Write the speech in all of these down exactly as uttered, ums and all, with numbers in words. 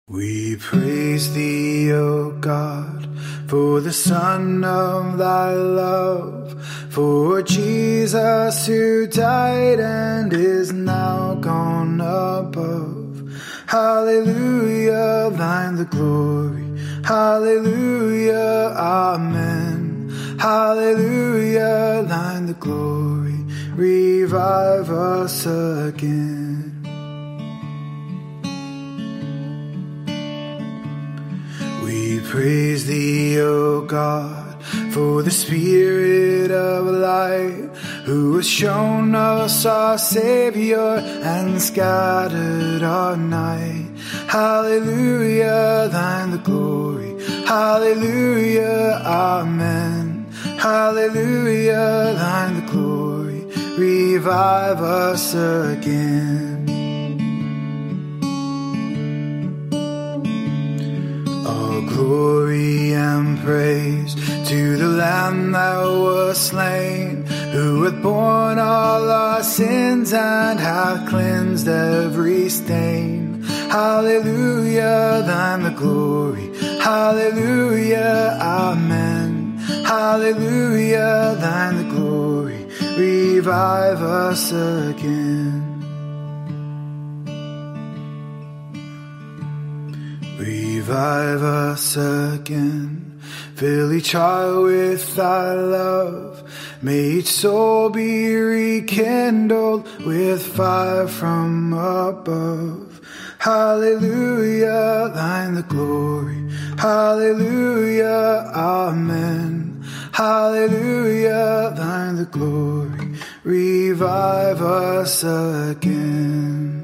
We praise thee, O God, for the Son of thy love, for Jesus who died and is now gone above. Hallelujah, thine the glory. Hallelujah, amen. Hallelujah, thine the glory. Revive us again. We praise thee, O God, for the Spirit of light, who has shown us our Savior and scattered our night. Hallelujah, thine the glory. Hallelujah, amen. Hallelujah, thine the glory. Revive us again. Glory and praise to the Lamb that was slain, who hath borne all our sins and hath cleansed every stain. Hallelujah, thine the glory. Hallelujah, amen. Hallelujah, thine the glory. Revive us again. Revive us again, fill each heart with thy love. May each soul be rekindled with fire from above. Hallelujah, thine the glory. Hallelujah, amen. Hallelujah, thine the glory. Revive us again.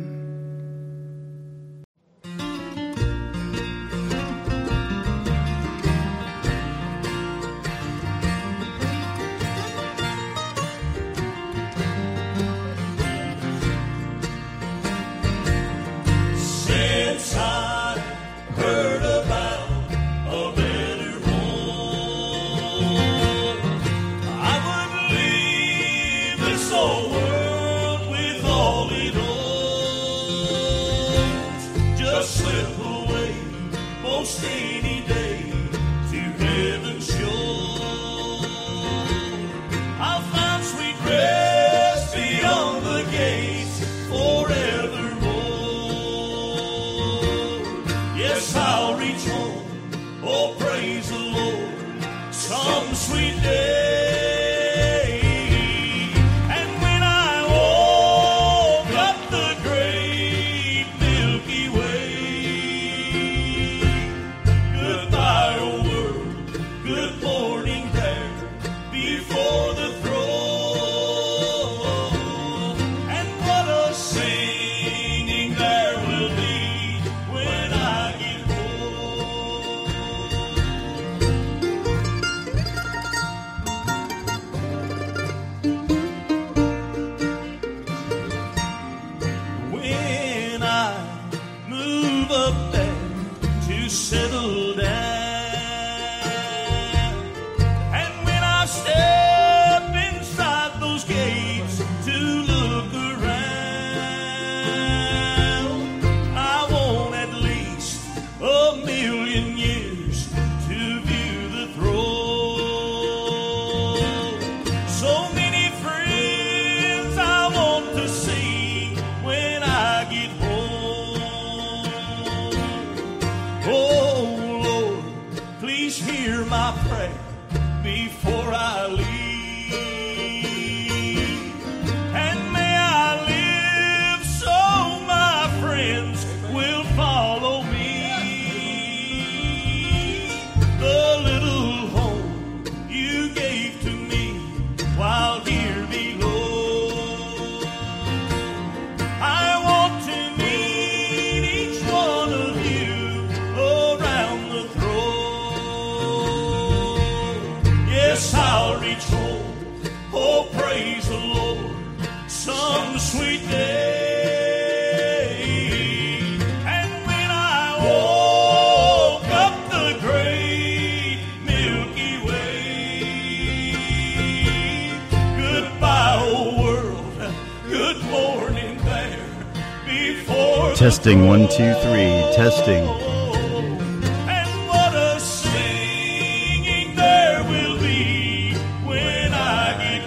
Testing, one, two, three, testing. And what a singing there will be when I get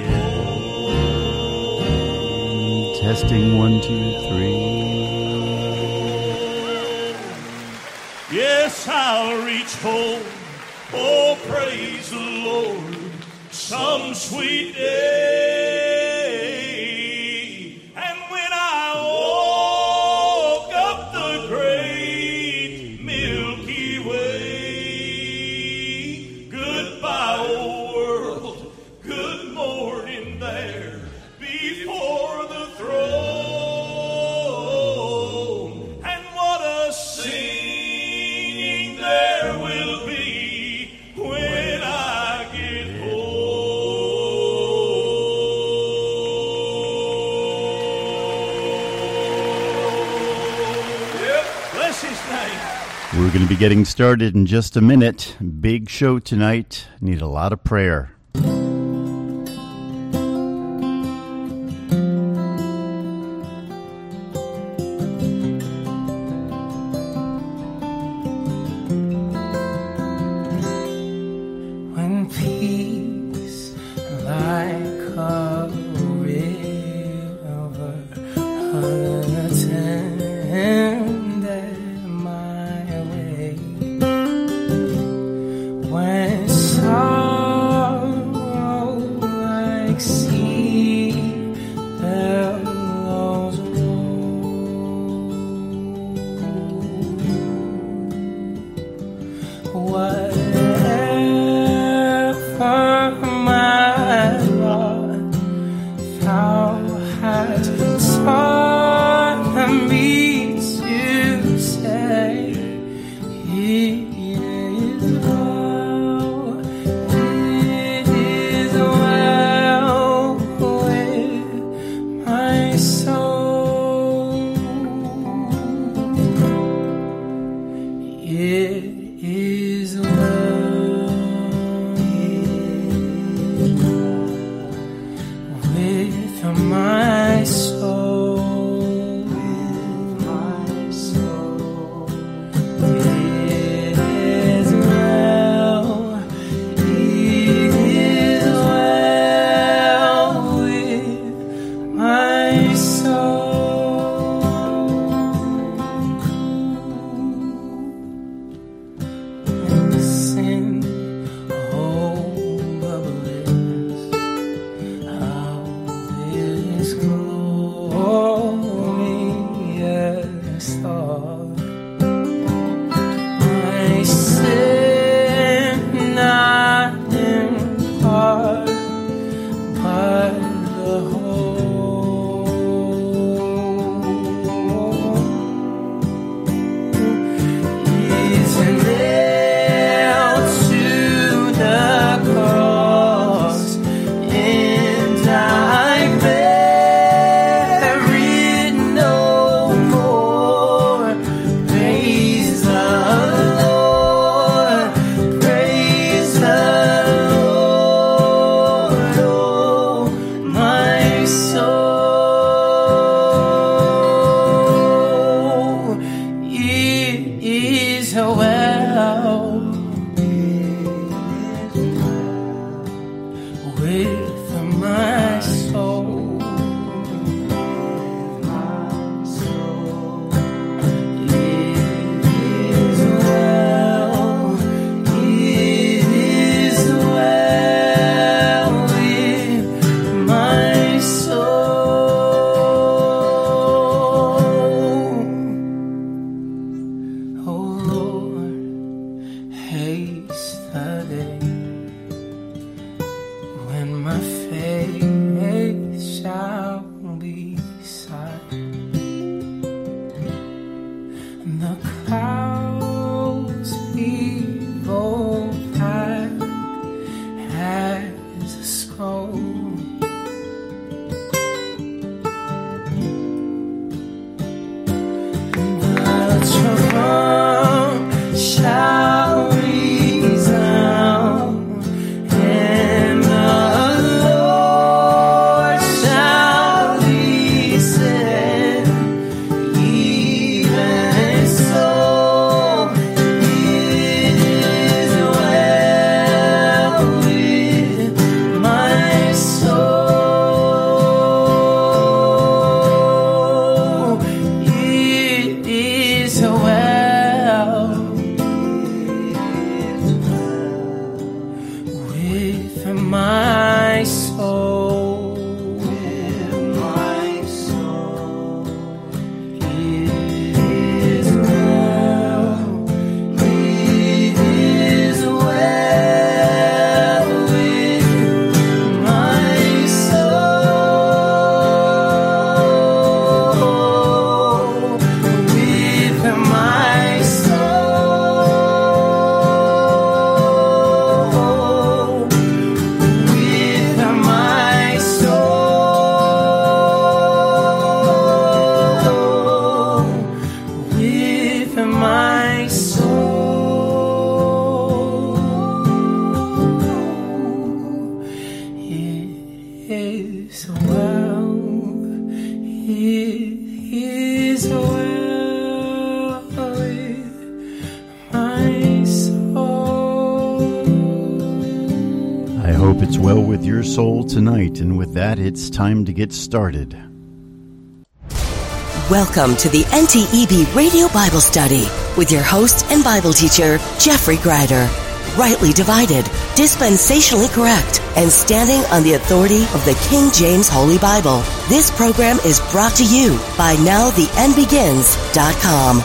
home. Testing, one, two, three. Yes, I'll reach home, oh, praise the Lord, some sweet day. And when I walk up the great Milky Way, goodbye, old world, good morning there, before the throne. And what a singing there will be when I get home. Yep, bless his name. We're going to be getting started in just a minute. Big show tonight. Need a lot of prayer. When peace like a river unattended my way, when sorrow like sea billows roll, whatever my Lord thou hast taught me to say, it is well, it is well with my soul. It is well with my soul, with my soul. It is well, it is well with my soul. And sin, oh, bubbles, how this glory with your soul tonight. And with that, it's time to get started. Welcome to the N T E B Radio Bible Study with your host and Bible teacher, Jeffrey Greider. Rightly divided, dispensationally correct, and standing on the authority of the King James Holy Bible. This program is brought to you by now the end begins dot com.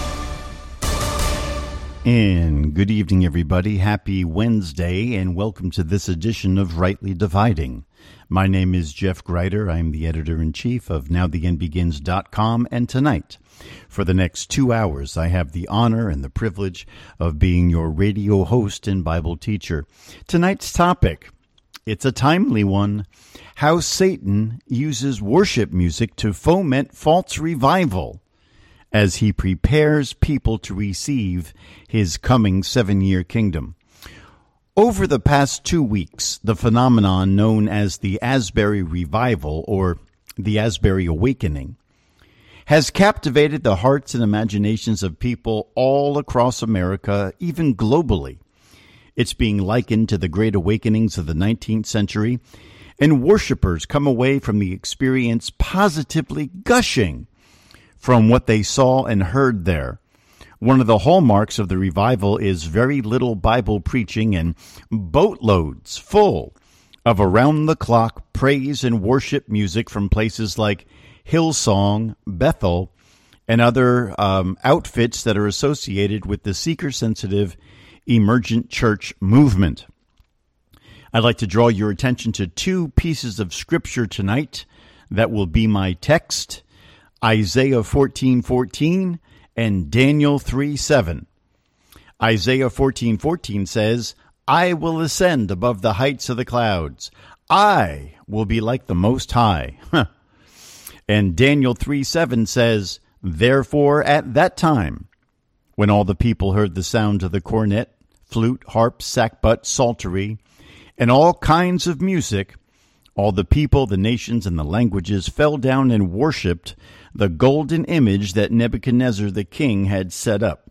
And good evening, everybody. Happy Wednesday, and welcome to this edition of Rightly Dividing. My name is Jeff Greider. I'm the editor-in-chief of now the end begins dot com, and tonight, for the next two hours, I have the honor and the privilege of being your radio host and Bible teacher. Tonight's topic, it's a timely one, how Satan uses worship music to foment false revival as he prepares people to receive his coming seven-year kingdom. Over the past two weeks, the phenomenon known as the Asbury Revival, or the Asbury Awakening, has captivated the hearts and imaginations of people all across America, even globally. It's being likened to the Great Awakenings of the nineteenth century, and worshipers come away from the experience positively gushing from what they saw and heard there. One of the hallmarks of the revival is very little Bible preaching and boatloads full of around-the-clock praise and worship music from places like Hillsong, Bethel, and other um, outfits that are associated with the seeker-sensitive emergent church movement. I'd like to draw your attention to two pieces of scripture tonight that will be my text, Isaiah fourteen fourteen and Daniel three seven. Isaiah fourteen fourteen says, I will ascend above the heights of the clouds. I will be like the Most High. And Daniel three seven says, therefore at that time, when all the people heard the sound of the cornet, flute, harp, sackbut, psaltery, and all kinds of music, all the people, the nations, and the languages fell down and worshipped the golden image that Nebuchadnezzar the king had set up.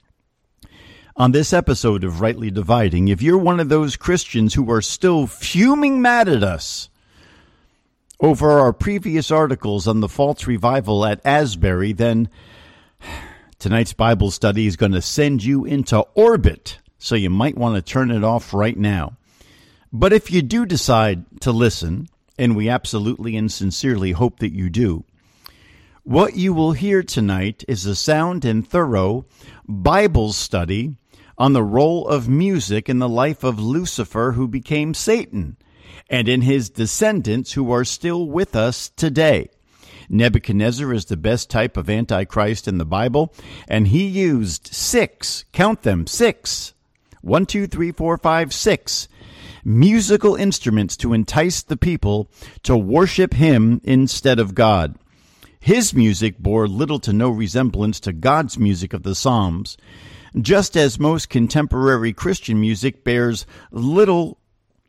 On this episode of Rightly Dividing, if you're one of those Christians who are still fuming mad at us over our previous articles on the false revival at Asbury, then tonight's Bible study is going to send you into orbit, so you might want to turn it off right now. But if you do decide to listen, and we absolutely and sincerely hope that you do, what you will hear tonight is a sound and thorough Bible study on the role of music in the life of Lucifer, who became Satan, and in his descendants who are still with us today. Nebuchadnezzar is the best type of Antichrist in the Bible, and he used six, count them, six, one, two, three, four, five, six, musical instruments to entice the people to worship him instead of God. His music bore little to no resemblance to God's music of the Psalms, just as most contemporary Christian music bears little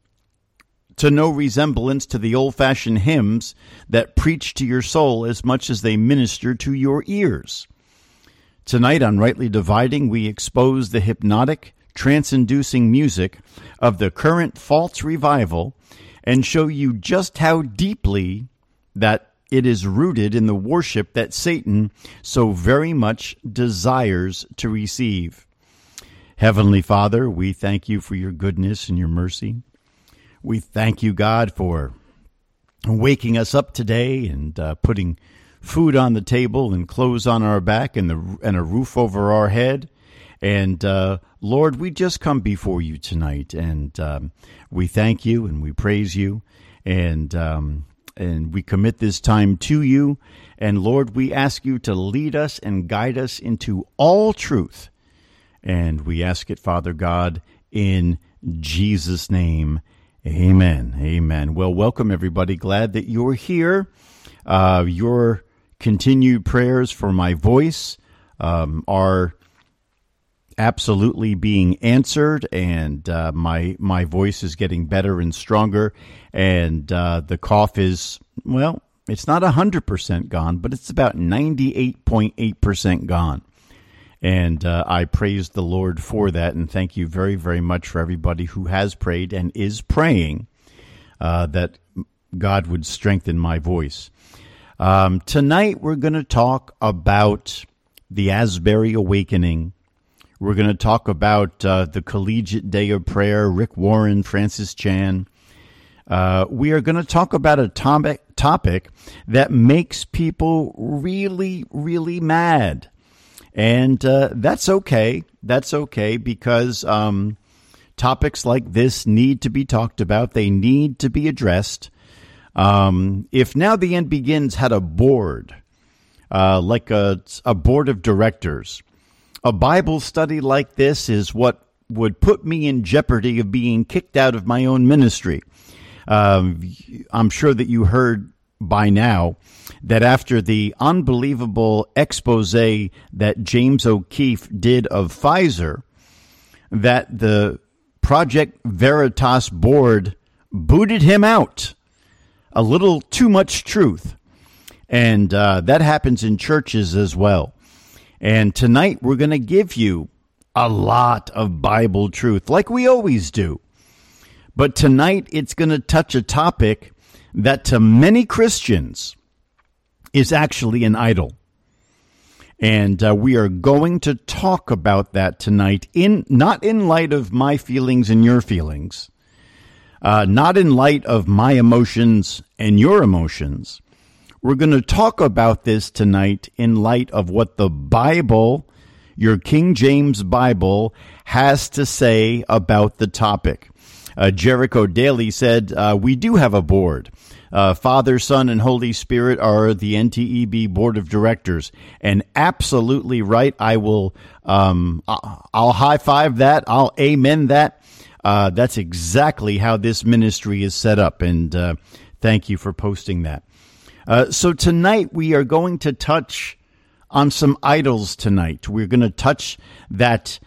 to no resemblance to the old-fashioned hymns that preach to your soul as much as they minister to your ears. Tonight on Rightly Dividing, we expose the hypnotic, trance-inducing music of the current false revival and show you just how deeply that it is rooted in the worship that Satan so very much desires to receive. Heavenly Father, we thank you for your goodness and your mercy. We thank you, God, for waking us up today and uh, putting food on the table and clothes on our back and, the, and a roof over our head. And, uh, Lord, we just come before you tonight, and um, we thank you and we praise you, and um, and we commit this time to you. And, Lord, we ask you to lead us and guide us into all truth. And we ask it, Father God, in Jesus' name. Amen. Amen. Well, welcome, everybody. Glad that you're here. Uh, your continued prayers for my voice um, are absolutely being answered, and uh, my my voice is getting better and stronger, and uh, the cough is, well, it's not one hundred percent gone, but it's about ninety-eight point eight percent gone. And uh, I praise the Lord for that, and thank you very, very much for everybody who has prayed and is praying uh, that God would strengthen my voice. Um, tonight we're going to talk about the Asbury Awakening. We're going to talk about uh, the Collegiate Day of Prayer, Rick Warren, Francis Chan. Uh, we are going to talk about a topic, topic that makes people really, really mad. And uh, that's okay. That's okay because um, topics like this need to be talked about. They need to be addressed. Um, if Now the End Begins had a board, uh, like a, a board of directors, a Bible study like this is what would put me in jeopardy of being kicked out of my own ministry. Um, I'm sure that you heard by now that after the unbelievable expose that James O'Keefe did of Pfizer, that the Project Veritas board booted him out. A little too much truth. And uh, that happens in churches as well. And tonight we're going to give you a lot of Bible truth, like we always do. But tonight it's going to touch a topic that to many Christians is actually an idol. And uh, we are going to talk about that tonight, in not in light of my feelings and your feelings, uh, not in light of my emotions and your emotions. We're going to talk about this tonight in light of what the Bible, your King James Bible, has to say about the topic. Uh, Jericho Daly said, uh, we do have a board. Uh, Father, Son, and Holy Spirit are the N T E B Board of Directors. And absolutely right. I will, um, I'll high five that. I'll amen that. Uh, that's exactly how this ministry is set up. And uh, thank you for posting that. Uh, so tonight we are going to touch on some idols tonight. We're going to touch that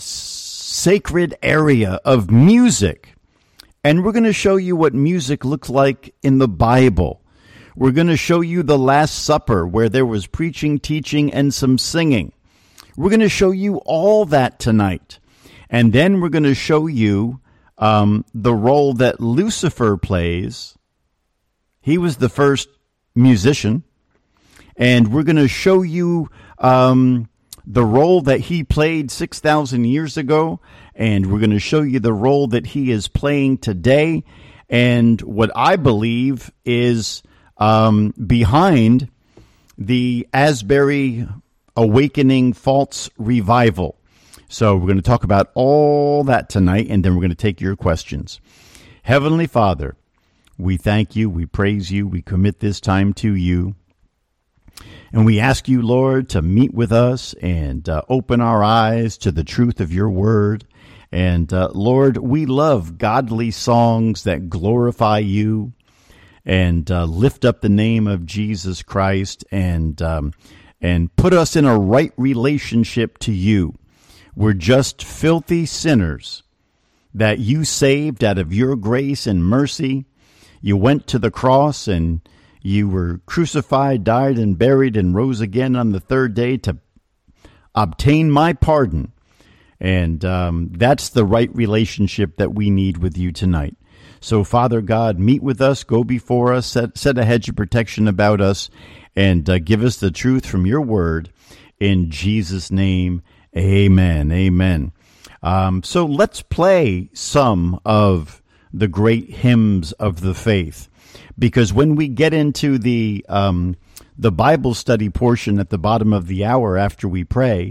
sacred area of music. And we're going to show you what music looks like in the Bible. We're going to show you the Last Supper, where there was preaching, teaching, and some singing. We're going to show you all that tonight. And then we're going to show you um, the role that Lucifer plays. He was the first musician. And we're going to show you um, the role that he played six thousand years ago. And we're going to show you the role that he is playing today. And what I believe is um, behind the Asbury Awakening false revival. So we're going to talk about all that tonight, and then we're going to take your questions. Heavenly Father, we thank you, we praise you, we commit this time to you. And we ask you, Lord, to meet with us and uh, open our eyes to the truth of your word. And uh, Lord, we love godly songs that glorify you and uh, lift up the name of Jesus Christ and um, and put us in a right relationship to you. We're just filthy sinners that you saved out of your grace and mercy. You went to the cross and you were crucified, died, and buried, and rose again on the third day to obtain my pardon. And um, that's the right relationship that we need with you tonight. So, Father God, meet with us, go before us, set, set a hedge of protection about us, and uh, give us the truth from your word. In Jesus' name, amen. Amen. Um, so let's play some of the great hymns of the faith. Because when we get into the um, the Bible study portion at the bottom of the hour after we pray,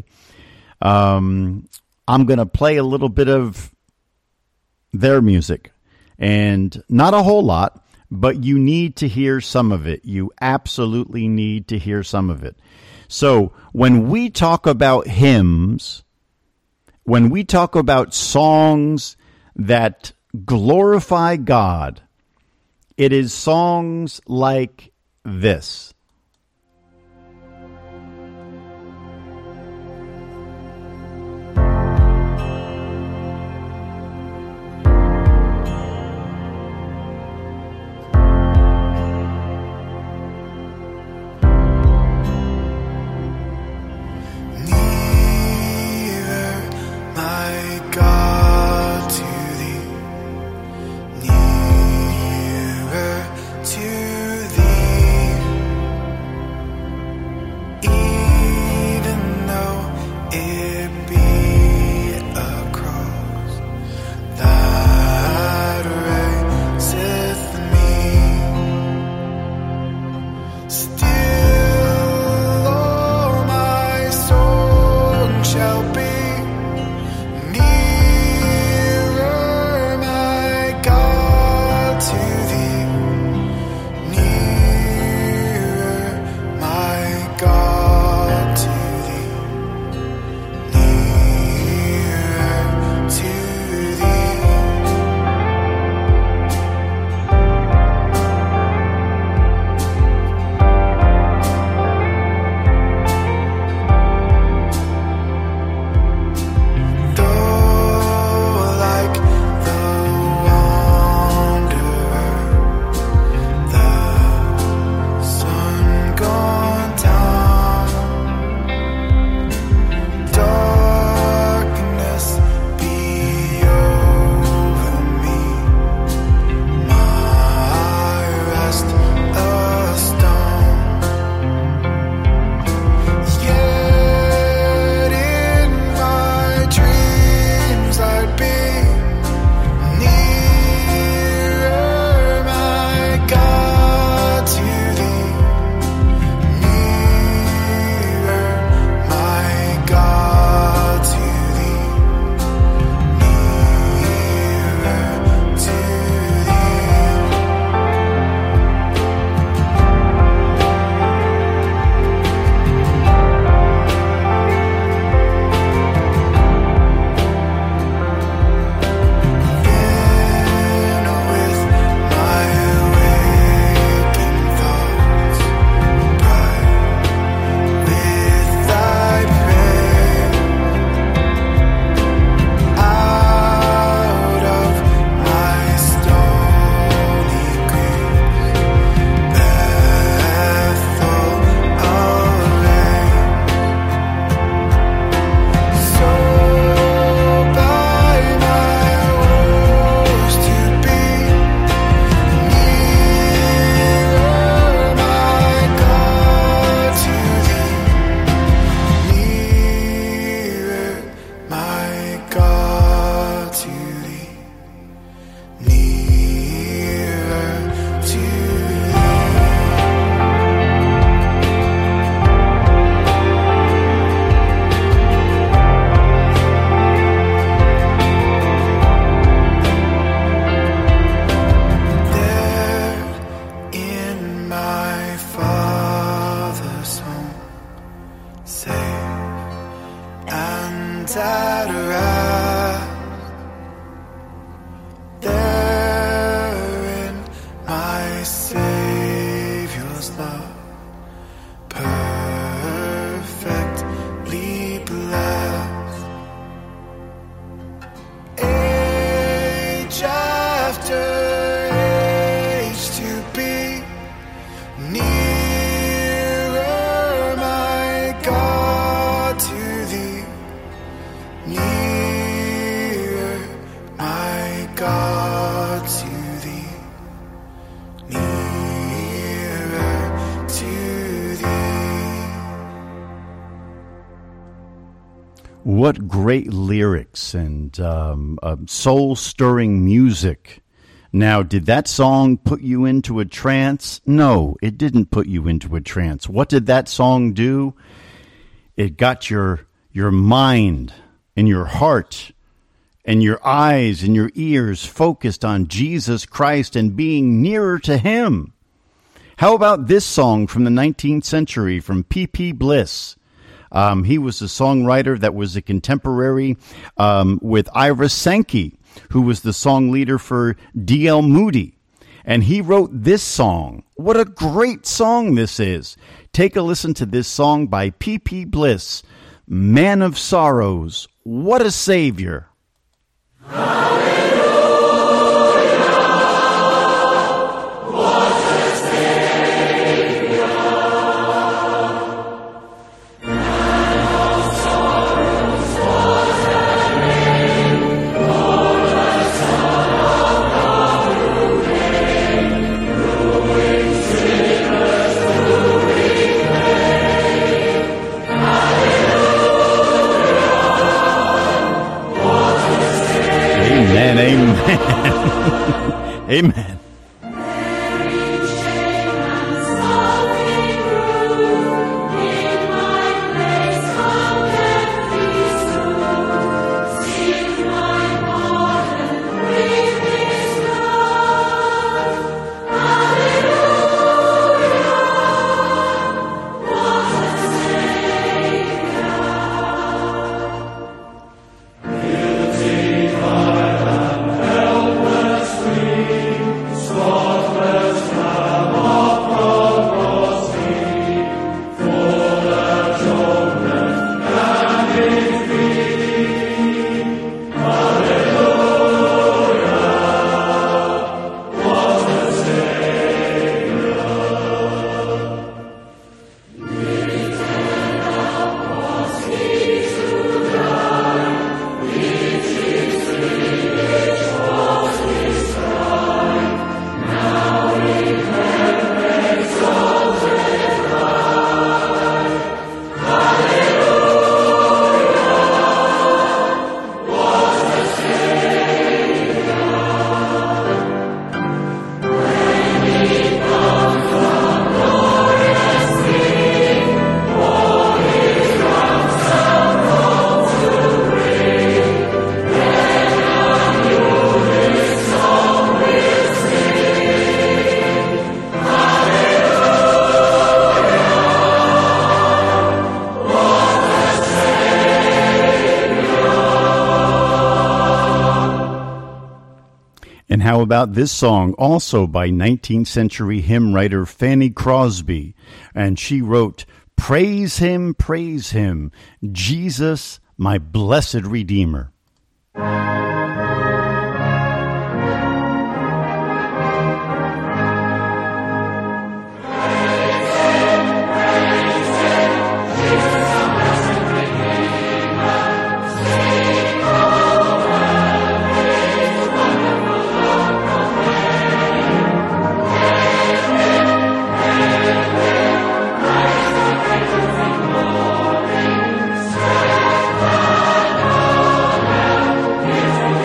um, I'm going to play a little bit of their music. And not a whole lot, but you need to hear some of it. You absolutely need to hear some of it. So when we talk about hymns, when we talk about songs that glorify God, it is songs like this. My God, to thee, near went at her rest. There in my Savior's love, perfectly blessed. Age after age to be nearer, my God, to thee. Nearer, my God, to thee. Nearer to thee. What great lyrics and um, uh, soul-stirring music. Now, did that song put you into a trance? No, it didn't put you into a trance. What did that song do? It got your your mind and your heart and your eyes and your ears focused on Jesus Christ and being nearer to Him. How about this song from the nineteenth century from P P Bliss? Um, he was a songwriter that was a contemporary um, with Ira Sankey, who was the song leader for D L Moody. And he wrote this song. What a great song this is. Take a listen to this song by P P Bliss, Man of Sorrows. What a Savior. Amen, amen, amen. And how about this song, also by nineteenth century hymn writer Fanny Crosby? And she wrote, "Praise Him, praise Him, Jesus, my blessed Redeemer." Praise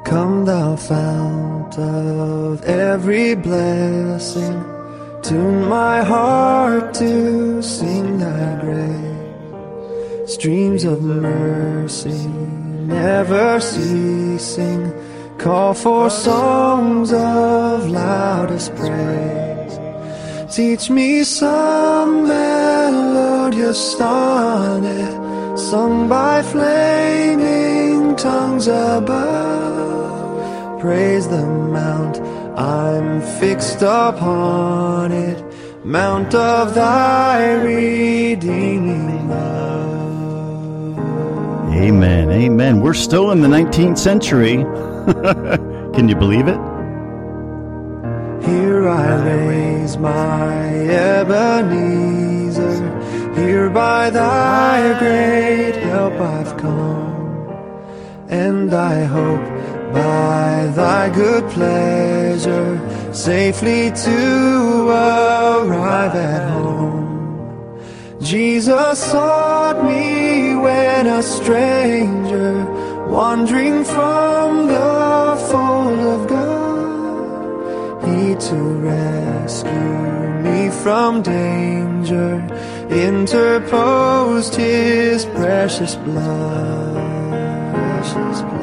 Come thou fount of every blessing, tune my heart to sing thy grace. Streams of mercy never ceasing, call for songs of loudest praise. Teach me some melodious sonnet, sung by flaming tongues above. Praise the mount, I'm fixed upon it, mount of thy redeeming love. Amen, amen. We're still in the nineteenth century. Can you believe it? Here I raise my Ebenezer, here by thy great help I've come, and I hope by thy good pleasure safely to arrive at home. Jesus sought me when a stranger, wandering from the fold of God, he to rescue me from danger interposed his precious blood, precious blood.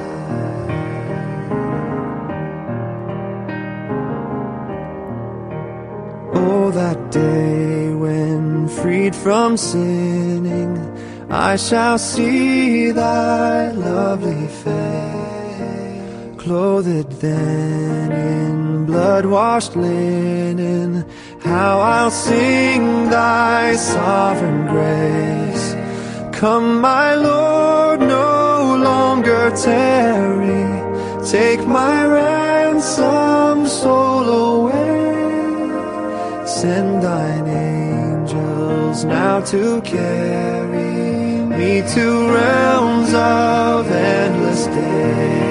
Oh, that day when freed from sinning, I shall see thy lovely face, clothed then in blood-washed linen. How I'll sing thy sovereign grace. Come, my Lord, no longer tarry, take my ransom soul away. Send thine angels now to carry me to realms of endless day.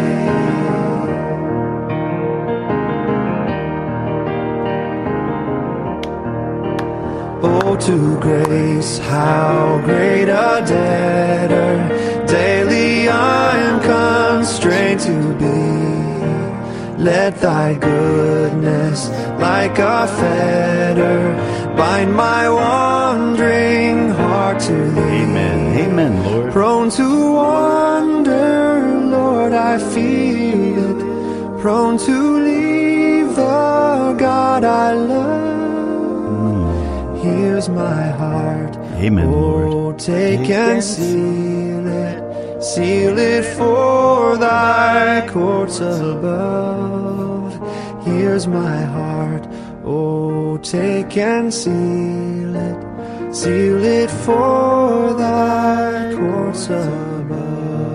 Oh, to grace, how great a debtor daily I am constrained to be. Let thy goodness, like a fetter, bind my wandering heart to thee. Amen, amen, Lord. Prone to wander, Lord, I feel it. Prone to leave the God I love. Here's my heart. Amen, oh, Lord. Take and seal it. Seal it for thy courts above. Here's my heart. Oh, take and seal it. Seal it for thy courts above.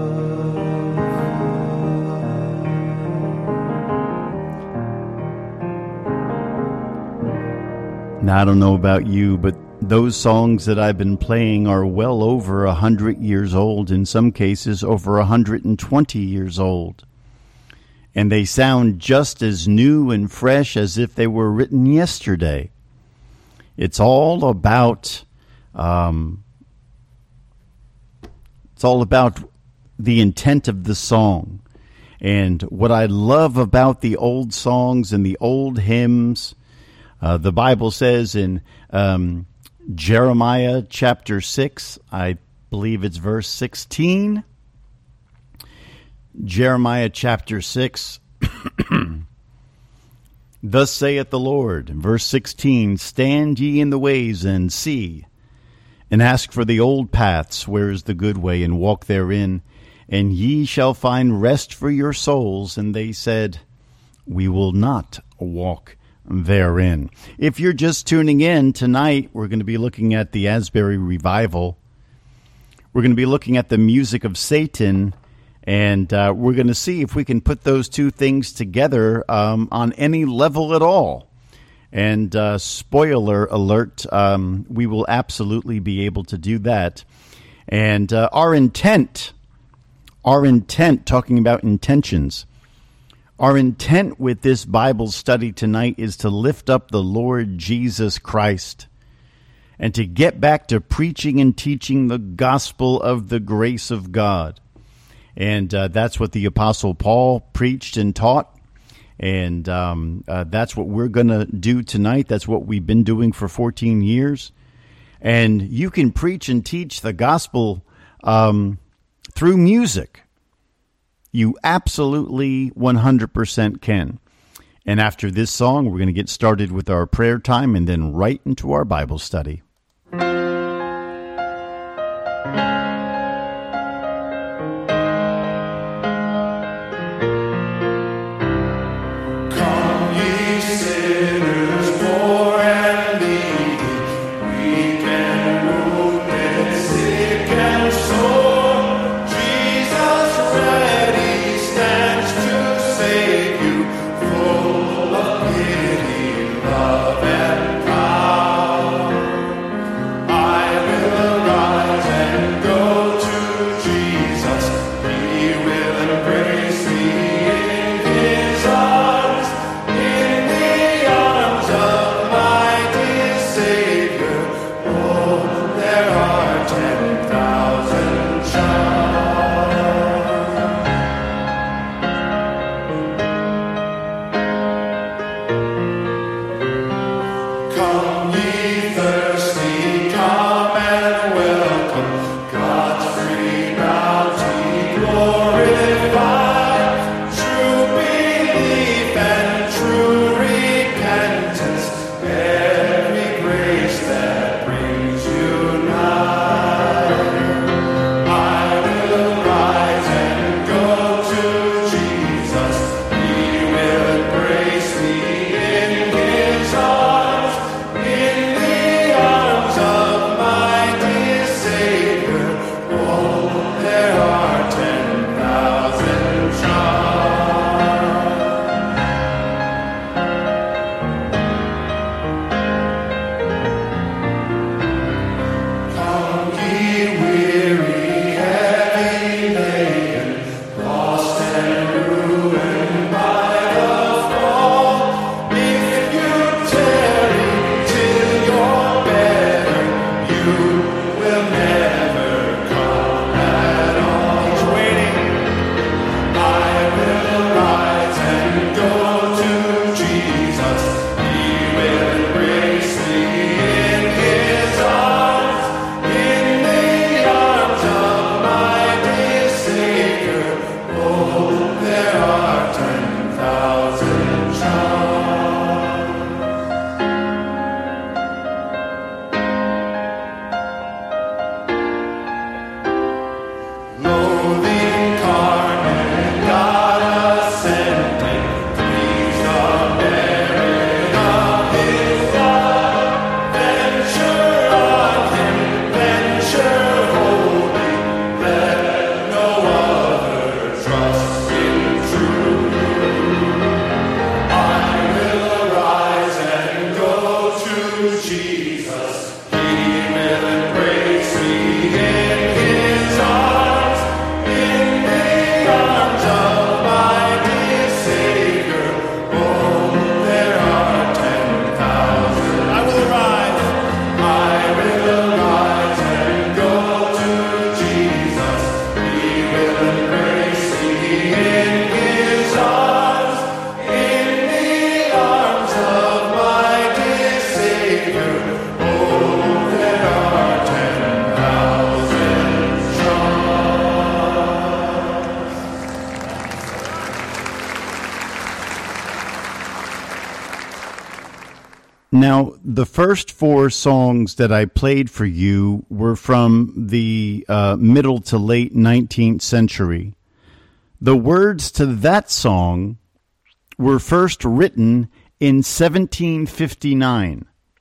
Now, I don't know about you, but those songs that I've been playing are well over a hundred years old, in some cases over a hundred and twenty years old. And they sound just as new and fresh as if they were written yesterday. It's all about, um, it's all about the intent of the song. And what I love about the old songs and the old hymns, uh, the Bible says in um, Jeremiah chapter six, I believe it's verse sixteen. Jeremiah chapter six, Thus saith the Lord, verse sixteen, Stand ye in the ways and see, and ask for the old paths, where is the good way, and walk therein, and ye shall find rest for your souls. And they said, We will not walk therein. If you're just tuning in, tonight we're going to be looking at the Asbury Revival. We're going to be looking at the music of Satan, and uh, we're going to see if we can put those two things together um, on any level at all. And uh, spoiler alert, um, we will absolutely be able to do that. And uh, our intent, our intent, talking about intentions, our intent with this Bible study tonight is to lift up the Lord Jesus Christ and to get back to preaching and teaching the gospel of the grace of God. And uh, that's what the Apostle Paul preached and taught. And um, uh, that's what we're going to do tonight. That's what we've been doing for fourteen years. And you can preach and teach the gospel um, through music. You absolutely one hundred percent can. And after this song, we're going to get started with our prayer time and then right into our Bible study. Now, the first four songs that I played for you were from the uh, middle to late nineteenth century. The words to that song were first written in seventeen fifty-nine.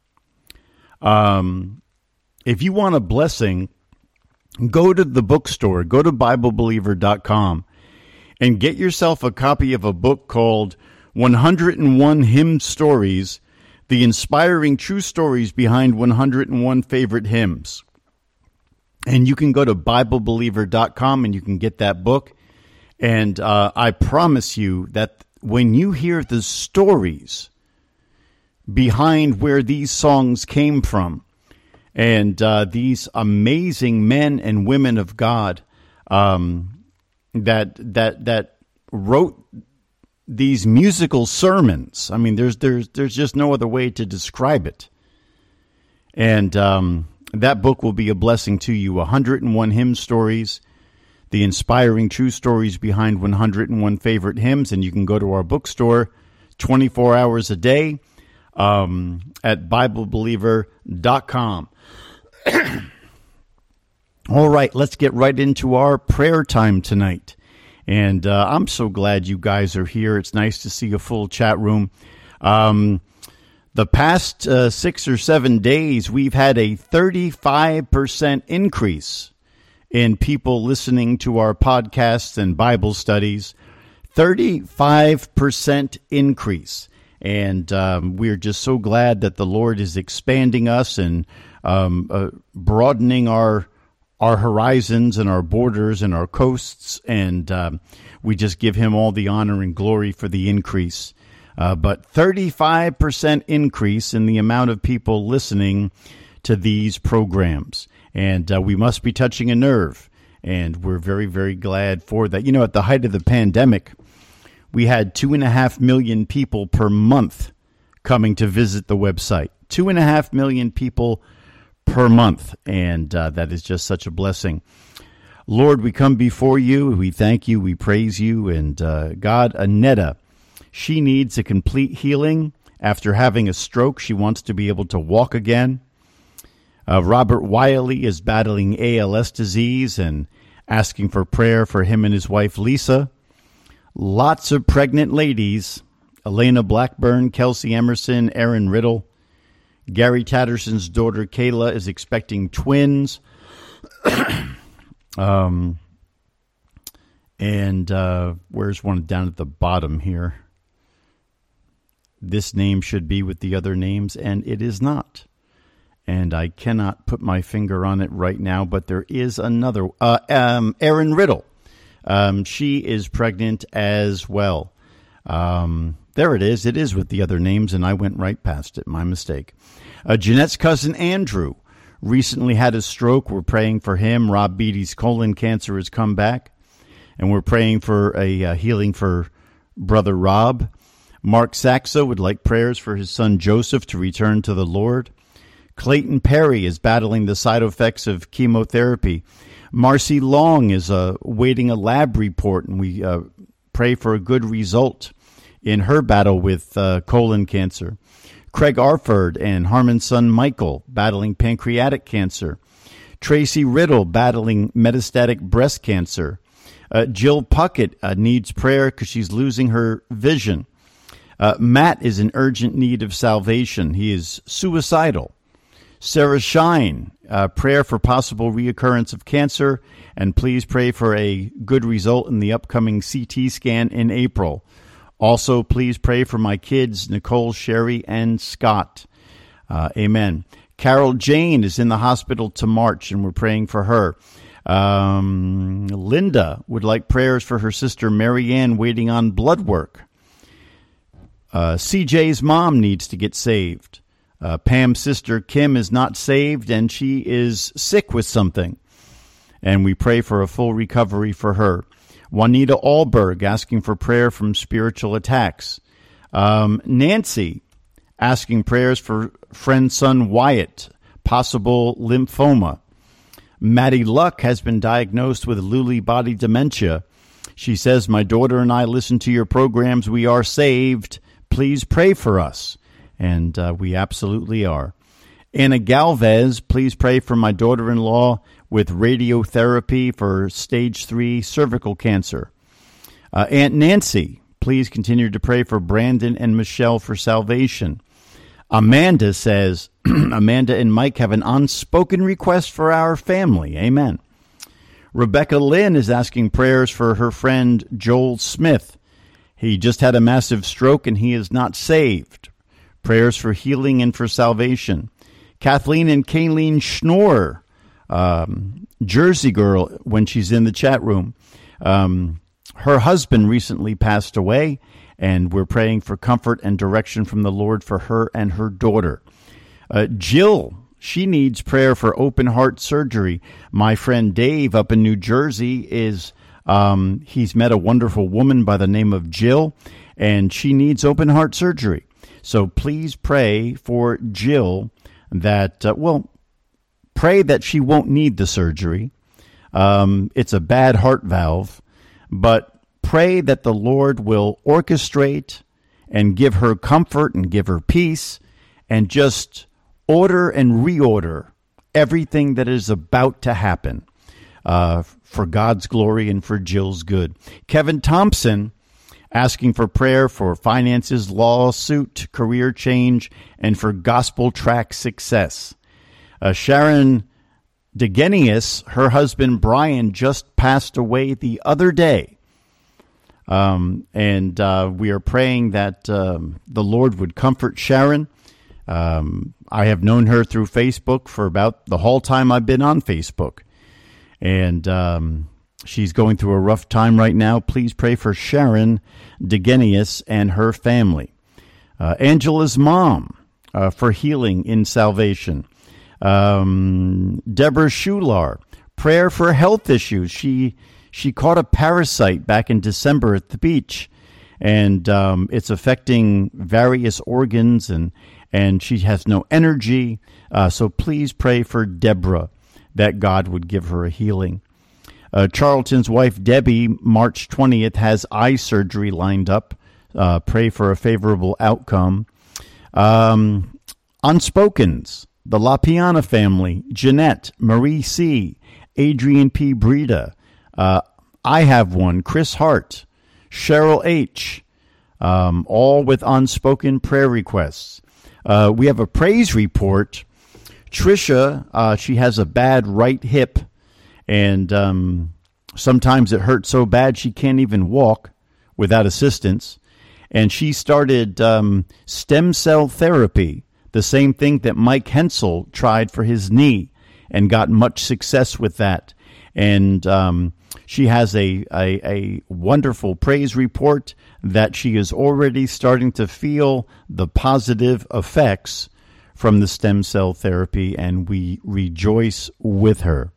Um, if you want a blessing, go to the bookstore, go to Bible Believer dot com, and get yourself a copy of a book called one hundred one Hymn Stories, The Inspiring True Stories Behind one hundred one Favorite Hymns. And you can go to Bible Believer dot com and you can get that book. And uh, I promise you that when you hear the stories behind where these songs came from, and uh, these amazing men and women of God um, that that that wrote these musical sermons. I mean, there's there's there's just no other way to describe it. And um, that book will be a blessing to you. one hundred one Hymn Stories, the inspiring true stories behind one hundred one favorite hymns. And you can go to our bookstore twenty-four hours a day um, at Bible Believer dot com. All right, let's get right into our prayer time tonight. And uh, I'm so glad you guys are here. It's nice to see a full chat room. Um, the past uh, six or seven days, we've had a thirty-five percent increase in people listening to our podcasts and Bible studies. thirty-five percent increase. And um, we're just so glad that the Lord is expanding us and um, uh, broadening our our horizons and our borders and our coasts, and um, we just give him all the honor and glory for the increase. Uh, but thirty-five percent increase in the amount of people listening to these programs. And uh, we must be touching a nerve, and we're very, very glad for that. You know, at the height of the pandemic, we had two and a half million people per month coming to visit the website. Two and a half million people per month, and uh, that is just such a blessing. Lord, we come before you, we thank you, we praise you, and uh, God, Anetta, she needs a complete healing after having a stroke. She wants to be able to walk again. Uh, Robert Wiley is battling A L S disease and asking for prayer for him and his wife, Lisa. Lots of pregnant ladies, Elena Blackburn, Kelsey Emerson, Erin Riddle. Gary Tatterson's daughter, Kayla, is expecting twins. um, and uh, where's one down at the bottom here? This name should be with the other names, and it is not. And I cannot put my finger on it right now, but there is another. Uh, um, Erin Riddle. Um, she is pregnant as well. Um, there it is. It is with the other names, and I went right past it. My mistake. Uh, Jeanette's cousin Andrew recently had a stroke. We're praying for him. Rob Beatty's colon cancer has come back, and we're praying for a uh, healing for brother Rob. Mark Saxo would like prayers for his son Joseph to return to the Lord. Clayton Perry is battling the side effects of chemotherapy. Marcy Long is uh, waiting a lab report, and we uh, pray for a good result in her battle with uh, colon cancer. Craig Arford and Harmon's son Michael battling pancreatic cancer. Tracy Riddle battling metastatic breast cancer. Uh, Jill Puckett uh, needs prayer because she's losing her vision. Uh, Matt is in urgent need of salvation. He is suicidal. Sarah Shine, uh, prayer for possible reoccurrence of cancer, and please pray for a good result in the upcoming C T scan in April. Also, please pray for my kids, Nicole, Sherry, and Scott. Uh, amen. Carol Jane is in the hospital to March, and we're praying for her. Um, Linda would like prayers for her sister, Marianne, waiting on blood work. Uh, C J's mom needs to get saved. Uh, Pam's sister, Kim, is not saved, and she is sick with something. And we pray for a full recovery for her. Juanita Allberg asking for prayer from spiritual attacks. Um, Nancy asking prayers for friend son Wyatt, possible lymphoma. Maddie Luck has been diagnosed with Lewy body dementia. She says, my daughter and I listen to your programs. We are saved. Please pray for us. And uh, we absolutely are. Anna Galvez, please pray for my daughter-in-law with radiotherapy for stage three cervical cancer. Uh, Aunt Nancy, please continue to pray for Brandon and Michelle for salvation. Amanda says, Amanda and Mike have an unspoken request for our family. Amen. Rebecca Lynn is asking prayers for her friend Joel Smith. He just had a massive stroke and he is not saved. Prayers for healing and for salvation. Kathleen and Kayleen Schnorr, um, Jersey girl, when she's in the chat room. Um, her husband recently passed away, and we're praying for comfort and direction from the Lord for her and her daughter. Uh, Jill, she needs prayer for open heart surgery. My friend Dave up in New Jersey is Um, he's met a wonderful woman by the name of Jill, and she needs open heart surgery. So please pray for Jill that, uh, well, pray that she won't need the surgery. Um, it's a bad heart valve, but pray that the Lord will orchestrate and give her comfort and give her peace and just order and reorder everything that is about to happen uh, for God's glory and for Jill's good. Kevin Thompson asking for prayer for finances, lawsuit, career change, and for gospel track success. Uh, Sharon DeGenius, her husband Brian, just passed away the other day. Um, and uh, we are praying that um, the Lord would comfort Sharon. Um, I have known her through Facebook for about the whole time I've been on Facebook. And um, she's going through a rough time right now. Please pray for Sharon DeGenius and her family. Uh, Angela's mom uh, for healing in salvation. Um, Deborah Shular, prayer for health issues. She she caught a parasite back in December at the beach, and um, it's affecting various organs, and and she has no energy. Uh, so please pray for Deborah that God would give her a healing. Uh, Charlton's wife Debbie, March twentieth, has eye surgery lined up. Uh, pray for a favorable outcome. Um, Unspokens. The La Piana family, Jeanette, Marie C., Adrian P. Breda, uh, I have one, Chris Hart, Cheryl H., um, all with unspoken prayer requests. Uh, we have a praise report. Tricia, uh, she has a bad right hip, and um, sometimes it hurts so bad she can't even walk without assistance. And she started um, stem cell therapy, the same thing that Mike Hensel tried for his knee and got much success with that. And um, she has a, a, a wonderful praise report that she is already starting to feel the positive effects from the stem cell therapy, and we rejoice with her.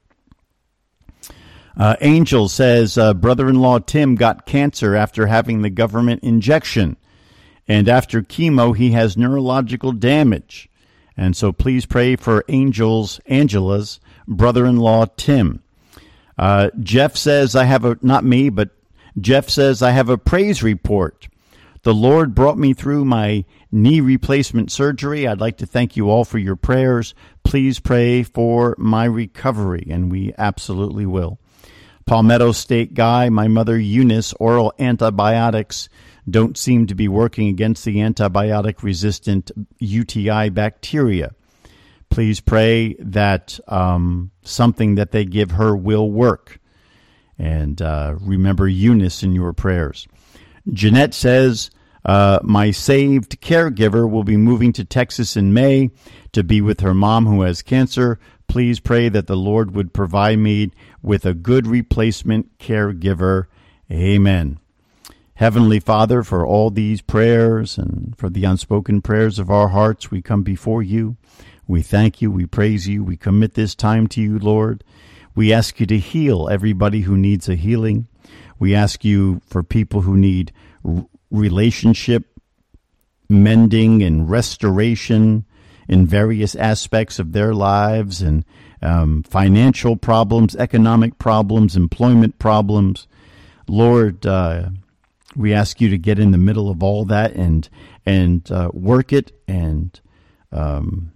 Uh, Angel says, uh, brother-in-law Tim got cancer after having the government injection. And after chemo, he has neurological damage. And so please pray for Angel's, Angela's brother-in-law, Tim. Uh, Jeff says, I have a, not me, but Jeff says, I have a praise report. The Lord brought me through my knee replacement surgery. I'd like to thank you all for your prayers. Please pray for my recovery, and we absolutely will. Palmetto State guy, my mother Eunice, oral antibiotics don't seem to be working against the antibiotic-resistant U T I bacteria. Please pray that um, something that they give her will work. And uh, remember Eunice in your prayers. Jeanette says, uh, my saved caregiver will be moving to Texas in May to be with her mom who has cancer. Please pray that the Lord would provide me with a good replacement caregiver. Amen. Heavenly Father, for all these prayers and for the unspoken prayers of our hearts, we come before you. We thank you. We praise you. We commit this time to you, Lord. We ask you to heal everybody who needs a healing. We ask you for people who need r- relationship mending and restoration in various aspects of their lives, and um, financial problems, economic problems, employment problems. Lord, uh, we ask you to get in the middle of all that and and uh, work it and um,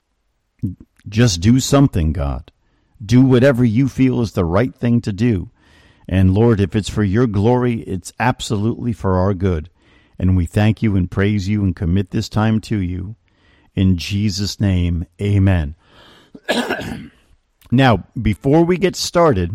just do something, God. Do whatever you feel is the right thing to do. And Lord, if it's for your glory, it's absolutely for our good. And we thank you and praise you and commit this time to you. In Jesus' name, amen. Now, before we get started,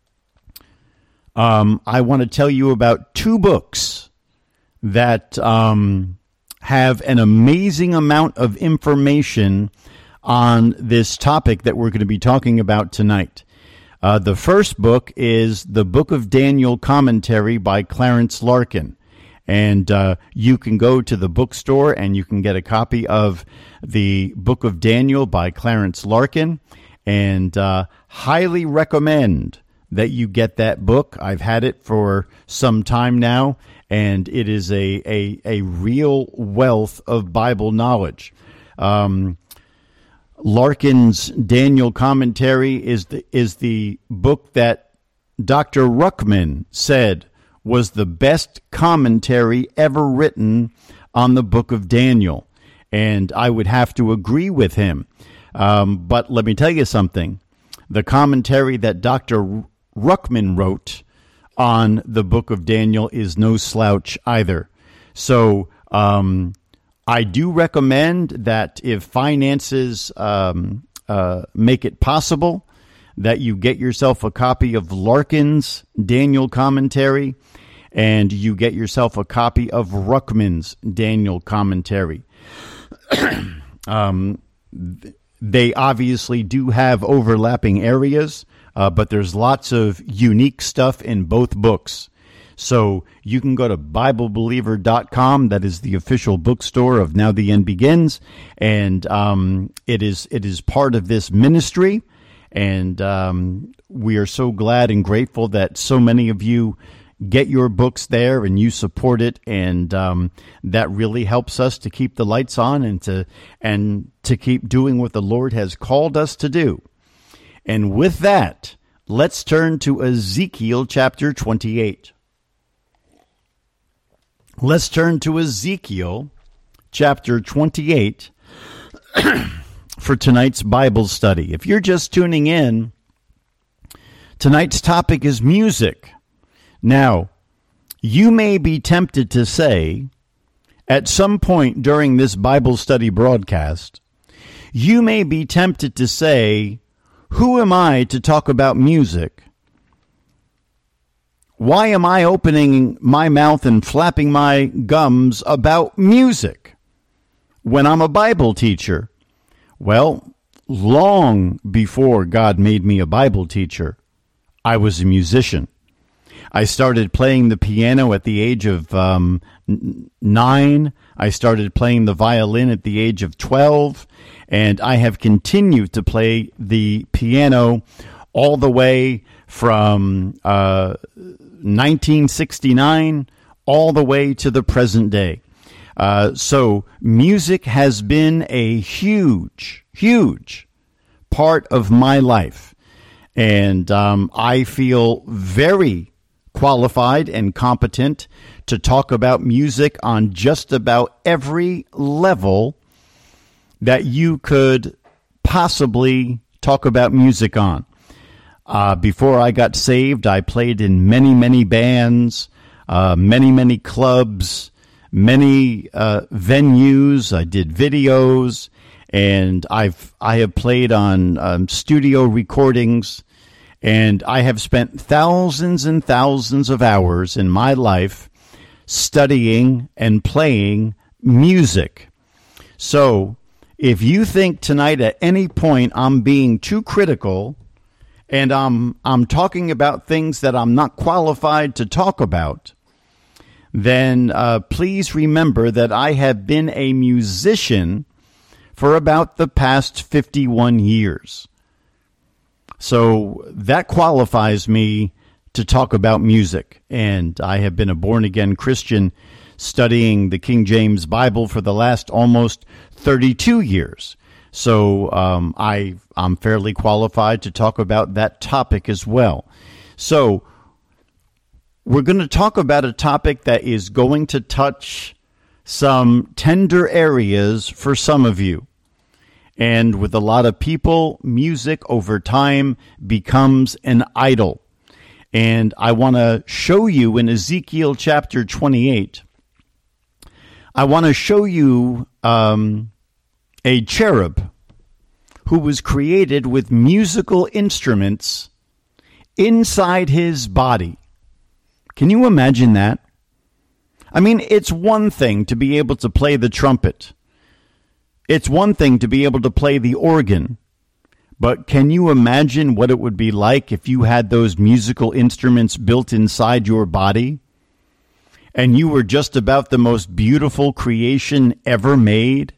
um, I want to tell you about two books that um, have an amazing amount of information on this topic that we're going to be talking about tonight. Uh, the first book is the Book of Daniel Commentary by Clarence Larkin. And uh, you can go to the bookstore and you can get a copy of the Book of Daniel by Clarence Larkin. And uh, highly recommend that you get that book. I've had it for some time now, and it is a a, a real wealth of Bible knowledge. Um, Larkin's Daniel Commentary is the is the book that Doctor Ruckman said was the best commentary ever written on the book of Daniel, and I would have to agree with him. Um, but let me tell you something. The commentary that Doctor Ruckman wrote on the book of Daniel is no slouch either. So um, I do recommend that if finances um, uh, make it possible, that you get yourself a copy of Larkin's Daniel Commentary, and you get yourself a copy of Ruckman's Daniel Commentary. um, they obviously do have overlapping areas, uh, but there's lots of unique stuff in both books. So you can go to Bible Believer dot com. That is the official bookstore of Now the End Begins, and um, it is it is part of this ministry. And um, we are so glad and grateful that so many of you get your books there and you support it, and um, that really helps us to keep the lights on and to and to keep doing what the Lord has called us to do. And with that, let's turn to Ezekiel chapter twenty-eight. Let's turn to Ezekiel chapter twenty-eight for tonight's Bible study. If you're just tuning in, tonight's topic is music. Now, you may be tempted to say, at some point during this Bible study broadcast, you may be tempted to say, who am I to talk about music? Why am I opening my mouth and flapping my gums about music when I'm a Bible teacher? Well, long before God made me a Bible teacher, I was a musician. I started playing the piano at the age of um, nine. I started playing the violin at the age of twelve, and I have continued to play the piano all the way from uh, nineteen sixty-nine all the way to the present day. Uh, so music has been a huge, huge part of my life, and um, I feel very qualified and competent to talk about music on just about every level that you could possibly talk about music on. Uh, before I got saved, I played in many, many bands, uh, many, many clubs, many uh, venues. I did videos, and I've I have played on um, studio recordings. And I have spent thousands and thousands of hours in my life studying and playing music. So if you think tonight at any point I'm being too critical and I'm I'm talking about things that I'm not qualified to talk about, then uh, please remember that I have been a musician for about the past fifty-one years. So that qualifies me to talk about music. And I have been a born-again Christian studying the King James Bible for the last almost thirty-two years. So um, I, I'm fairly qualified to talk about that topic as well. So we're going to talk about a topic that is going to touch some tender areas for some of you. And with a lot of people, music over time becomes an idol. And I want to show you in Ezekiel chapter twenty-eight, I want to show you um, a cherub who was created with musical instruments inside his body. Can you imagine that? I mean, it's one thing to be able to play the trumpet. It's one thing to be able to play the organ, but can you imagine what it would be like if you had those musical instruments built inside your body and you were just about the most beautiful creation ever made,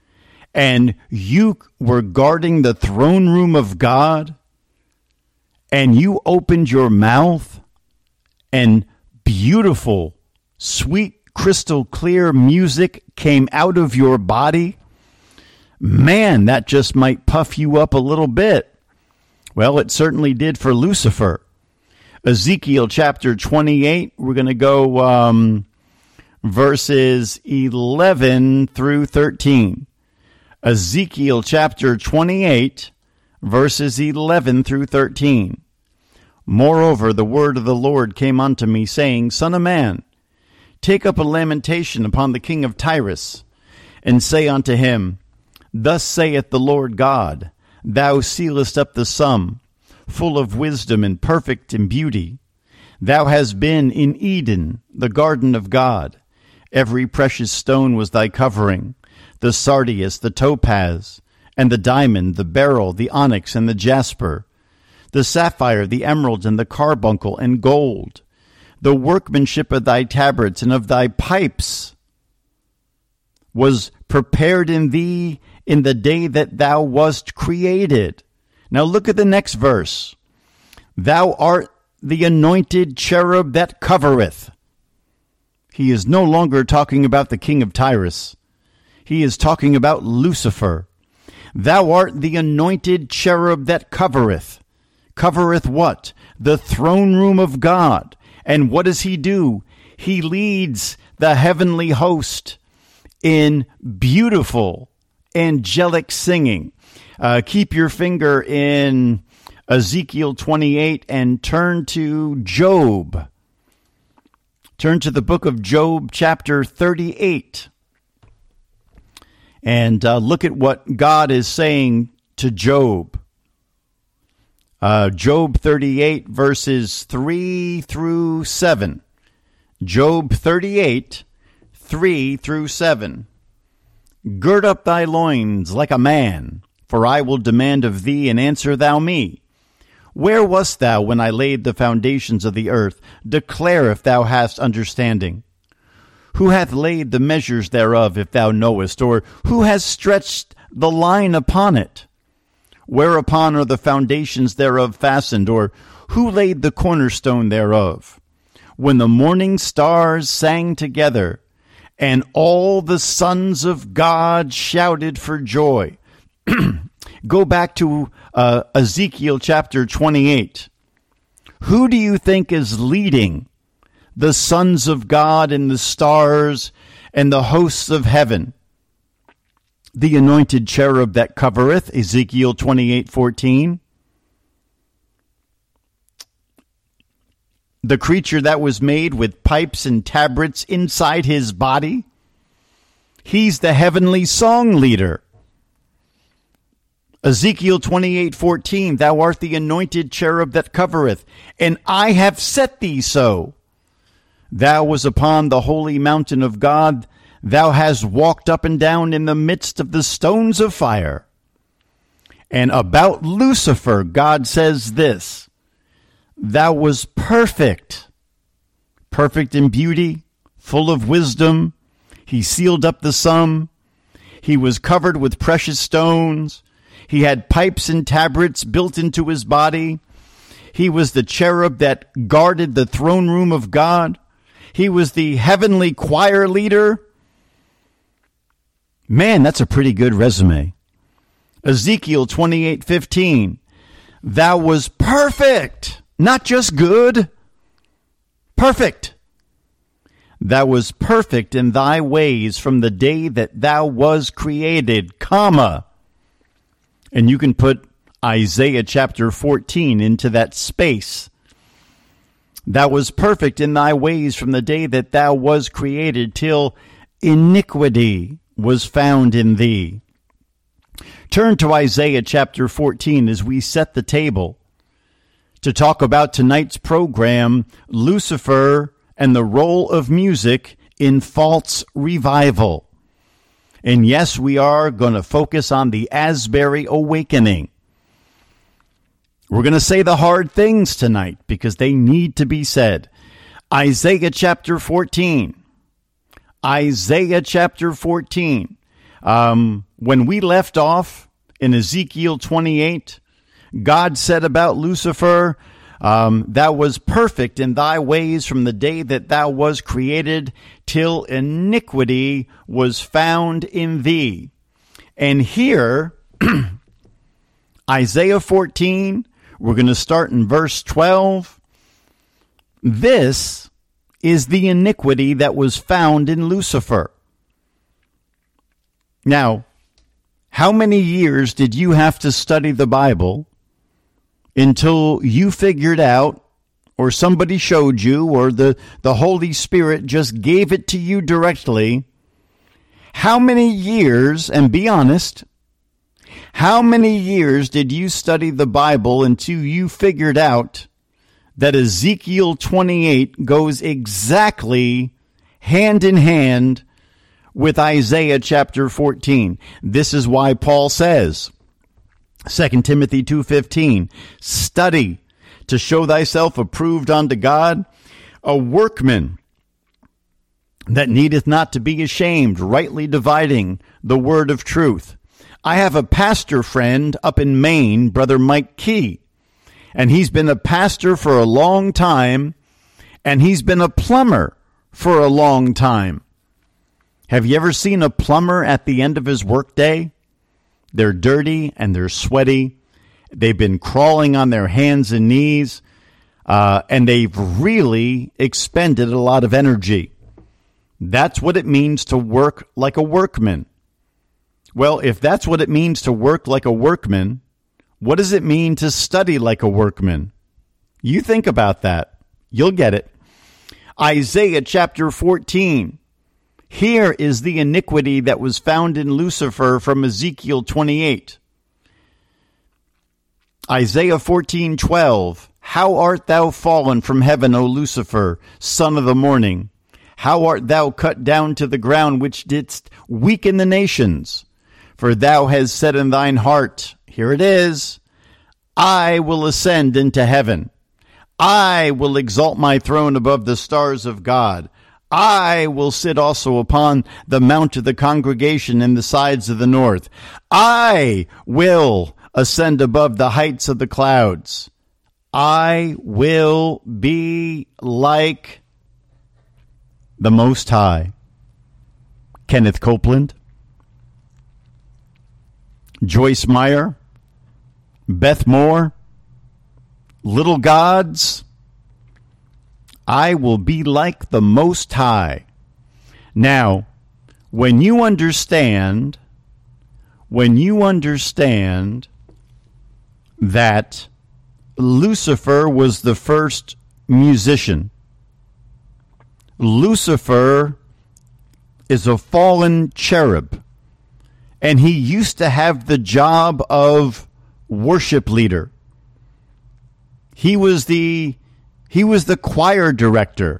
and you were guarding the throne room of God, and you opened your mouth and beautiful, sweet, crystal clear music came out of your body, man, that just might puff you up a little bit. Well, it certainly did for Lucifer. Ezekiel chapter twenty-eight, we're going to go um, verses eleven through thirteen. Ezekiel chapter twenty-eight, verses eleven through thirteen. Moreover, the word of the Lord came unto me, saying, Son of man, take up a lamentation upon the king of Tyrus, and say unto him, Thus saith the Lord God, Thou sealest up the sum, full of wisdom and perfect in beauty. Thou hast been in Eden, the garden of God. Every precious stone was thy covering, the sardius, the topaz, and the diamond, the beryl, the onyx, and the jasper, the sapphire, the emerald, and the carbuncle, and gold, the workmanship of thy tabrets and of thy pipes was prepared in thee in the day that thou wast created. Now look at the next verse. Thou art the anointed cherub that covereth. He is no longer talking about the king of Tyrus. He is talking about Lucifer. Thou art the anointed cherub that covereth. Covereth what? The throne room of God. And what does he do? He leads the heavenly host in beautiful, angelic singing. Uh, keep your finger in Ezekiel twenty-eight and turn to Job. Turn to the book of Job, chapter thirty-eight. And uh, look at what God is saying to Job. Uh, Job thirty-eight, verses three through seven. Job thirty-eight, three through seven. Gird up thy loins like a man, for I will demand of thee, and answer thou me. Where wast thou when I laid the foundations of the earth? Declare if thou hast understanding. Who hath laid the measures thereof, if thou knowest? Or who has stretched the line upon it? Whereupon are the foundations thereof fastened? Or who laid the cornerstone thereof? When the morning stars sang together, and all the sons of God shouted for joy. Go back to uh, Ezekiel chapter twenty-eight. Who do you think is leading the sons of God and the stars and the hosts of heaven? The anointed cherub that covereth, Ezekiel twenty-eight fourteen. The creature that was made with pipes and tabrets inside his body. He's the heavenly song leader. Ezekiel twenty-eight fourteen, thou art the anointed cherub that covereth, and I have set thee so. Thou was upon the holy mountain of God, thou hast walked up and down in the midst of the stones of fire. And about Lucifer, God says this, thou was perfect, perfect in beauty, full of wisdom. He sealed up the sum. He was covered with precious stones. He had pipes and tabrets built into his body. He was the cherub that guarded the throne room of God. He was the heavenly choir leader. Man, that's a pretty good resume. Ezekiel twenty-eight fifteen. Thou was perfect, not just good, perfect. Thou was perfect in thy ways from the day that thou was created, comma. And you can put Isaiah chapter fourteen into that space. Thou was perfect in thy ways from the day that thou was created, till iniquity was found in thee. Turn to Isaiah chapter fourteen as we set the table to talk about tonight's program, Lucifer and the role of music in false revival. And yes, we are going to focus on the Asbury Awakening. We're going to say the hard things tonight because they need to be said. Isaiah chapter fourteen. Isaiah chapter fourteen. Um, when we left off in Ezekiel twenty-eight, God said about Lucifer, um, thou was perfect in thy ways from the day that thou was created till iniquity was found in thee. And here, Isaiah fourteen, we're going to start in verse twelve. This is the iniquity that was found in Lucifer. Now, how many years did you have to study the Bible until you figured out, or somebody showed you, or the, the Holy Spirit just gave it to you directly? How many years, and be honest, how many years did you study the Bible until you figured out that Ezekiel twenty-eight goes exactly hand in hand with Isaiah chapter fourteen? This is why Paul says, Second Timothy two fifteen, study to show thyself approved unto God, a workman that needeth not to be ashamed, rightly dividing the word of truth. I have a pastor friend up in Maine, Brother Mike Key, and he's been a pastor for a long time, and he's been a plumber for a long time. Have you ever seen a plumber at the end of his workday? They're dirty and they're sweaty. They've been crawling on their hands and knees, uh, and they've really expended a lot of energy. That's what it means to work like a workman. Well, if that's what it means to work like a workman, what does it mean to study like a workman? You think about that. You'll get it. Isaiah chapter fourteen. Here is the iniquity that was found in Lucifer from Ezekiel twenty-eight. Isaiah fourteen twelve. How art thou fallen from heaven, O Lucifer, son of the morning? How art thou cut down to the ground, which didst weaken the nations? For thou hast said in thine heart, here it is, I will ascend into heaven. I will exalt my throne above the stars of God. I will sit also upon the mount of the congregation in the sides of the north. I will ascend above the heights of the clouds. I will be like the Most High. Kenneth Copeland, Joyce Meyer, Beth Moore, Little Gods. I will be like the Most High. Now, when you understand, when you understand that Lucifer was the first musician, Lucifer is a fallen cherub, and he used to have the job of worship leader. He was the he was the choir director.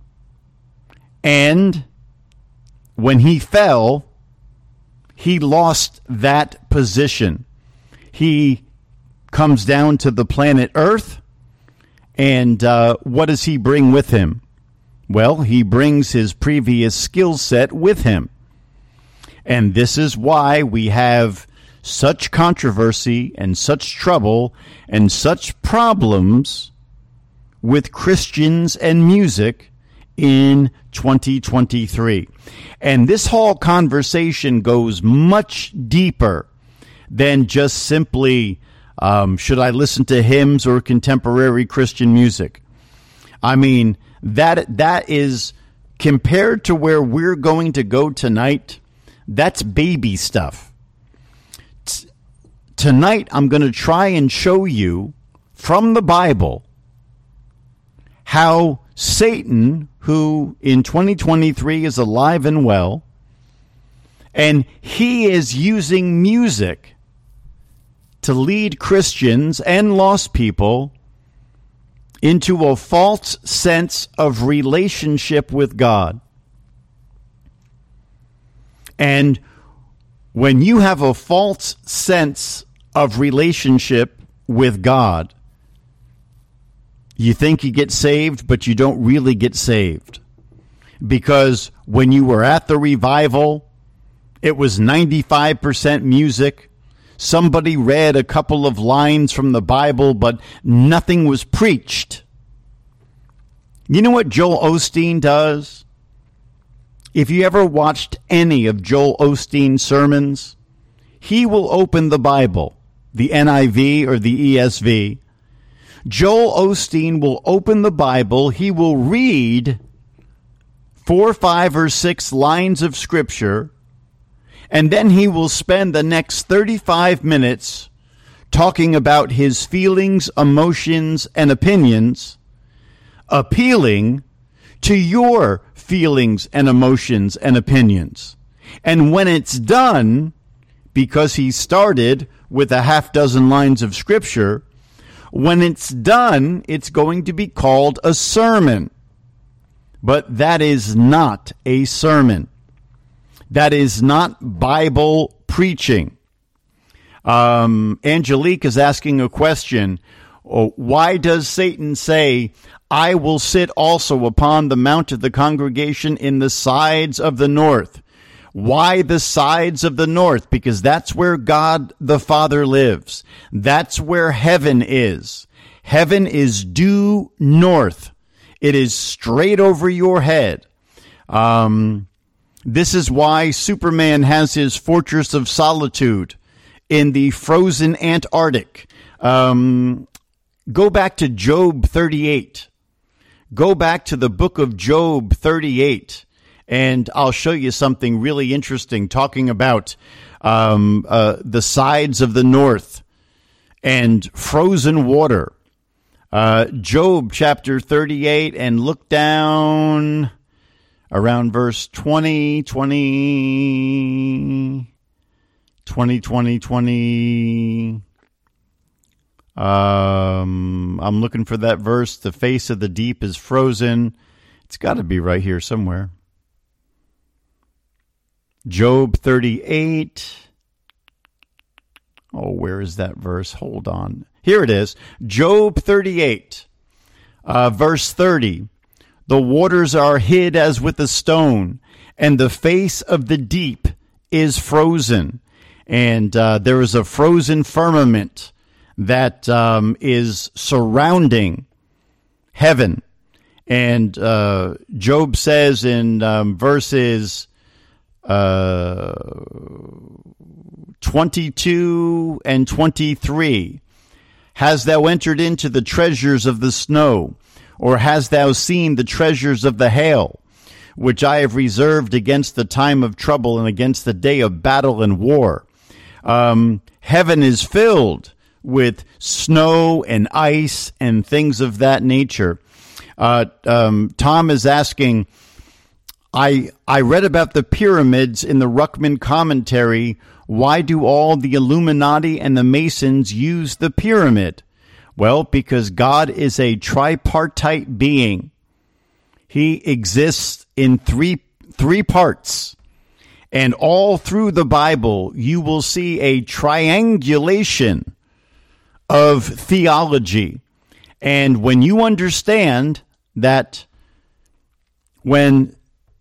And when he fell, he lost that position. He comes down to the planet Earth, and uh, what does he bring with him? Well, he brings his previous skill set with him. And this is why we have such controversy and such trouble and such problems with Christians and music in twenty twenty-three. And this whole conversation goes much deeper than just simply, um, should I listen to hymns or contemporary Christian music? I mean, that that is, compared to where we're going to go tonight, that's baby stuff. T- tonight, I'm going to try and show you from the Bible how Satan, who in twenty twenty-three is alive and well, and he is using music to lead Christians and lost people into a false sense of relationship with God. And when you have a false sense of relationship with God, you think you get saved, but you don't really get saved. Because when you were at the revival, it was ninety-five percent music. somebody read a couple of lines from the Bible, but nothing was preached. You know what Joel Osteen does? If you ever watched any of Joel Osteen's sermons, he will open the Bible, the N I V or the E S V. Joel Osteen will open the Bible. He will read four, five, or six lines of Scripture, and then he will spend the next thirty-five minutes talking about his feelings, emotions, and opinions, appealing to your feelings and emotions and opinions. And when it's done, because he started with a half dozen lines of Scripture, when it's done, it's going to be called a sermon. But that is not a sermon. That is not Bible preaching. Um, Angelique is asking a question. Oh, why does Satan say, I will sit also upon the mount of the congregation in the sides of the north? Why the sides of the north? Because that's where God the Father lives. That's where heaven is. Heaven is due north. It is straight over your head. Um, this is why Superman has his fortress of solitude in the frozen Antarctic. Um, go back to Job thirty-eight. Go back to the book of Job thirty-eight, and I'll show you something really interesting talking about um, uh, the sides of the north and frozen water. Uh, Job chapter thirty-eight, and look down around verse twenty, twenty, twenty, twenty, twenty. Um, I'm looking for that verse. The face of the deep is frozen. It's got to be right here somewhere. Job thirty-eight. Oh, where is that verse? Hold on. Here it is. Job thirty-eight, uh, verse thirty. The waters are hid as with a stone, and the face of the deep is frozen. And uh, there is a frozen firmament that um, is surrounding heaven. And uh, Job says in um, verses uh, twenty-two and twenty-three, Hast thou entered into the treasures of the snow, or hast thou seen the treasures of the hail, which I have reserved against the time of trouble and against the day of battle and war? Um, heaven is filled with snow and ice and things of that nature. Uh, um, Tom is asking, I I read about the pyramids in the Ruckman commentary. Why do all the Illuminati and the Masons use the pyramid? Well, because God is a tripartite being. He exists in three three parts. And all through the Bible, you will see a triangulation of theology. And when you understand that when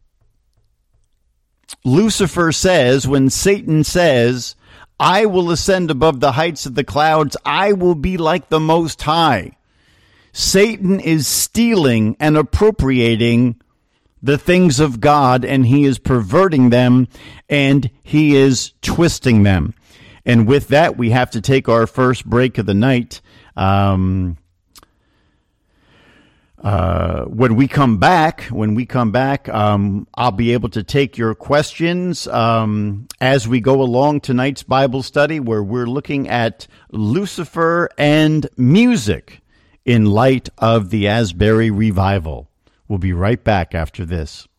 Lucifer says, when Satan says, I will ascend above the heights of the clouds, I will be like the Most High, Satan is stealing and appropriating the things of God, and he is perverting them, and he is twisting them. And with that, we have to take our first break of the night. Um, uh, when we come back, when we come back, um, I'll be able to take your questions um, as we go along tonight's Bible study, where we're looking at Lucifer and music in light of the Asbury Revival. We'll be right back after this.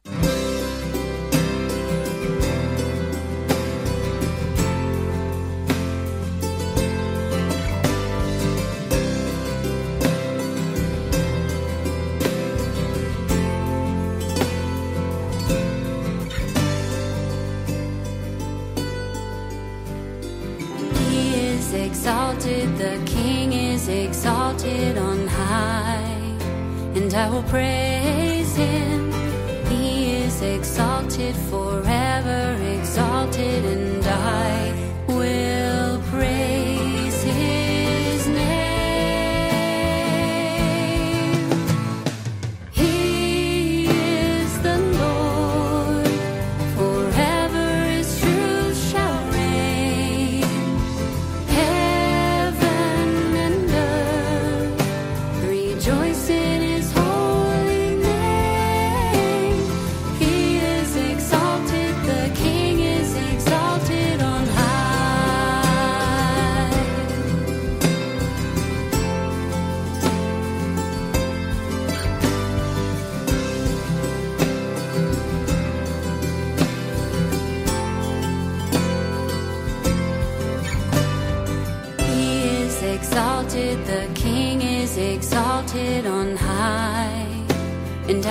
Exalted, the King is exalted on high, and I will praise him. He is exalted forever, exalted, and I will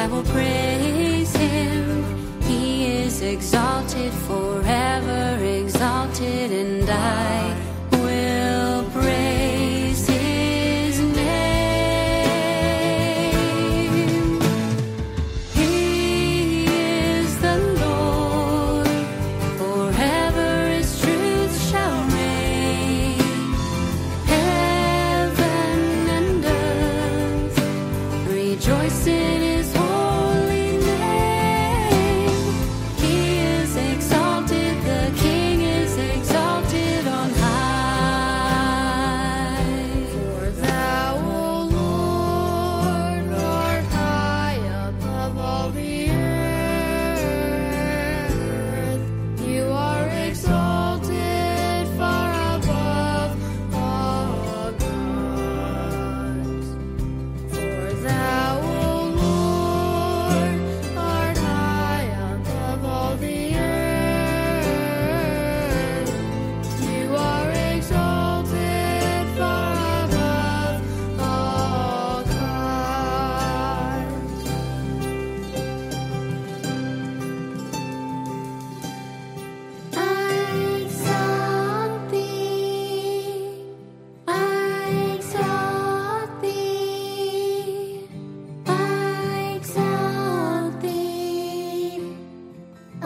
will praise him. He is exalted, forever exalted, and I will praise his name. He is the Lord, forever his truth shall reign. Heaven and earth rejoice in his holy name. He is exalted, the King is exalted on high. For thou, O Lord, art high above all the earth. You are exalted far above all gods. For thou, O Lord, art high above all the earth. You are exalted far above all gods. I exalt thee, I exalt thee, I exalt thee, O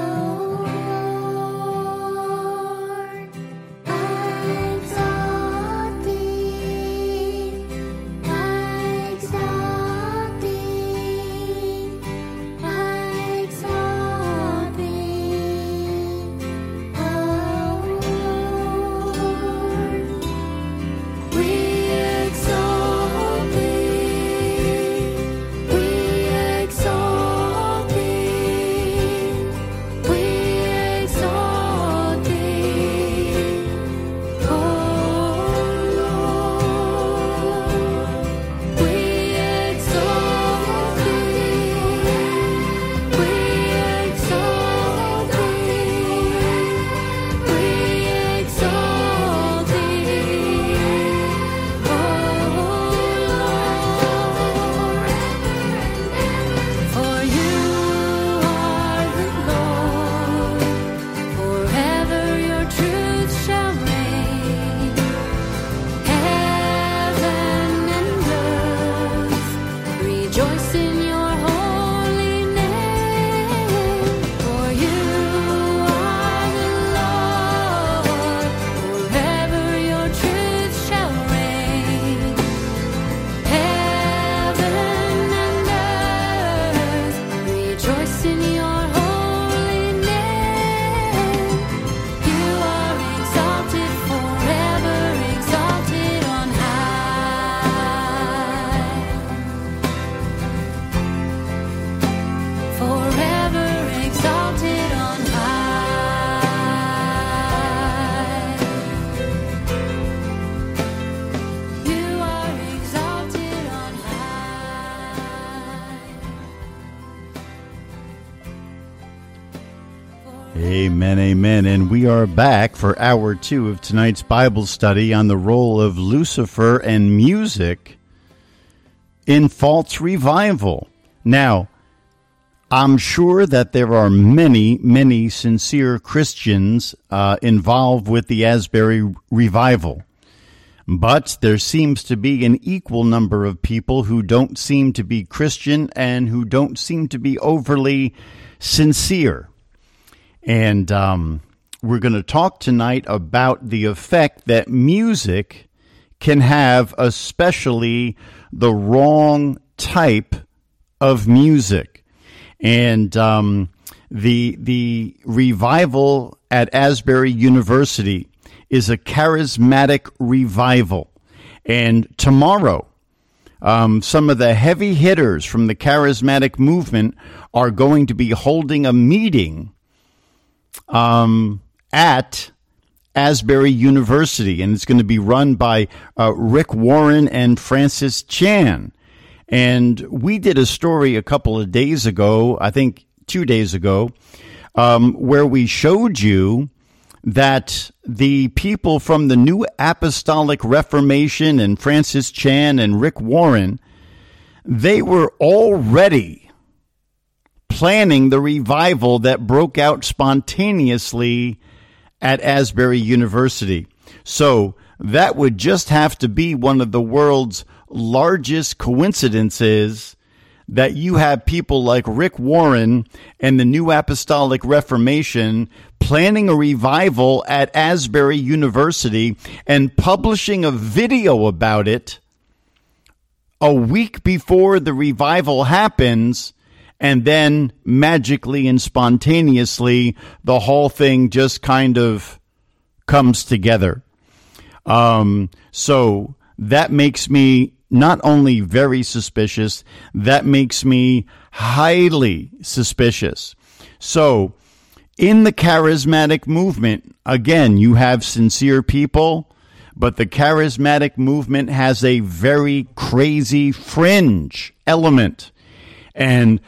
Lord. I exalt thee, I exalt thee, I exalt thee, O Lord. We exalt thee, we exalt thee, we exalt thee, O Lord. We exalt thee, we exalt thee, we exalt thee, O Lord. For you are the Lord, forever your truth shall reign. Heaven and earth rejoice in your holy name. For you are the Lord, forever your truth shall reign. Heaven and earth rejoice in your holy name. You are exalted, forever exalted on high. Forever exalted on high. You are exalted on high. Amen, amen. And we are back for hour two of tonight's Bible study on the role of Lucifer and music in false revival. Now, I'm sure that there are many, many sincere Christians uh, involved with the Asbury revival. But there seems to be an equal number of people who don't seem to be Christian and who don't seem to be overly sincere. And um, we're going to talk tonight about the effect that music can have, especially the wrong type of music. And um, the the revival at Asbury University is a charismatic revival. And tomorrow, um, some of the heavy hitters from the charismatic movement are going to be holding a meeting um, at Asbury University, and it's going to be run by uh, Rick Warren and Francis Chan. And we did a story a couple of days ago, I think two days ago, um, where we showed you that the people from the New Apostolic Reformation and Francis Chan and Rick Warren, they were already planning the revival that broke out spontaneously at Asbury University. So that would just have to be one of the world's largest coincidences that you have people like Rick Warren and the New Apostolic Reformation planning a revival at Asbury University and publishing a video about it a week before the revival happens, and then magically and spontaneously the whole thing just kind of comes together. Um, so that makes me not only very suspicious, that makes me highly suspicious. So in the charismatic movement, again, you have sincere people, but the charismatic movement has a very crazy fringe element. And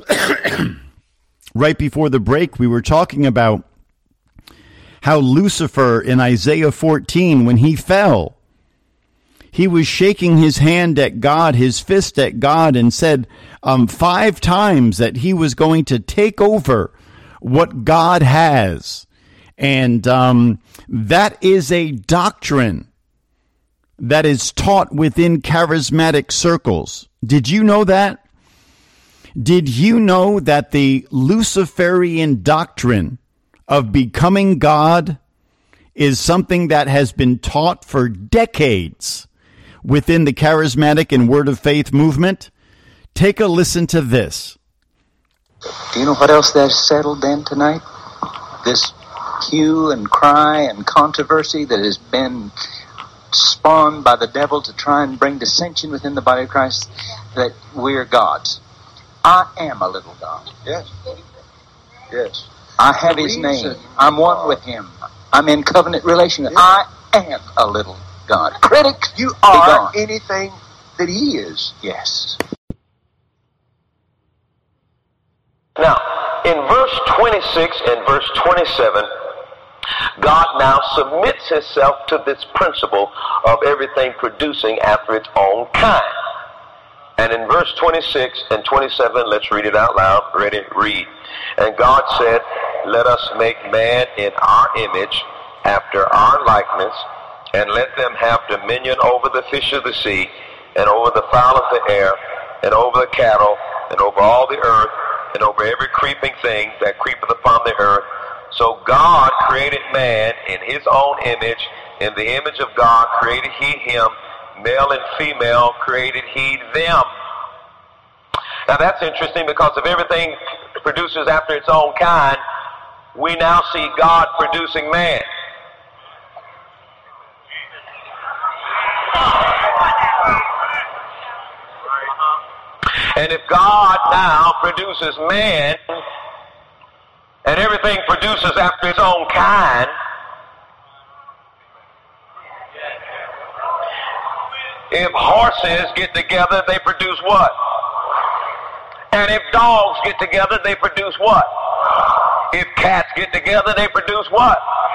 right before the break, we were talking about how Lucifer in Isaiah fourteen, when he fell, he was shaking his hand at God, his fist at God, and said um, five times that he was going to take over what God has. And um, that is a doctrine that is taught within charismatic circles. Did you know that? Did you know that the Luciferian doctrine of becoming God is something that has been taught for decades within the charismatic and word of faith movement? Take a listen to this. Do you know what else they've settled then tonight? This hue and cry and controversy that has been spawned by the devil to try and bring dissension within the body of Christ, that we're gods. I am a little God. Yes. Yes. I have his name. I'm one with him. I'm in covenant relation. Yes. I am a little God. Critics, You are gone. anything that he is. Yes. Now, in verse twenty-six and verse twenty-seven, God now submits himself to this principle of everything producing after its own kind. And in verse twenty-six and twenty-seven, let's read it out loud. Ready? Read. And God said, let us make man in our image, after our likeness, and let them have dominion over the fish of the sea, and over the fowl of the air, and over the cattle, and over all the earth, and over every creeping thing that creepeth upon the earth. So God created man in his own image. In the image of God created he him. Male and female created he them. Now that's interesting, because if everything produces after its own kind, we now see God producing man. And if God now produces man, and everything produces after its own kind, if horses get together, they produce what? And if dogs get together, they produce what? If cats get together, they produce what?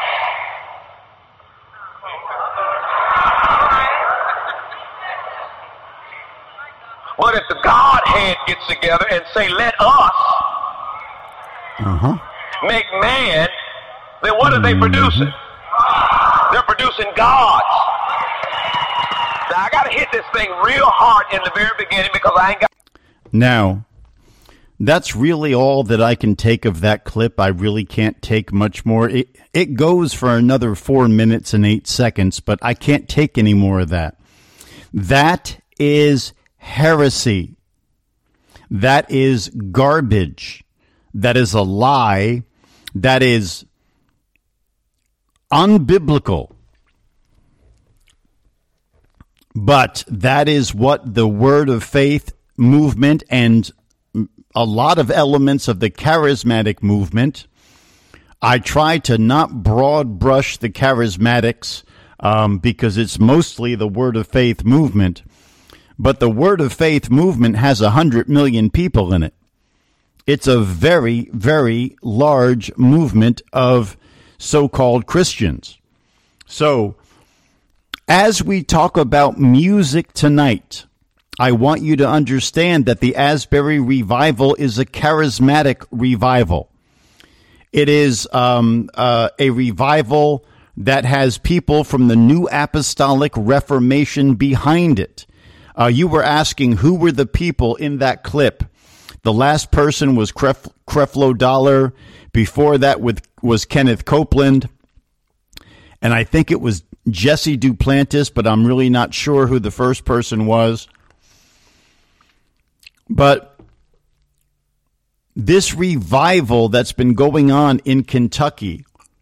But if the Godhead gets together and say, let us Uh-huh. make man, then what are they producing? They're producing gods. Now, I got to hit this thing real hard in the very beginning, because I ain't got... Now, that's really all that I can take of that clip. I really can't take much more. It, it goes for another four minutes and eight seconds, but I can't take any more of that. That is heresy. That is garbage. That is a lie. That is unbiblical. But that is what the Word of Faith movement and a lot of elements of the charismatic movement. I try to not broad brush the charismatics um, because it's mostly the Word of Faith movement. But the Word of Faith movement has a hundred million people in it. It's a very, very large movement of so-called Christians. So, as we talk about music tonight, I want you to understand that the Asbury revival is a charismatic revival. It is um, uh, a revival that has people from the New Apostolic Reformation behind it. Uh, you were asking who were the people in that clip. The last person was Cref- Creflo Dollar. Before that with, was Kenneth Copeland. And I think it was Jesse Duplantis, but I'm really not sure who the first person was. But this revival that's been going on in Kentucky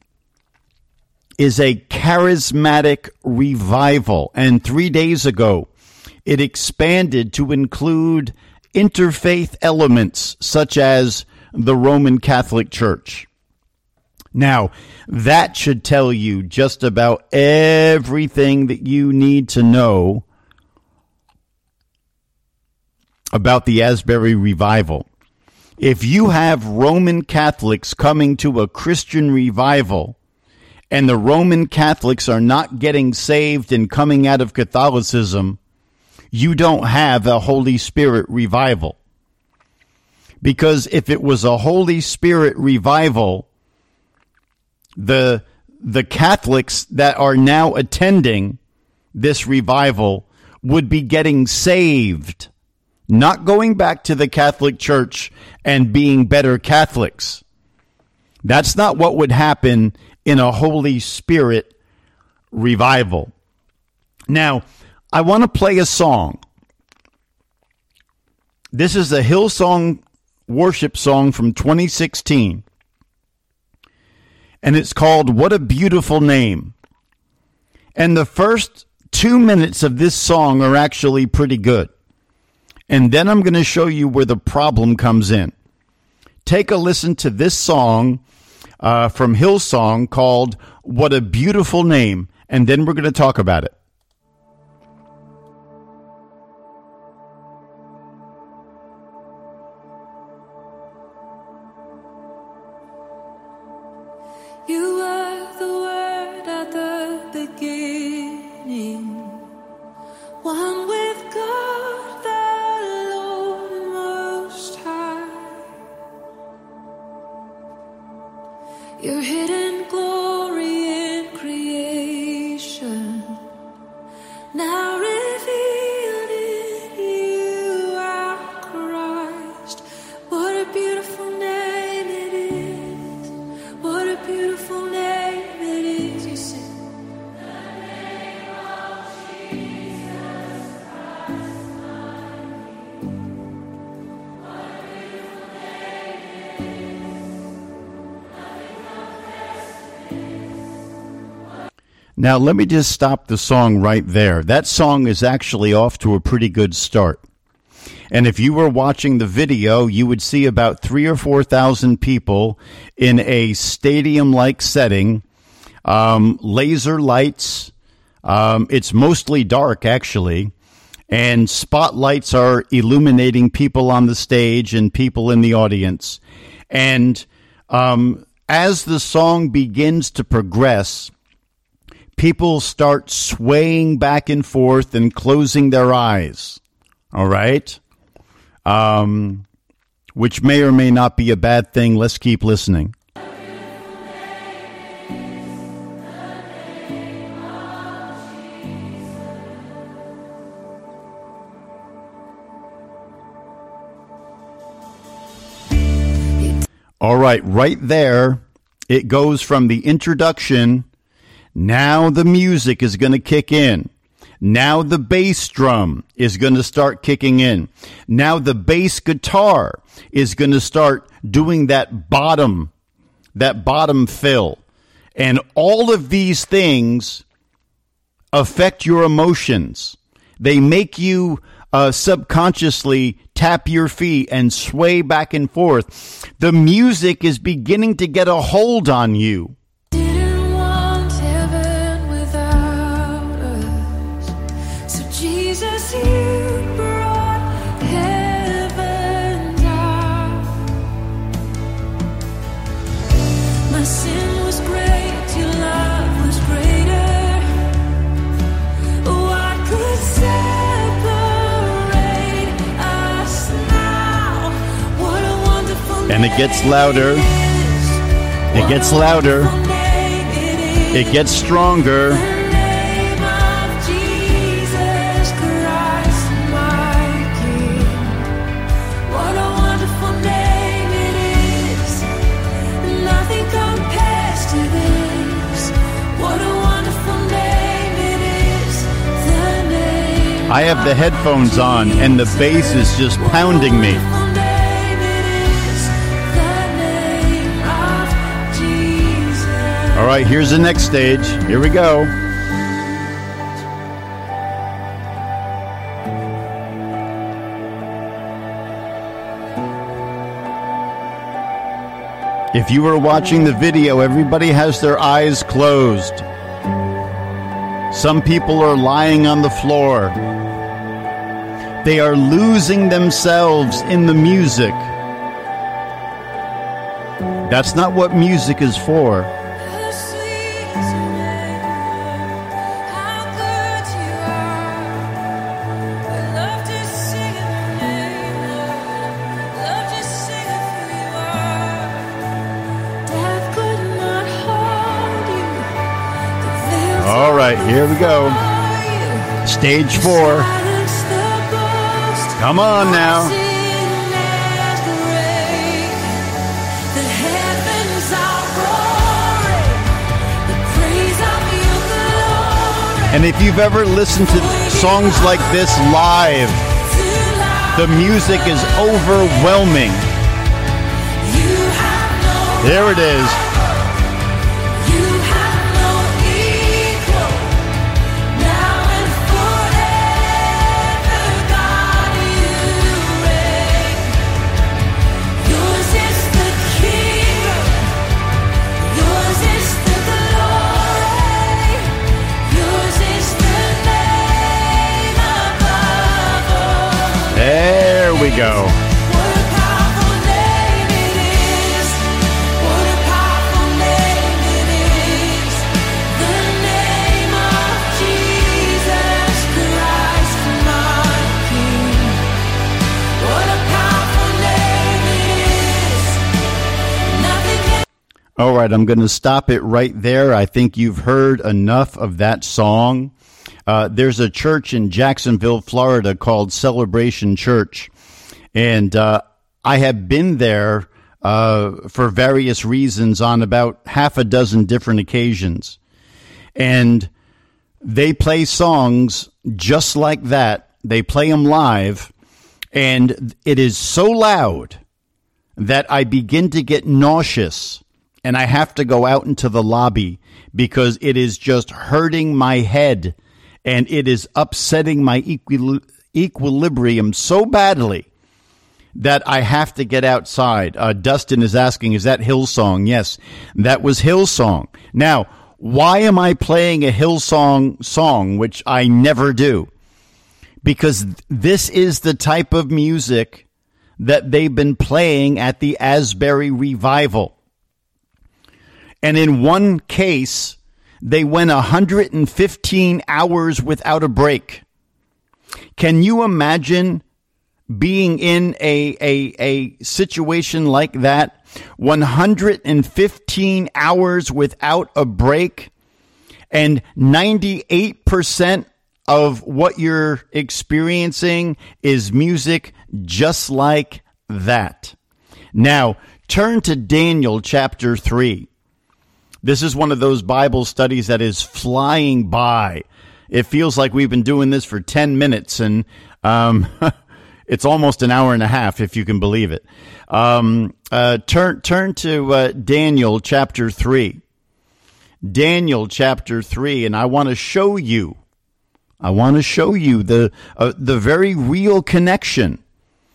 is a charismatic revival. And three days ago, it expanded to include interfaith elements such as the Roman Catholic Church. Now, that should tell you just about everything that you need to know about the Asbury revival. If you have Roman Catholics coming to a Christian revival and the Roman Catholics are not getting saved and coming out of Catholicism, you don't have a Holy Spirit revival. Because if it was a Holy Spirit revival, the the Catholics that are now attending this revival would be getting saved, not going back to the Catholic Church and being better Catholics. That's not what would happen in a Holy Spirit revival. Now, I want to play a song. This is a Hillsong worship song from twenty sixteen. And it's called What a Beautiful Name. And the first two minutes of this song are actually pretty good. And then I'm going to show you where the problem comes in. Take a listen to this song uh, from Hillsong called What a Beautiful Name. And then we're going to talk about it. You were the Word at the beginning, one with God the Lord Most High. Your hidden glory in creation, now revealed in you, our Christ. What a beautiful name it is. What a beautiful name it is. You sing. The name of Jesus Christ, my King. What a beautiful name it is. Nothing compares to it. Now, let me just stop the song right there. That song is actually off to a pretty good start. And if you were watching the video, you would see about three or four thousand people in a stadium-like setting, um, laser lights. Um, it's mostly dark, actually, and spotlights are illuminating people on the stage and people in the audience. And um, as the song begins to progress, people start swaying back and forth and closing their eyes. All right? Um, which may or may not be a bad thing. Let's keep listening. All right, right there, it goes from the introduction. Now the music is going to kick in. Now the bass drum is going to start kicking in. Now the bass guitar is going to start doing that bottom, that bottom fill. And all of these things affect your emotions. They make you uh, subconsciously tap your feet and sway back and forth. The music is beginning to get a hold on you. Separate And it gets louder. It gets louder. It gets stronger. I have the headphones on, and the bass is just pounding me. All right, here's the next stage. Here we go. If you were watching the video, everybody has their eyes closed. Some people are lying on the floor. They are losing themselves in the music. That's not what music is for. All right, here we go. Stage four. Come on now. And if you've ever listened to songs like this live, the music is overwhelming. There it is. There we go. All right, I'm going to stop it right there. I think you've heard enough of that song. Uh, there's a church in Jacksonville, Florida called Celebration Church. And uh, I have been there uh, for various reasons on about half a dozen different occasions. And they play songs just like that. They play them live. And it is so loud that I begin to get nauseous. And I have to go out into the lobby because it is just hurting my head. And it is upsetting my equil- equilibrium so badly that I have to get outside. Uh, Dustin is asking, is that Hillsong? Yes, that was Hillsong. Now, why am I playing a Hillsong song, which I never do? Because this is the type of music that they've been playing at the Asbury Revival. And in one case, they went one hundred fifteen hours without a break. Can you imagine being in a, a, a situation like that? one hundred fifteen hours without a break, and ninety-eight percent of what you're experiencing is music just like that. Now, turn to Daniel chapter three. This is one of those Bible studies that is flying by. It feels like we've been doing this for ten minutes, and um, it's almost an hour and a half, if you can believe it. Um, uh, turn turn to uh, Daniel chapter three. Daniel chapter three, and I want to show you, I want to show you the uh, the very real connection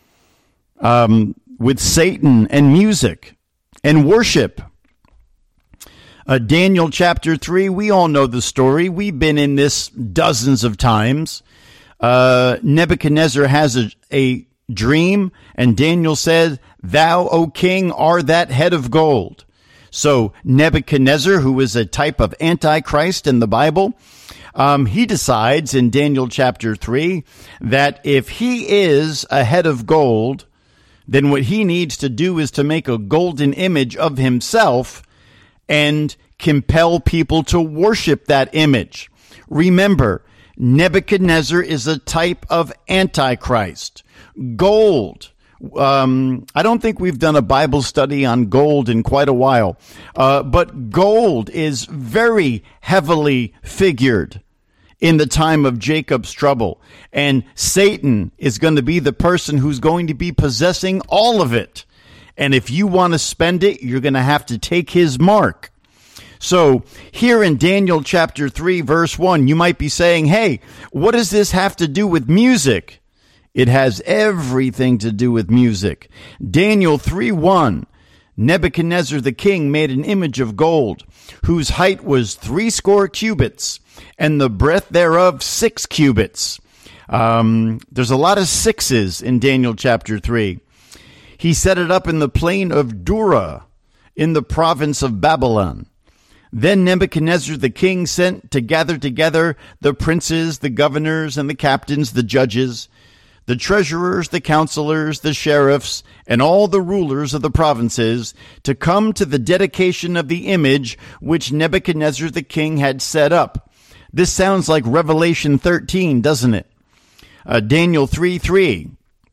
um, with Satan and music and worship. Uh, Daniel chapter three, we all know the story. We've been in this dozens of times. Uh, Nebuchadnezzar has a, a dream, and Daniel said, "Thou, O king, art that head of gold." So Nebuchadnezzar, who is a type of Antichrist in the Bible, um, he decides in Daniel chapter three that if he is a head of gold, then what he needs to do is to make a golden image of himself and compel people to worship that image. Remember, Nebuchadnezzar is a type of Antichrist. Gold. Um, I don't think we've done a Bible study on gold in quite a while, uh, but gold is very heavily figured in the time of Jacob's trouble. And Satan is going to be the person who's going to be possessing all of it. And if you want to spend it, you're going to have to take his mark. So here in Daniel chapter three, verse one, you might be saying, hey, what does this have to do with music? It has everything to do with music. Daniel three one, Nebuchadnezzar the king made an image of gold, whose height was threescore cubits, and the breadth thereof six cubits. Um, there's a lot of sixes in Daniel chapter three. He set it up in the plain of Dura, in the province of Babylon. Then Nebuchadnezzar the king sent to gather together the princes, the governors, and the captains, the judges, the treasurers, the counselors, the sheriffs, and all the rulers of the provinces to come to the dedication of the image which Nebuchadnezzar the king had set up. This sounds like Revelation thirteen, doesn't it? Uh, Daniel three three.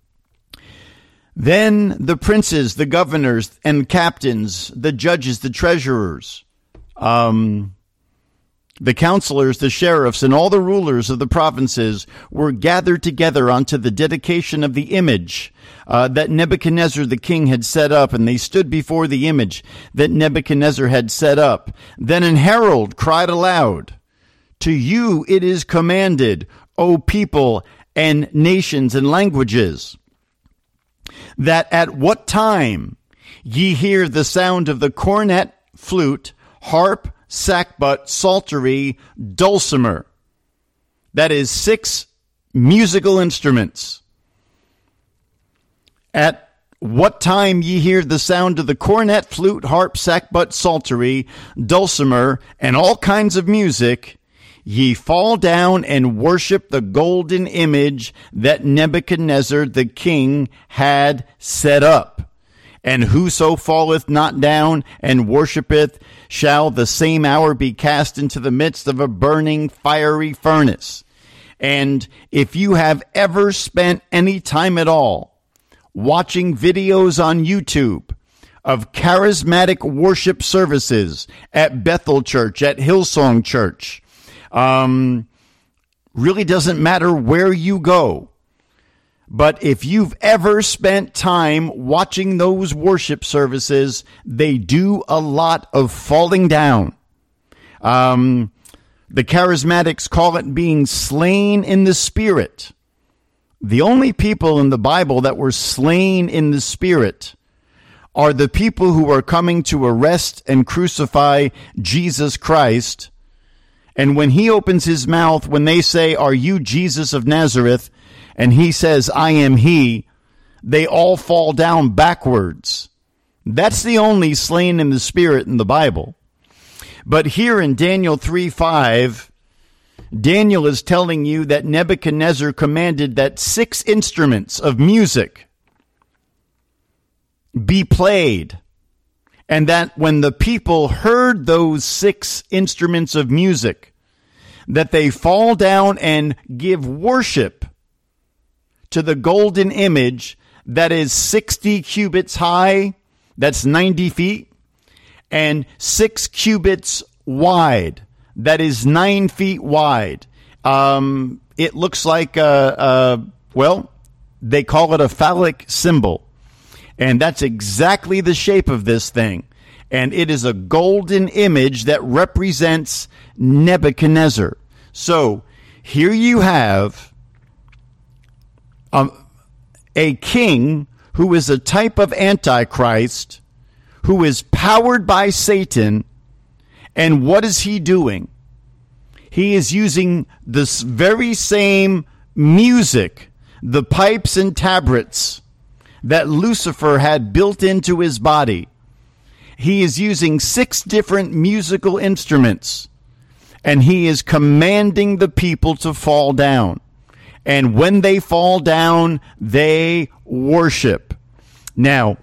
Then the princes, the governors, and captains, the judges, the treasurers, um, the counselors, the sheriffs, and all the rulers of the provinces were gathered together unto the dedication of the image uh, that Nebuchadnezzar the king had set up, and they stood before the image that Nebuchadnezzar had set up. Then an herald cried aloud, to you it is commanded, O people and nations and languages, that at what time ye hear the sound of the cornet, flute, harp, sackbut, psaltery, dulcimer. That is six musical instruments. At what time ye hear the sound of the cornet, flute, harp, sackbut, psaltery, dulcimer, and all kinds of music, ye fall down and worship the golden image that Nebuchadnezzar the king had set up. And whoso falleth not down and worshipeth shall the same hour be cast into the midst of a burning fiery furnace. And if you have ever spent any time at all watching videos on YouTube of charismatic worship services at Bethel Church, at Hillsong Church, um, really doesn't matter where you go. But if you've ever spent time watching those worship services, they do a lot of falling down. Um, the charismatics call it being slain in the spirit. The only people in the Bible that were slain in the spirit are the people who are coming to arrest and crucify Jesus Christ. And when he opens his mouth, when they say, are you Jesus of Nazareth? And he says, I am he, they all fall down backwards. That's the only slain in the spirit in the Bible. But here in Daniel three five, Daniel is telling you that Nebuchadnezzar commanded that six instruments of music be played. And that when the people heard those six instruments of music, that they fall down and give worship to the golden image that is sixty cubits high, that's ninety feet, and six cubits wide, that is nine feet wide. Um, it looks like, a, a, well, they call it a phallic symbol. And that's exactly the shape of this thing. And it is a golden image that represents Nebuchadnezzar. So here you have Um, a king who is a type of Antichrist, who is powered by Satan. And what is he doing? He is using this very same music, the pipes and tabrets that Lucifer had built into his body. He is using six different musical instruments, and he is commanding the people to fall down. And when they fall down, they worship. Now,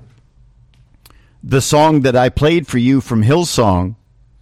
the song that I played for you from Hillsong,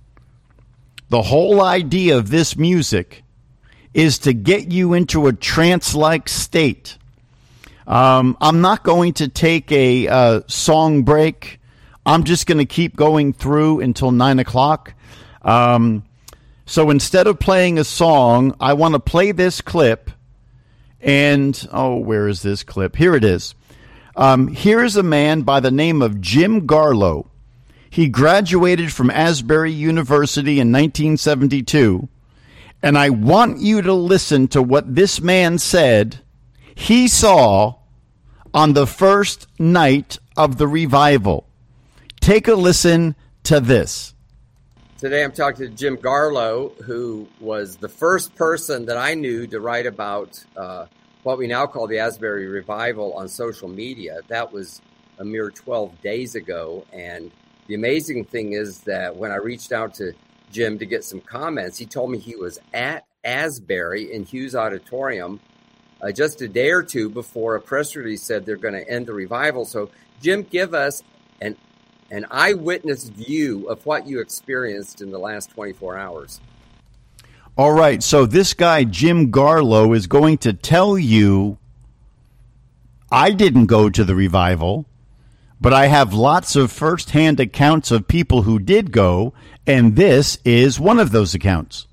the whole idea of this music is to get you into a trance-like state. Um, I'm not going to take a uh, song break. I'm just going to keep going through until nine o'clock. Um, so instead of playing a song, I want to play this clip. And, oh, where is this clip? Here it is. Um, here's a man by the name of Jim Garlow. He graduated from Asbury University in nineteen seventy-two. And I want you to listen to what this man said he saw on the first night of the revival. Take a listen to this. Today I'm talking to Jim Garlow, who was the first person that I knew to write about uh, what we now call the Asbury Revival on social media. That was a mere twelve days ago. And the amazing thing is that when I reached out to Jim to get some comments, he told me he was at Asbury in Hughes Auditorium uh, just a day or two before a press release said they're going to end the revival. So, Jim, give us an an eyewitness view of what you experienced in the last twenty-four hours. All right, so this guy, Jim Garlow, is going to tell you, I didn't go to the revival, but I have lots of firsthand accounts of people who did go, and this is one of those accounts.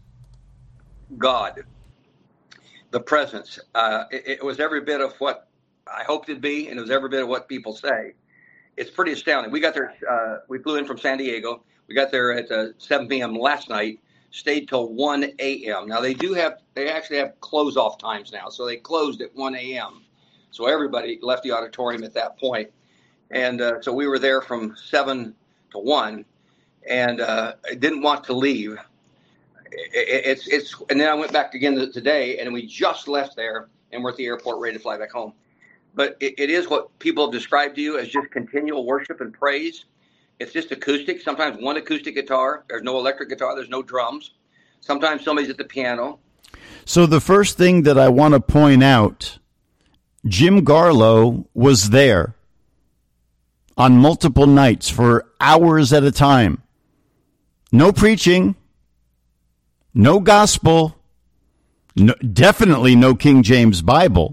God, the presence, uh, it, it was every bit of what I hoped it'd be, and it was every bit of what people say. It's pretty astounding. We got there, uh, we flew in from San Diego. We got there at uh, seven p.m. last night, stayed till one a.m. Now, they do have, they actually have close-off times now, so they closed at one a.m. So everybody left the auditorium at that point. And uh, so we were there from seven to one, and uh, I didn't want to leave. It, it's, it's, and then I went back again today, and we just left there, and we're at the airport ready to fly back home. But it, it is what people have described to you as just continual worship and praise. It's just acoustic, sometimes one acoustic guitar. There's no electric guitar. There's no drums. Sometimes somebody's at the piano. So the first thing that I want to point out, Jim Garlow was there on multiple nights for hours at a time. No preaching, no gospel, no, definitely no King James Bible.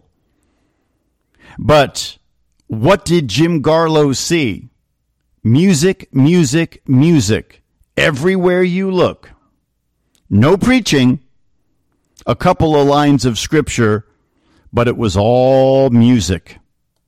But what did Jim Garlow see? Music, music, music. Everywhere you look. No preaching. A couple of lines of scripture, but it was all music.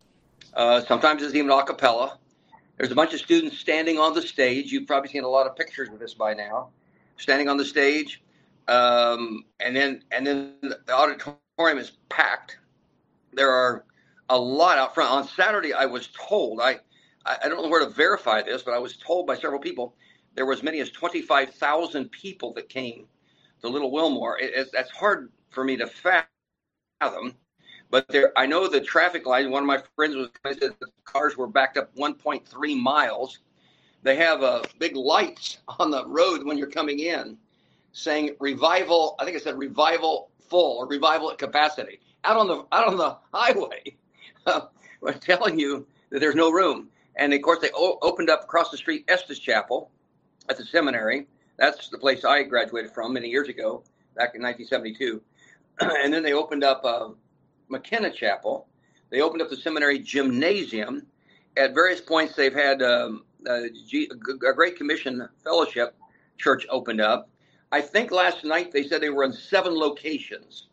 Uh, sometimes it's even a cappella. There's a bunch of students standing on the stage. You've probably seen a lot of pictures of this by now. Standing on the stage. Um, and then and then the auditorium is packed. There are a lot out front. On Saturday, I was told, I, I don't know where to verify this, but I was told by several people there were as many as twenty-five thousand people that came to Little Wilmore. It, it, that's hard for me to fathom, but there, I know the traffic light. One of my friends was said the cars were backed up one point three miles. They have uh, big lights on the road when you're coming in saying revival. I think it said revival full or revival at capacity out on the out on the highway. We're telling you that there's no room. And, of course, they o- opened up across the street Estes Chapel at the seminary. That's the place I graduated from many years ago, back in nineteen seventy-two. And then they opened up uh, McKenna Chapel. They opened up the seminary gymnasium. At various points, they've had um, a, G- a Great Commission Fellowship Church opened up. I think last night they said they were in seven locations.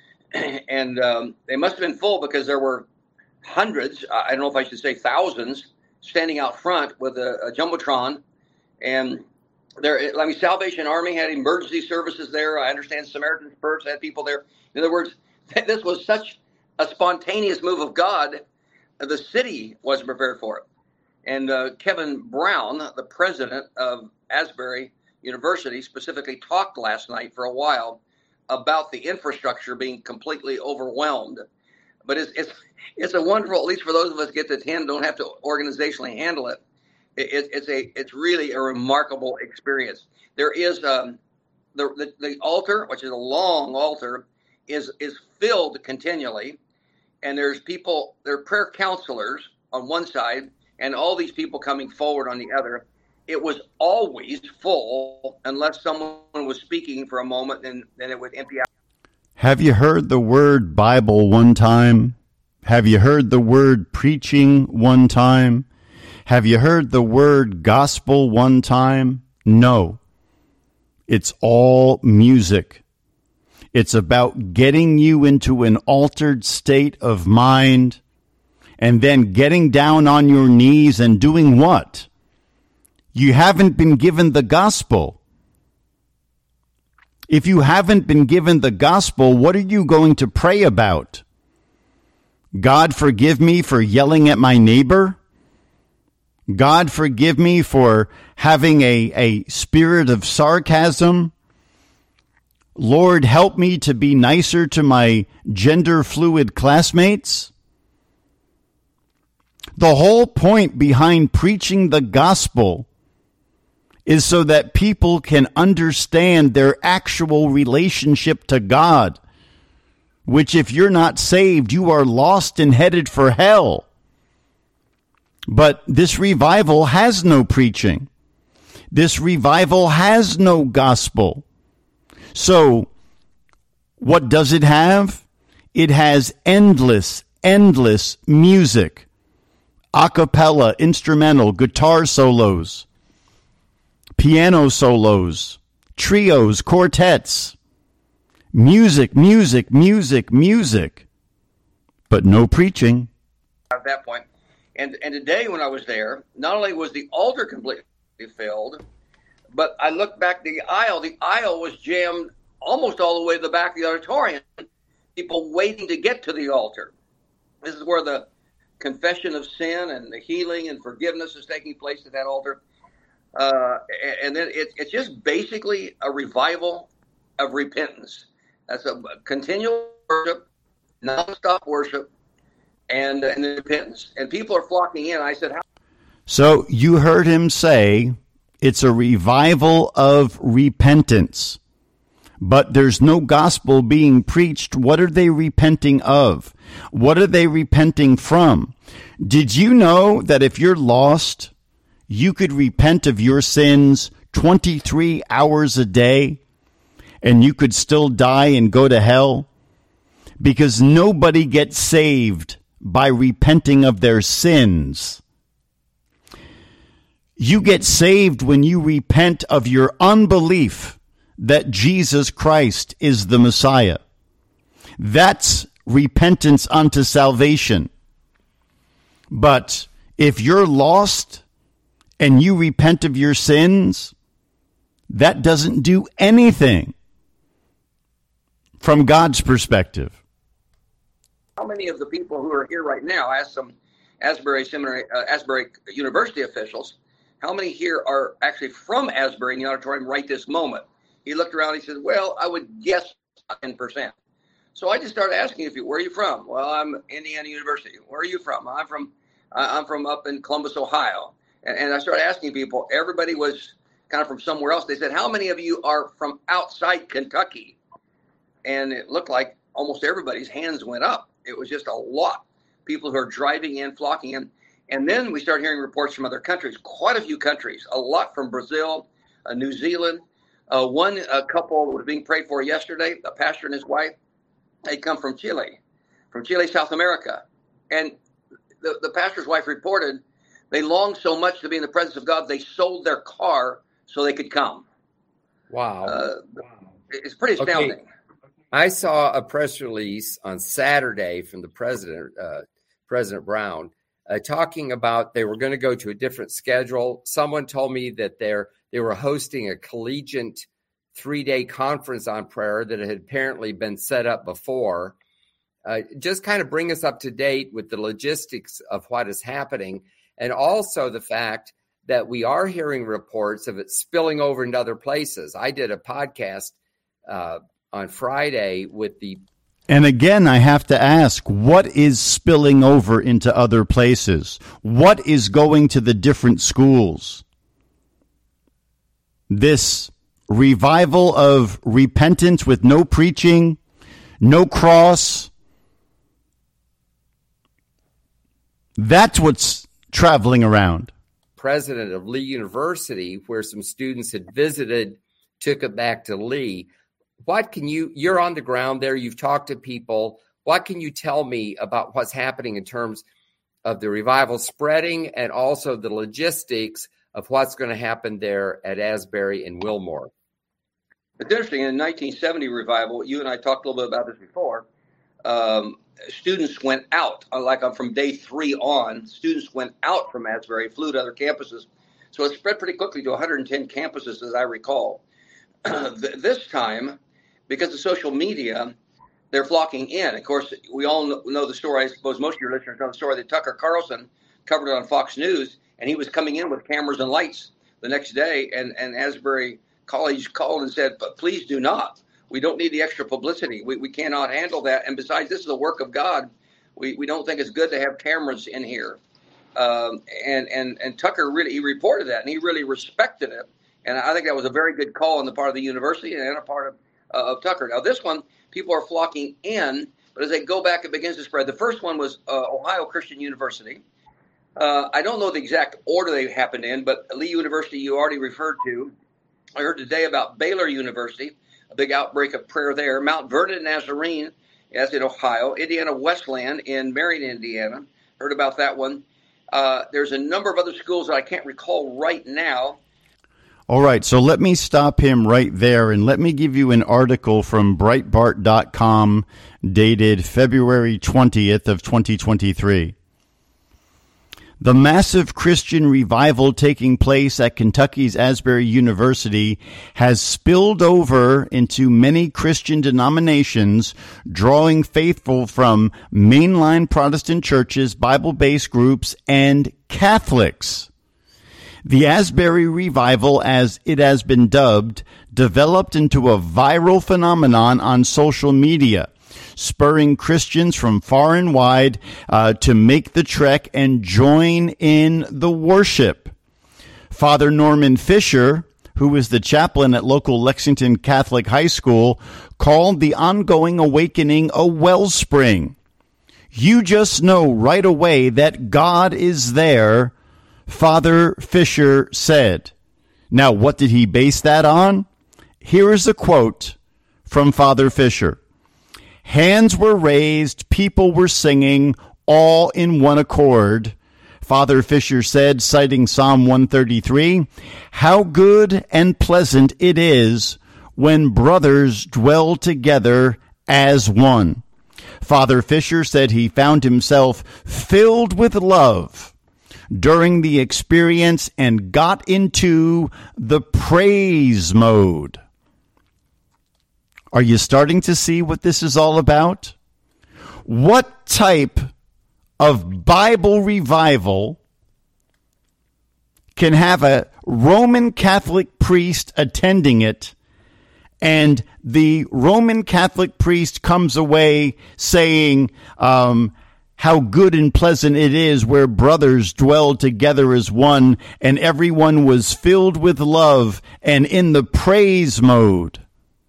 And um, they must have been full because there were hundreds, I don't know if I should say thousands, standing out front with a, a Jumbotron. And there, I mean, Salvation Army had emergency services there. I understand Samaritan's Purse had people there. In other words, this was such a spontaneous move of God, the city wasn't prepared for it. And uh, Kevin Brown, the president of Asbury University, specifically talked last night for a while about the infrastructure being completely overwhelmed. But it's it's it's a wonderful, at least for those of us get to attend, don't have to organizationally handle it. it, it it's a it's really a remarkable experience. There is um, the, the the altar, which is a long altar, is is filled continually, and there's people, there are prayer counselors on one side, and all these people coming forward on the other. It was always full unless someone was speaking for a moment, and then it would empty out. Have you heard the word Bible one time? Have you heard the word preaching one time? Have you heard the word gospel one time? No. It's all music. It's about getting you into an altered state of mind and then getting down on your knees and doing what? You haven't been given the gospel. If you haven't been given the gospel, what are you going to pray about? God, forgive me for yelling at my neighbor? God, forgive me for having a, a spirit of sarcasm? Lord, help me to be nicer to my gender fluid classmates? The whole point behind preaching the gospel is so that people can understand their actual relationship to God, which if you're not saved, you are lost and headed for hell. But this revival has no preaching. This revival has no gospel. So, what does it have? It has endless, endless music. A cappella, instrumental, guitar solos, piano solos, trios, quartets. Music, music, music, music. But no preaching. At that point. And and today when I was there, not only was the altar completely filled, but I looked back the aisle. The aisle was jammed almost all the way to the back of the auditorium. People waiting to get to the altar. This is where the confession of sin and the healing and forgiveness is taking place at that altar. Uh, and then it, it's just basically a revival of repentance. That's a continual worship, non-stop worship, and, and repentance. And people are flocking in. I said, how? So you heard him say it's a revival of repentance, but there's no gospel being preached. What are they repenting of? What are they repenting from? Did you know that if you're lost, you could repent of your sins twenty-three hours a day and you could still die and go to hell? Because nobody gets saved by repenting of their sins. You get saved when you repent of your unbelief that Jesus Christ is the Messiah. That's repentance unto salvation. But if you're lost and you repent of your sins, that doesn't do anything from God's perspective. How many of the people who are here right now, I asked some Asbury Seminary, uh, Asbury University officials, how many here are actually from Asbury in the auditorium right this moment? He looked around and he said, well, I would guess ten percent. So I just started asking if you, where are you from? Well, I'm Indiana University. Where are you from? I'm from, I'm from up in Columbus, Ohio. And, and I started asking people, everybody was kind of from somewhere else. They said, how many of you are from outside Kentucky? And it looked like almost everybody's hands went up. It was just a lot. People who are driving in, flocking in. And then we started hearing reports from other countries, quite a few countries, a lot from Brazil, uh, New Zealand. Uh, one uh, couple was being prayed for yesterday, a pastor and his wife. They come from Chile, from Chile, South America. And the, the pastor's wife reported they longed so much to be in the presence of God, they sold their car so they could come. Wow. Uh, it's pretty astounding. Okay. I saw a press release on Saturday from the president, uh, President Brown, uh, talking about they were going to go to a different schedule. Someone told me that they're they were hosting a collegiate three-day conference on prayer that had apparently been set up before. Uh, just kind of bring us up to date with the logistics of what is happening, and also the fact that we are hearing reports of it spilling over into other places. I did a podcast uh, on Friday with the... And again, I have to ask, what is spilling over into other places? What is going to the different schools? This revival of repentance with no preaching, no cross. That's what's traveling around. President of Lee University, where some students had visited, took it back to Lee. What can you, you're on the ground there, you've talked to people. What can you tell me about what's happening in terms of the revival spreading and also the logistics of what's going to happen there at Asbury and Wilmore? It's interesting. In the nineteen seventy revival, you and I talked a little bit about this before, um, students went out, like from day three on, students went out from Asbury, flew to other campuses. So it spread pretty quickly to one hundred ten campuses, as I recall. This time, because of social media, they're flocking in. Of course, we all know the story. I suppose most of your listeners know the story that Tucker Carlson covered it on Fox News, and he was coming in with cameras and lights the next day, and, and Asbury College called and said, but please do not. We don't need the extra publicity. We we cannot handle that. And besides, this is the work of God. We we don't think it's good to have cameras in here. Um, and, and, and Tucker really, he reported that, and he really respected it. And I think that was a very good call on the part of the university and a part of, uh, of Tucker. Now, this one, people are flocking in, but as they go back, it begins to spread. The first one was uh, Ohio Christian University. Uh, I don't know the exact order they happened in, but Lee University you already referred to. I heard today about Baylor University, a big outbreak of prayer there. Mount Vernon Nazarene, as in Ohio. Indiana Wesleyan in Marion, Indiana. Heard about that one. Uh, there's a number of other schools that I can't recall right now. All right, so let me stop him right there, and let me give you an article from Breitbart dot com dated February twentieth of twenty twenty-three. The massive Christian revival taking place at Kentucky's Asbury University has spilled over into many Christian denominations, drawing faithful from mainline Protestant churches, Bible-based groups, and Catholics. The Asbury revival, as it has been dubbed, developed into a viral phenomenon on social media, spurring Christians from far and wide uh, to make the trek and join in the worship. Father Norman Fisher, who is the chaplain at local Lexington Catholic High School, called the ongoing awakening a wellspring. You just know right away that God is there, Father Fisher said. Now, what did he base that on? Here is a quote from Father Fisher. Hands were raised, people were singing, all in one accord. Father Fisher said, citing Psalm one thirty-three, how good and pleasant it is when brothers dwell together as one. Father Fisher said he found himself filled with love during the experience and got into the praise mode. Are you starting to see what this is all about? What type of Bible revival can have a Roman Catholic priest attending it, and the Roman Catholic priest comes away saying um, how good and pleasant it is where brothers dwell together as one, and everyone was filled with love and in the praise mode?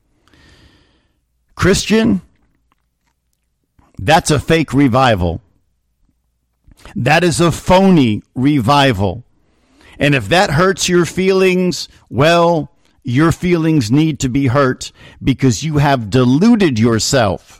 Christian, that's a fake revival. That is a phony revival. And if that hurts your feelings, well, your feelings need to be hurt because you have deluded yourself.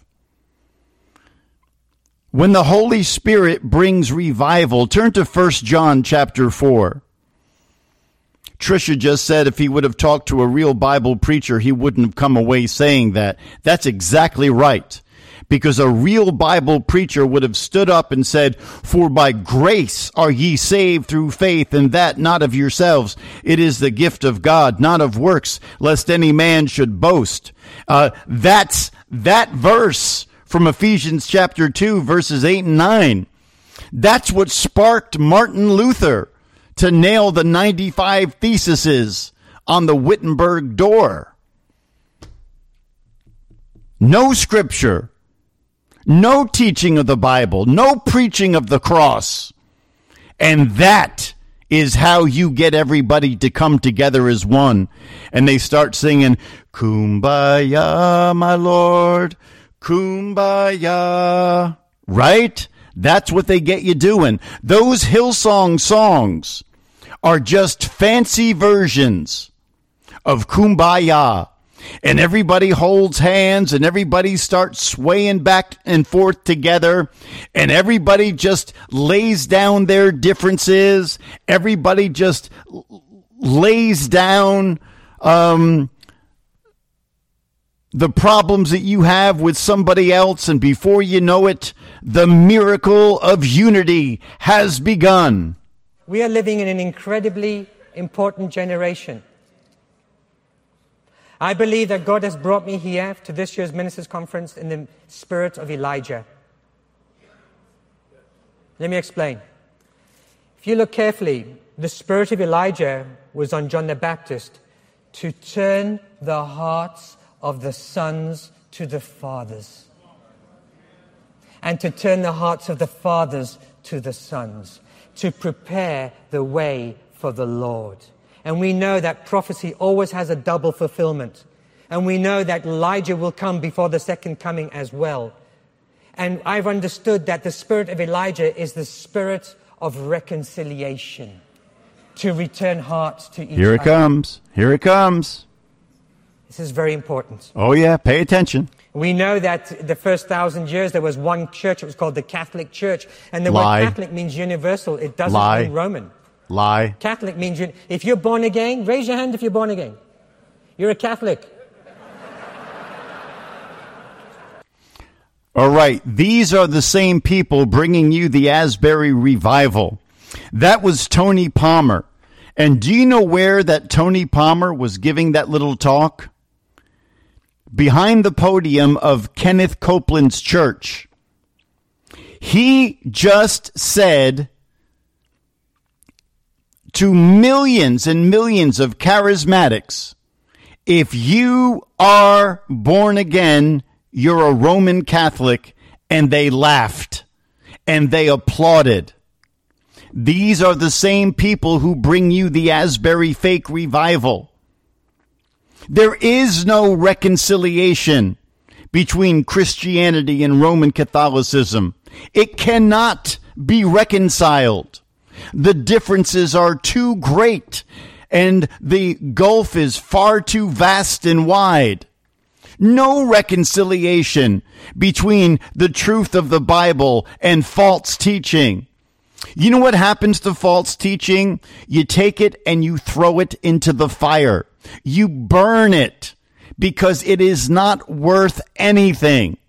When the Holy Spirit brings revival, turn to First John chapter four. Tricia just said if he would have talked to a real Bible preacher, he wouldn't have come away saying that. That's exactly right. Because a real Bible preacher would have stood up and said, for by grace are ye saved through faith, and that not of yourselves. It is the gift of God, not of works, lest any man should boast. Uh, that's that verse from Ephesians chapter two, verses eight and nine. That's what sparked Martin Luther to nail the ninety-five theses on the Wittenberg door. No scripture, no teaching of the Bible, no preaching of the cross. And that is how you get everybody to come together as one. And they start singing, Kumbaya, my Lord, Kumbaya. Right? That's what they get you doing. Those Hillsong songs are just fancy versions of Kumbaya. And everybody holds hands and everybody starts swaying back and forth together. And everybody just lays down their differences. Everybody just lays down um, the problems that you have with somebody else. And before you know it, the miracle of unity has begun. We are living in an incredibly important generation. I believe that God has brought me here to this year's Ministers' Conference in the spirit of Elijah. Let me explain. If you look carefully, the spirit of Elijah was on John the Baptist to turn the hearts of the sons to the fathers, and to turn the hearts of the fathers to the sons, to prepare the way for the Lord. And we know that prophecy always has a double fulfillment. And we know that Elijah will come before the second coming as well. And I've understood that the spirit of Elijah is the spirit of reconciliation, to return hearts to each other. Here it comes. Here it comes. This is very important. Oh, yeah. Pay attention. We know that the first thousand years there was one church. It was called the Catholic Church. And the Lie. word Catholic means universal. It doesn't Lie. mean Roman. Lie. Catholic means, you, if you're born again, raise your hand if you're born again. You're a Catholic. All right. These are the same people bringing you the Asbury Revival. That was Tony Palmer. And do you know where that Tony Palmer was giving that little talk? Behind the podium of Kenneth Copeland's church. He just said to millions and millions of charismatics, if you are born again, you're a Roman Catholic, and they laughed and they applauded. These are the same people who bring you the Asbury fake revival. There is no reconciliation between Christianity and Roman Catholicism. It cannot be reconciled. The differences are too great, and the gulf is far too vast and wide. No reconciliation between the truth of the Bible and false teaching. You know what happens to false teaching? You take it and you throw it into the fire. You burn it because it is not worth anything.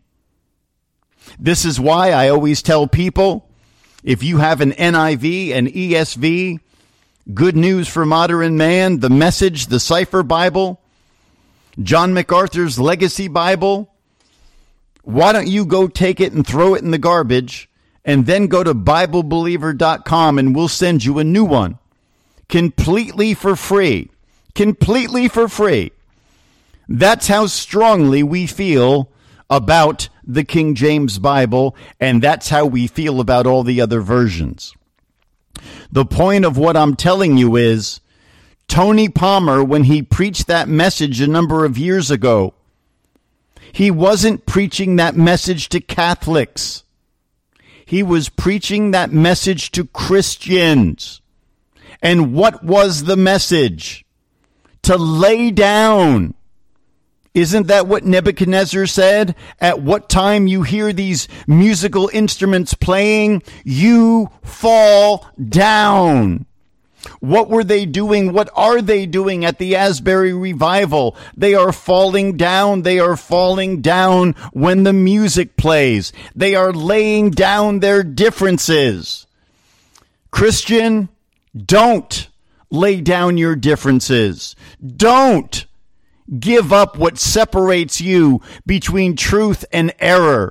This is why I always tell people, if you have an N I V, an E S V, Good News for Modern Man, the Message, the Cipher Bible, John MacArthur's Legacy Bible, why don't you go take it and throw it in the garbage and then go to Bible Believer dot com and we'll send you a new one completely for free. Completely for free. That's how strongly we feel about the King James Bible, and that's how we feel about all the other versions. The point of what I'm telling you is, Tony Palmer, when he preached that message a number of years ago, he wasn't preaching that message to Catholics. He was preaching that message to Christians. And what was the message? To lay down. Isn't that what Nebuchadnezzar said? At what time you hear these musical instruments playing, you fall down. What were they doing? What are they doing at the Asbury Revival? They are falling down. They are falling down when the music plays. They are laying down their differences. Christian, don't lay down your differences. Don't give up what separates you between truth and error.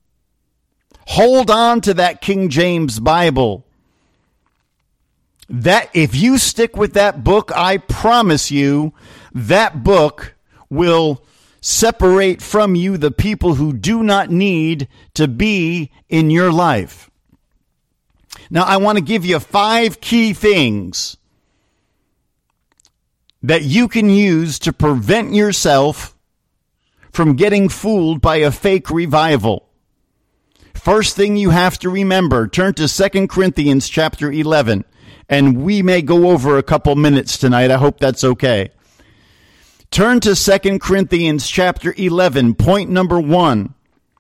Hold on to that King James Bible. That if you stick with that book, I promise you, that book will separate from you the people who do not need to be in your life. Now, I want to give you five key things that you can use to prevent yourself from getting fooled by a fake revival. First thing you have to remember, turn to Second Corinthians chapter eleven, and we may go over a couple minutes tonight. I hope that's okay. Turn to Second Corinthians chapter eleven, point number one.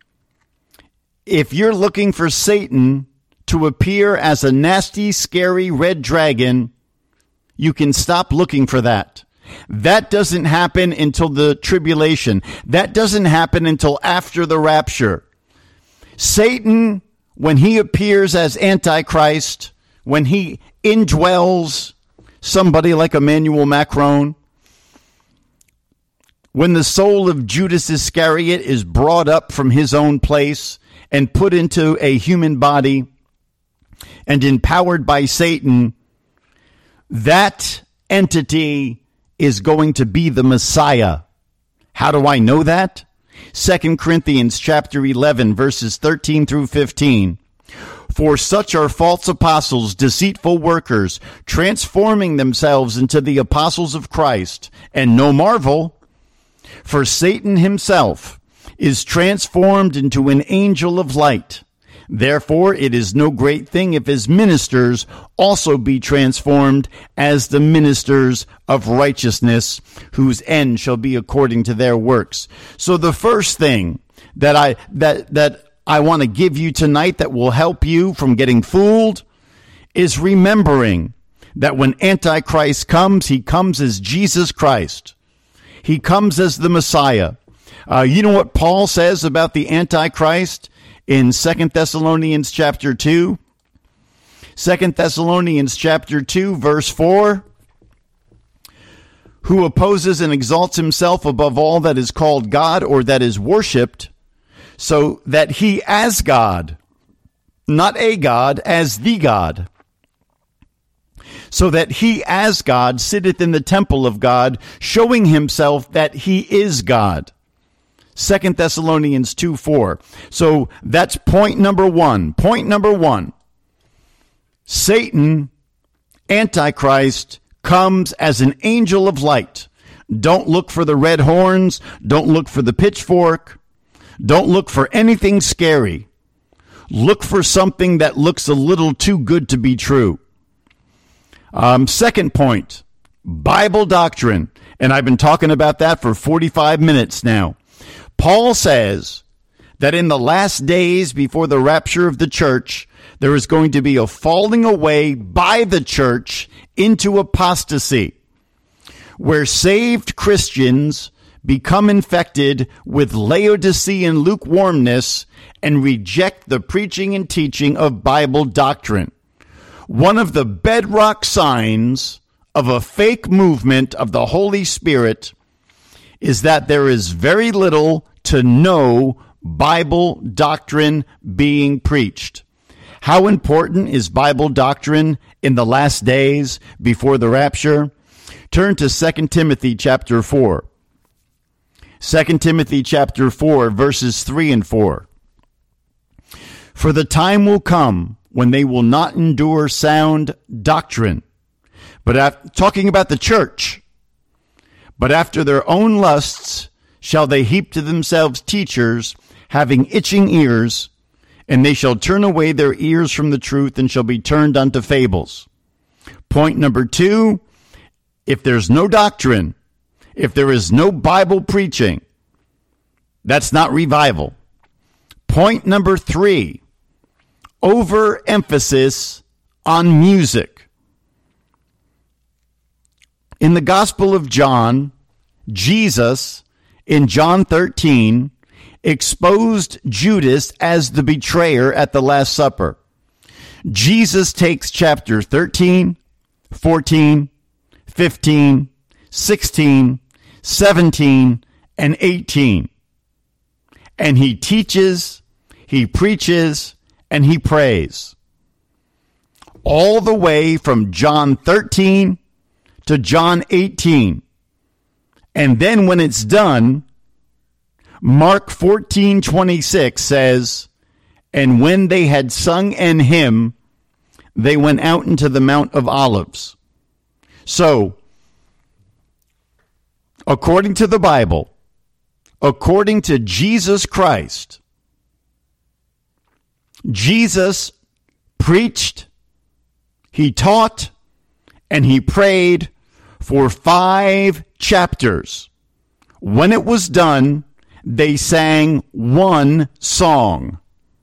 If you're looking for Satan to appear as a nasty, scary red dragon, you can stop looking for that. That doesn't happen until the tribulation. That doesn't happen until after the rapture. Satan, when he appears as Antichrist, when he indwells somebody like Emmanuel Macron, when the soul of Judas Iscariot is brought up from his own place and put into a human body and empowered by Satan, that entity is going to be the Messiah. How do I know that? Second Corinthians chapter eleven, verses thirteen through fifteen. For such are false apostles, deceitful workers, transforming themselves into the apostles of Christ. And no marvel, for Satan himself is transformed into an angel of light. Therefore, it is no great thing if his ministers also be transformed as the ministers of righteousness, whose end shall be according to their works. So the first thing that I that that I want to give you tonight that will help you from getting fooled is remembering that when Antichrist comes, he comes as Jesus Christ. He comes as the Messiah. Uh, you know what Paul says about the Antichrist in Second Thessalonians chapter two? Second Thessalonians chapter two, verse four. Who opposes and exalts himself above all that is called God or that is worshipped, so that he as God, not a God, as the God, so that he as God sitteth in the temple of God, showing himself that he is God. Second Thessalonians two four. So that's point number one. Point number one. Satan, Antichrist, comes as an angel of light. Don't look for the red horns. Don't look for the pitchfork. Don't look for anything scary. Look for something that looks a little too good to be true. Um, second point, Bible doctrine. And I've been talking about that for forty-five minutes now. Paul says that in the last days before the rapture of the church, there is going to be a falling away by the church into apostasy, where saved Christians become infected with Laodicean lukewarmness and reject the preaching and teaching of Bible doctrine. One of the bedrock signs of a fake movement of the Holy Spirit is that there is very little to no Bible doctrine being preached. How important is Bible doctrine in the last days before the rapture? Turn to Second Timothy chapter four. Second Timothy chapter four, verses three and four. For the time will come when they will not endure sound doctrine, but after, talking about the church, but after their own lusts shall they heap to themselves teachers, having itching ears, and they shall turn away their ears from the truth and shall be turned unto fables. Point number two, if there's no doctrine, if there is no Bible preaching, that's not revival. Point number three, overemphasis on music. In the Gospel of John, Jesus, in John thirteen, exposed Judas as the betrayer at the Last Supper. Jesus takes chapter thirteen, fourteen, fifteen, sixteen, seventeen, and eighteen. And he teaches, he preaches, and he prays. All the way from John thirteen to John eighteen. And then when it's done, Mark fourteen twenty-six says, and when they had sung an hymn, they went out into the Mount of Olives. So, according to the Bible, according to Jesus Christ, Jesus preached, he taught, and he prayed for five chapters. When it was done, they sang one song.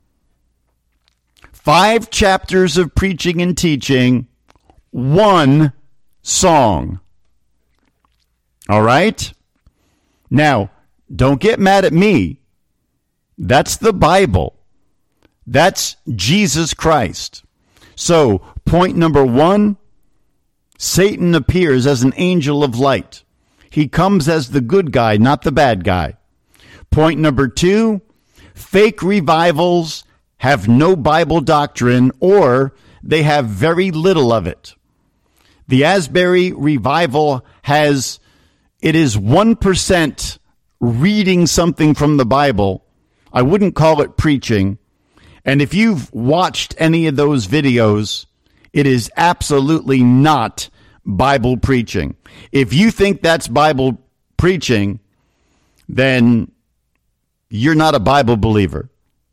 Five chapters of preaching and teaching, one song. All right? Now, don't get mad at me. That's the Bible. That's Jesus Christ. So, point number one, Satan appears as an angel of light. He comes as the good guy, not the bad guy. Point number two, fake revivals have no Bible doctrine, or they have very little of it. The Asbury revival has, it is one percent reading something from the Bible. I wouldn't call it preaching. And if you've watched any of those videos, it is absolutely not Bible preaching. If you think that's Bible preaching, then you're not a Bible believer.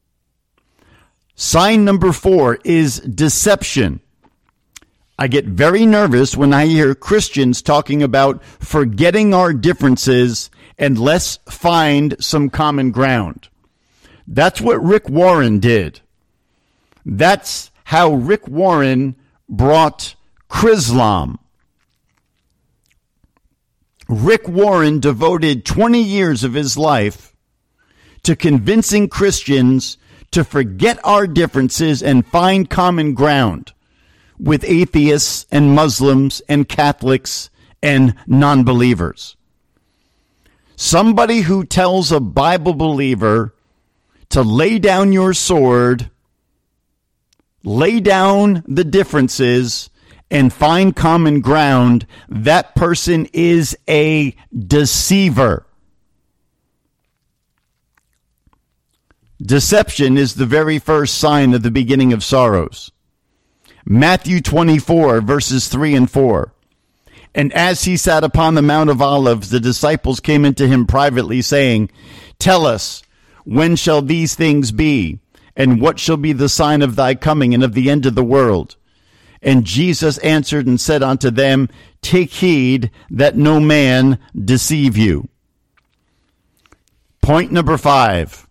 Sign number four is deception. I get very nervous when I hear Christians talking about forgetting our differences and let's find some common ground. That's what Rick Warren did. That's how Rick Warren brought Chrislam. Rick Warren devoted twenty years of his life to convincing Christians to forget our differences and find common ground with atheists and Muslims and Catholics and non-believers. Somebody who tells a Bible believer to lay down your sword, lay down the differences, and find common ground, that person is a deceiver. Deception is the very first sign of the beginning of sorrows. Matthew twenty-four, verses three and four. And as he sat upon the Mount of Olives, the disciples came into him privately, saying, Tell us, when shall these things be? And what shall be the sign of thy coming and of the end of the world? And Jesus answered and said unto them, Take heed that no man deceive you. Point number five.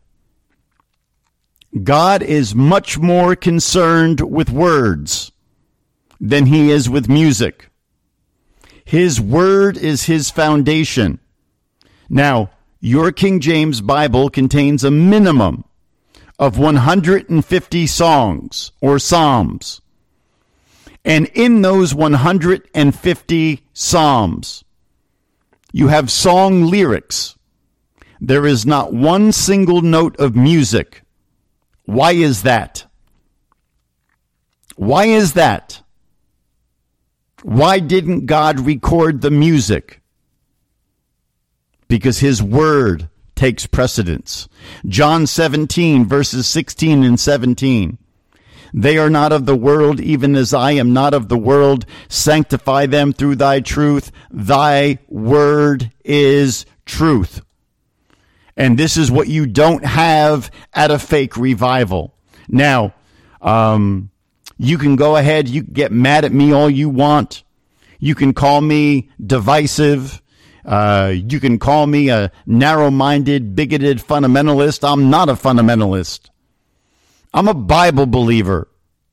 God is much more concerned with words than he is with music. His word is his foundation. Now, your King James Bible contains a minimum of one hundred fifty songs or psalms. And in those one hundred fifty psalms, you have song lyrics. There is not one single note of music. Why is that? Why is that? Why didn't God record the music? Because his word takes precedence. John seventeen, verses sixteen and seventeen. They are not of the world, even as I am not of the world. Sanctify them through thy truth. Thy word is truth. And this is what you don't have at a fake revival. Now, um, you can go ahead. You can get mad at me all you want. You can call me divisive. Uh, you can call me a narrow-minded, bigoted fundamentalist. I'm not a fundamentalist. I'm a Bible believer.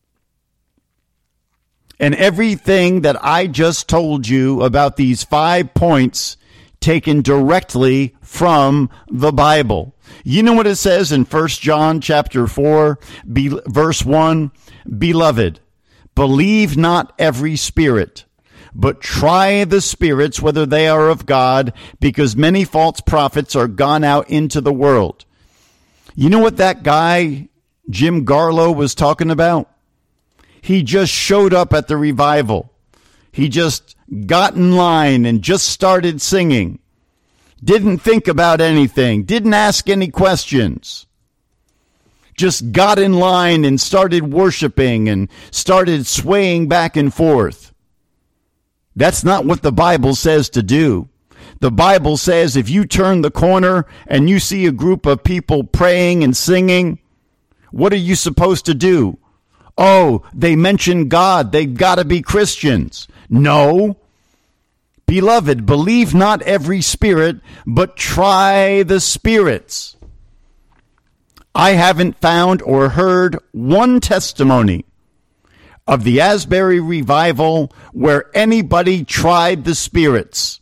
And everything that I just told you about these five points taken directly from the Bible. You know what it says in First John chapter four, be, verse one? Beloved, believe not every spirit, but try the spirits whether they are of God, because many false prophets are gone out into the world. You know what that guy, Jim Garlow, was talking about? He just showed up at the revival. He just got in line and just started singing. Didn't think about anything. Didn't ask any questions. Just got in line and started worshiping and started swaying back and forth. That's not what the Bible says to do. The Bible says if you turn the corner and you see a group of people praying and singing, What are you supposed to do? Oh, they mention God. They've got to be Christians. No. Beloved, believe not every spirit, but try the spirits. I haven't found or heard one testimony of the Asbury revival where anybody tried the spirits.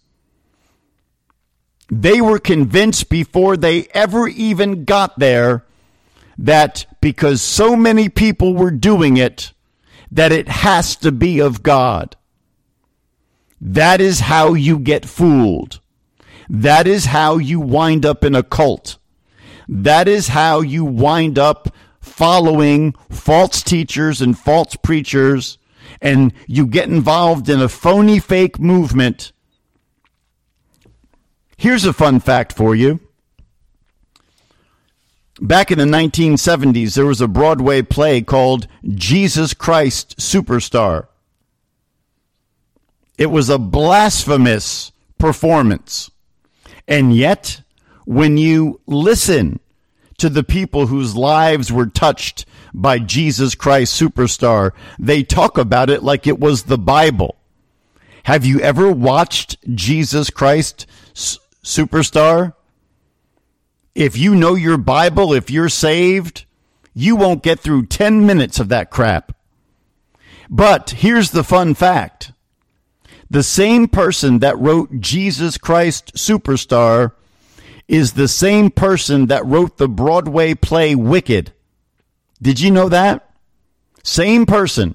They were convinced before they ever even got there that because so many people were doing it, that it has to be of God. That is how you get fooled. That is how you wind up in a cult. That is how you wind up following false teachers and false preachers, and you get involved in a phony fake movement. Here's a fun fact for you. Back in the nineteen seventies, there was a Broadway play called Jesus Christ Superstar. It was a blasphemous performance. And yet, when you listen to the people whose lives were touched by Jesus Christ Superstar, they talk about it like it was the Bible. Have you ever watched Jesus Christ S- Superstar? If you know your Bible, if you're saved, you won't get through ten minutes of that crap. But here's the fun fact. The same person that wrote Jesus Christ Superstar is the same person that wrote the Broadway play Wicked. Did you know that? Same person.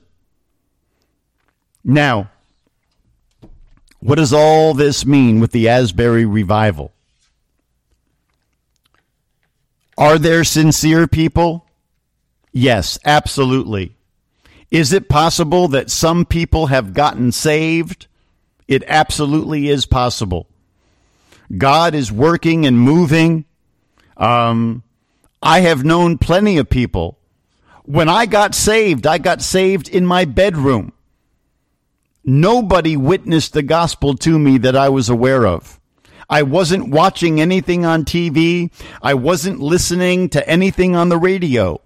Now, what does all this mean with the Asbury revival? Are there sincere people? Yes, absolutely. Is it possible that some people have gotten saved? It absolutely is possible. God is working and moving. Um, I have known plenty of people. When I got saved, I got saved in my bedroom. Nobody witnessed the gospel to me that I was aware of. I wasn't watching anything on T V. I wasn't listening to anything on the radio.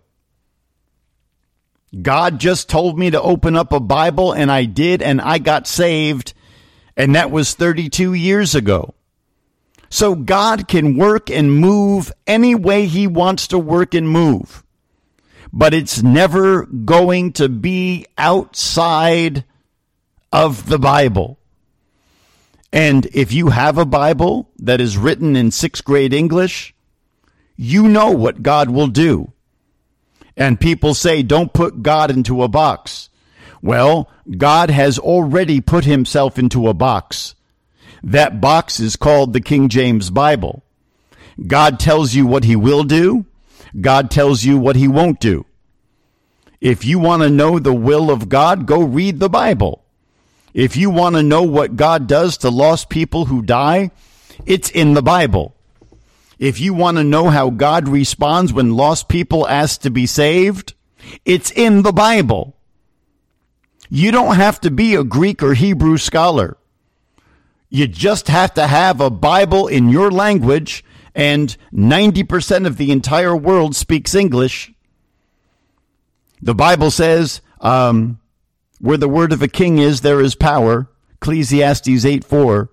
God just told me to open up a Bible, and I did, and I got saved, and that was thirty-two years ago. So God can work and move any way he wants to work and move, but it's never going to be outside of the Bible. And if you have a Bible that is written in sixth grade English, you know what God will do. And people say, don't put God into a box. Well, God has already put himself into a box. That box is called the King James Bible. God tells you what he will do. God tells you what he won't do. If you want to know the will of God, go read the Bible. If you want to know what God does to lost people who die, it's in the Bible. If you want to know how God responds when lost people ask to be saved, it's in the Bible. You don't have to be a Greek or Hebrew scholar. You just have to have a Bible in your language, and ninety percent of the entire world speaks English. The Bible says, um, where the word of a king is, there is power. Ecclesiastes eight four.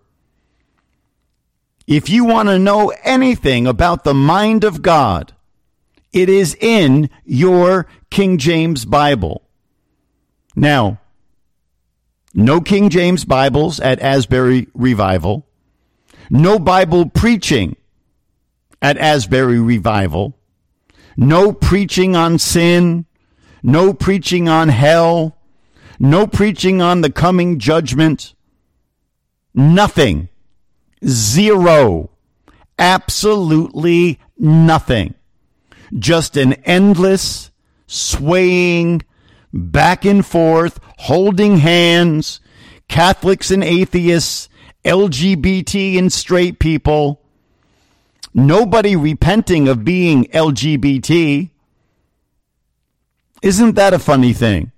If you want to know anything about the mind of God, it is in your King James Bible. Now, no King James Bibles at Asbury Revival. No Bible preaching at Asbury Revival. No preaching on sin. No preaching on hell. No preaching on the coming judgment. Nothing. Zero. Absolutely nothing. Just an endless, swaying, back and forth, holding hands, Catholics and atheists, L G B T and straight people. Nobody repenting of being L G B T. Isn't that a funny thing?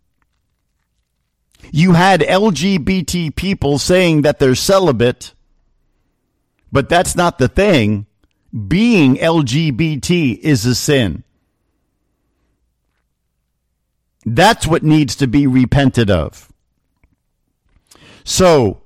You had L G B T people saying that they're celibate, but that's not the thing. Being L G B T is a sin. That's what needs to be repented of. So,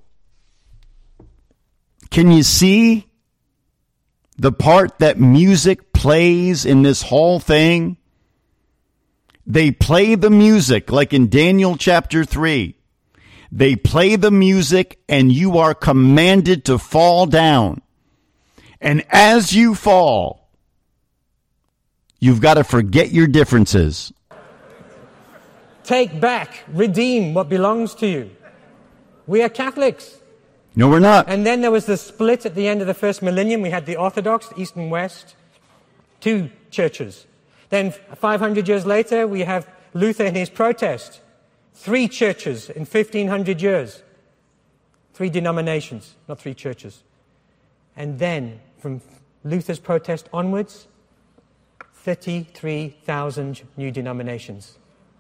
can you see the part that music plays in this whole thing? They play the music like in Daniel chapter three. They play the music and you are commanded to fall down. And as you fall, you've got to forget your differences. Take back, redeem what belongs to you. We are Catholics. No, we're not. And then there was the split at the end of the first millennium. We had the Orthodox, East and West, two churches. Then five hundred years later, we have Luther and his protest. Three churches in fifteen hundred years. Three denominations, not three churches. And then, from Luther's protest onwards, thirty-three thousand new denominations.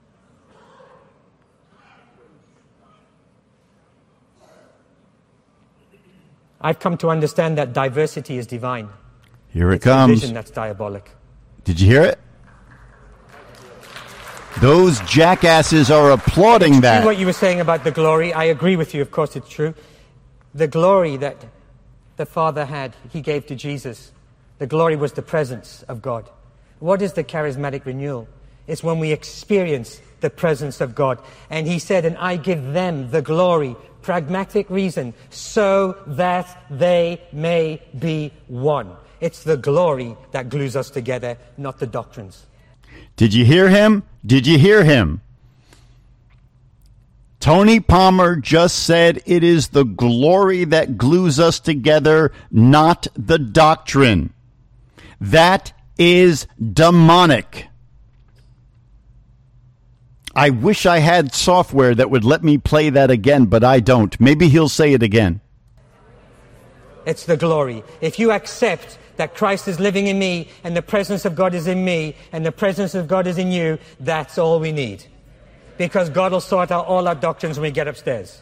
I've come to understand that diversity is divine. Here it it's comes. Division that's diabolic. Did you hear it? Those jackasses are applauding it's that. True what you were saying about the glory. I agree with you. Of course, it's true. The glory that the Father had, he gave to Jesus. The glory was the presence of God. What is the charismatic renewal? It's when we experience the presence of God. And he said, and I give them the glory. Pragmatic reason, so that they may be one. It's the glory that glues us together, not the doctrines. Did you hear him? Did you hear him? Tony Palmer just said it is the glory that glues us together, not the doctrine. That is demonic. I wish I had software that would let me play that again, but I don't. Maybe he'll say it again. It's the glory. If you accept that Christ is living in me and the presence of God is in me and the presence of God is in you, that's all we need. Because God will sort out all our doctrines when we get upstairs.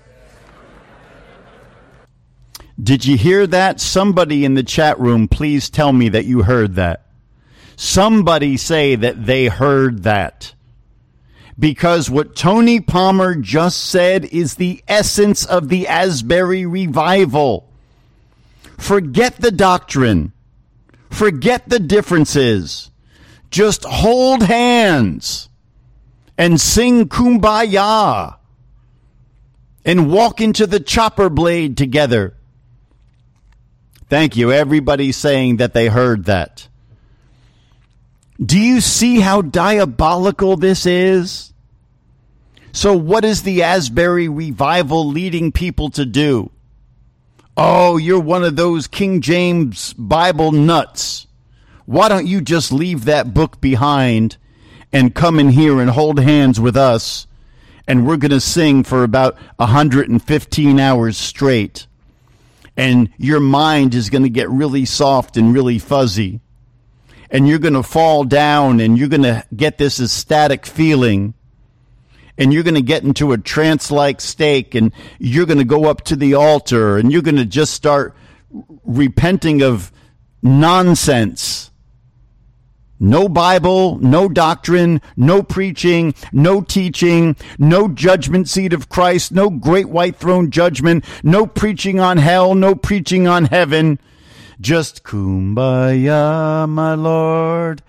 Did you hear that? Somebody in the chat room, please tell me that you heard that. Somebody say that they heard that. Because what Tony Palmer just said is the essence of the Asbury revival. Forget the doctrine. Forget the differences. Just hold hands and sing Kumbaya and walk into the chopper blade together. Thank you. Everybody's saying that they heard that. Do you see how diabolical this is? So what is the Asbury revival leading people to do? Oh, you're one of those King James Bible nuts. Why don't you just leave that book behind and come in here and hold hands with us, and we're going to sing for about one hundred fifteen hours straight, and your mind is going to get really soft and really fuzzy, and you're going to fall down, and you're going to get this ecstatic feeling, and you're going to get into a trance-like state, and you're going to go up to the altar, and you're going to just start repenting of nonsense. No Bible, no doctrine, no preaching, no teaching, no judgment seat of Christ, no great white throne judgment, no preaching on hell, no preaching on heaven. Just Kumbaya, my Lord,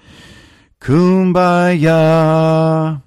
Kumbaya.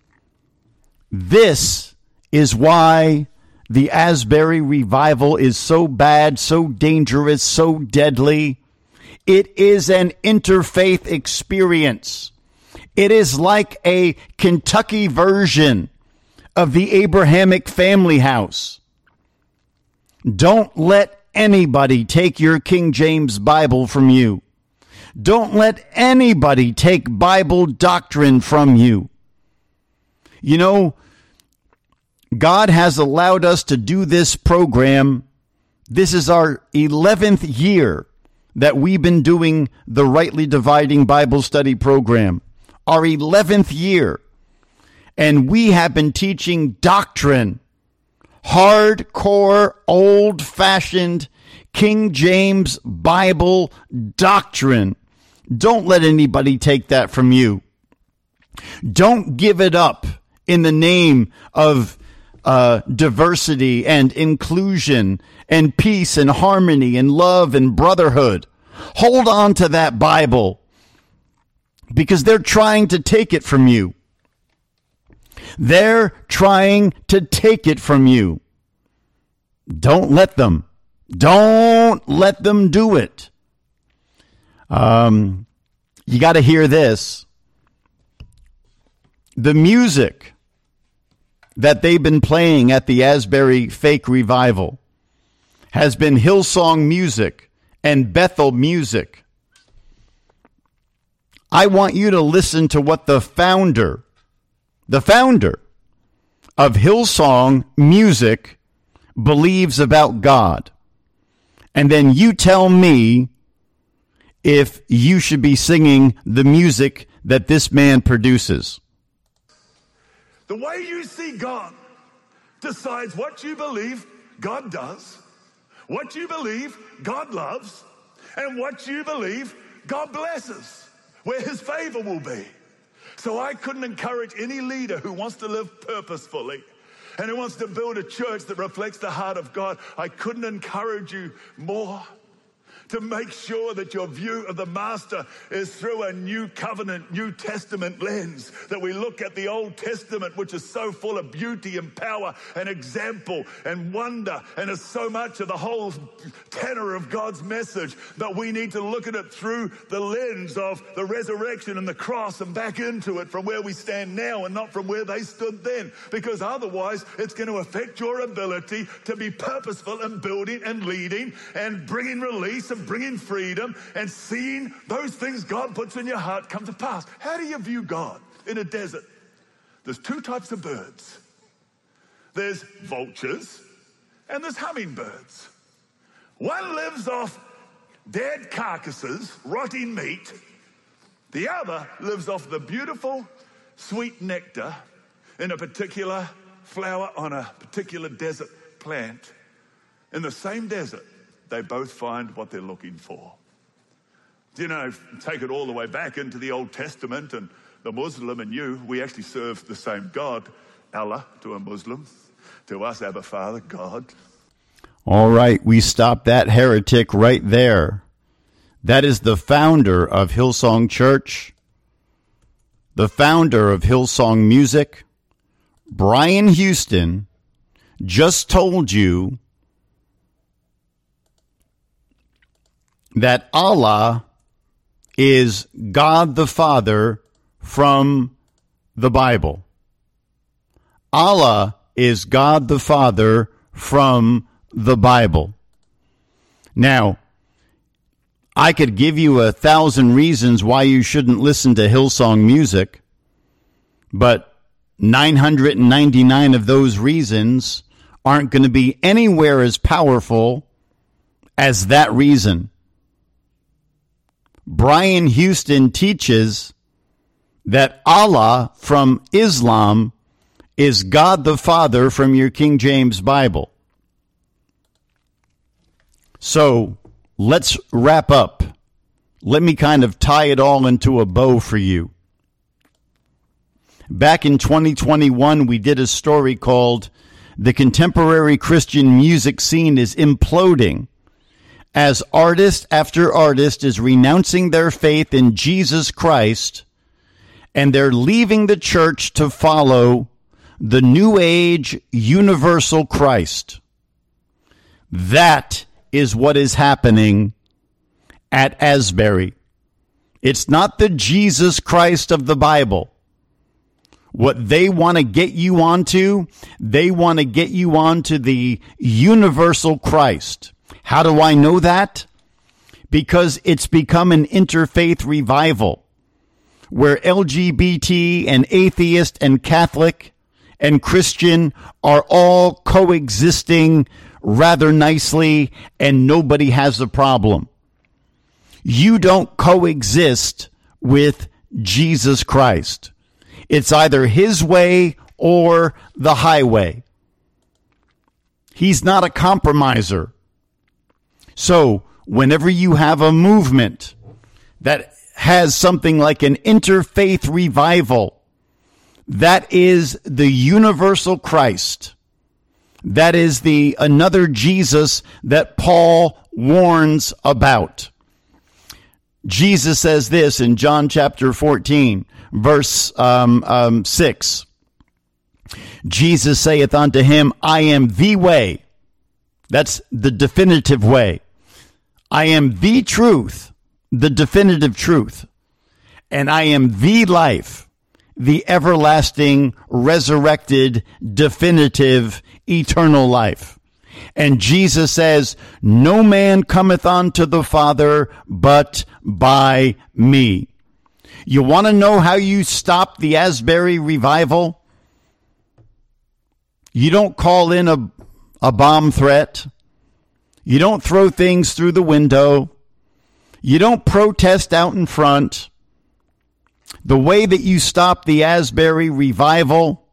This is why the Asbury revival is so bad, so dangerous, so deadly. It is an interfaith experience. It is like a Kentucky version of the Abrahamic family house. Don't let anybody take your King James Bible from you. Don't let anybody take Bible doctrine from you. You know, God has allowed us to do this program. This is our eleventh year that we've been doing the Rightly Dividing Bible Study program. Our eleventh year. And we have been teaching doctrine. Hardcore, old-fashioned King James Bible doctrine. Don't let anybody take that from you. Don't give it up in the name of uh, diversity and inclusion and peace and harmony and love and brotherhood. Hold on to that Bible, because they're trying to take it from you. They're trying to take it from you. Don't let them. Don't let them do it. Um, you got to hear this. The music that they've been playing at the Asbury Fake Revival has been Hillsong music and Bethel music. I want you to listen to what the founder, the founder of Hillsong music believes about God. And then you tell me if you should be singing the music that this man produces. The way you see God decides what you believe God does, what you believe God loves, and what you believe God blesses, where his favor will be. So I couldn't encourage any leader who wants to live purposefully and who wants to build a church that reflects the heart of God. I couldn't encourage you more to make sure that your view of the Master is through a new covenant, New Testament lens, that we look at the Old Testament, which is so full of beauty and power and example and wonder, and is so much of the whole tenor of God's message, that we need to look at it through the lens of the resurrection and the cross and back into it from where we stand now and not from where they stood then, because otherwise it's going to affect your ability to be purposeful in building and leading and bringing release and bringing freedom and seeing those things God puts in your heart come to pass. How do you view God in a desert? There's two types of birds. There's vultures and there's hummingbirds. One lives off dead carcasses, rotting meat. The other lives off the beautiful, sweet nectar in a particular flower on a particular desert plant. In the same desert, they both find what they're looking for. You know, take it all the way back into the Old Testament, and the Muslim and you, we actually serve the same God. Allah to a Muslim, to us, Abba Father, God. All right, we stop that heretic right there. That is the founder of Hillsong Church, the founder of Hillsong Music. Brian Houston just told you that Allah is God the Father from the Bible. Allah is God the Father from the Bible. Now, I could give you a thousand reasons why you shouldn't listen to Hillsong music, but nine hundred ninety-nine of those reasons aren't going to be anywhere as powerful as that reason. Brian Houston teaches that Allah from Islam is God the Father from your King James Bible. So let's wrap up. Let me kind of tie it all into a bow for you. Back in twenty twenty-one, we did a story called "The Contemporary Christian Music Scene is Imploding," as artist after artist is renouncing their faith in Jesus Christ, and they're leaving the church to follow the New Age universal Christ. That is what is happening at Asbury. It's not the Jesus Christ of the Bible. What they want to get you onto, they want to get you onto the universal Christ. How do I know that? Because it's become an interfaith revival where L G B T and atheist and Catholic and Christian are all coexisting rather nicely, and nobody has a problem. You don't coexist with Jesus Christ. It's either his way or the highway. He's not a compromiser. So whenever you have a movement that has something like an interfaith revival, That is the universal Christ. That is the another Jesus that Paul warns about. Jesus says this in John chapter fourteen, verse um, um, six. Jesus saith unto him, I am the way. That's the definitive way. I am the truth, the definitive truth. And I am the life, the everlasting, resurrected, definitive, eternal life. And Jesus says, no man cometh unto the Father but by me. You want to know how you stop the Asbury revival? You don't call in a, a bomb threat. You don't throw things through the window. You don't protest out in front. The way that you stop the Asbury revival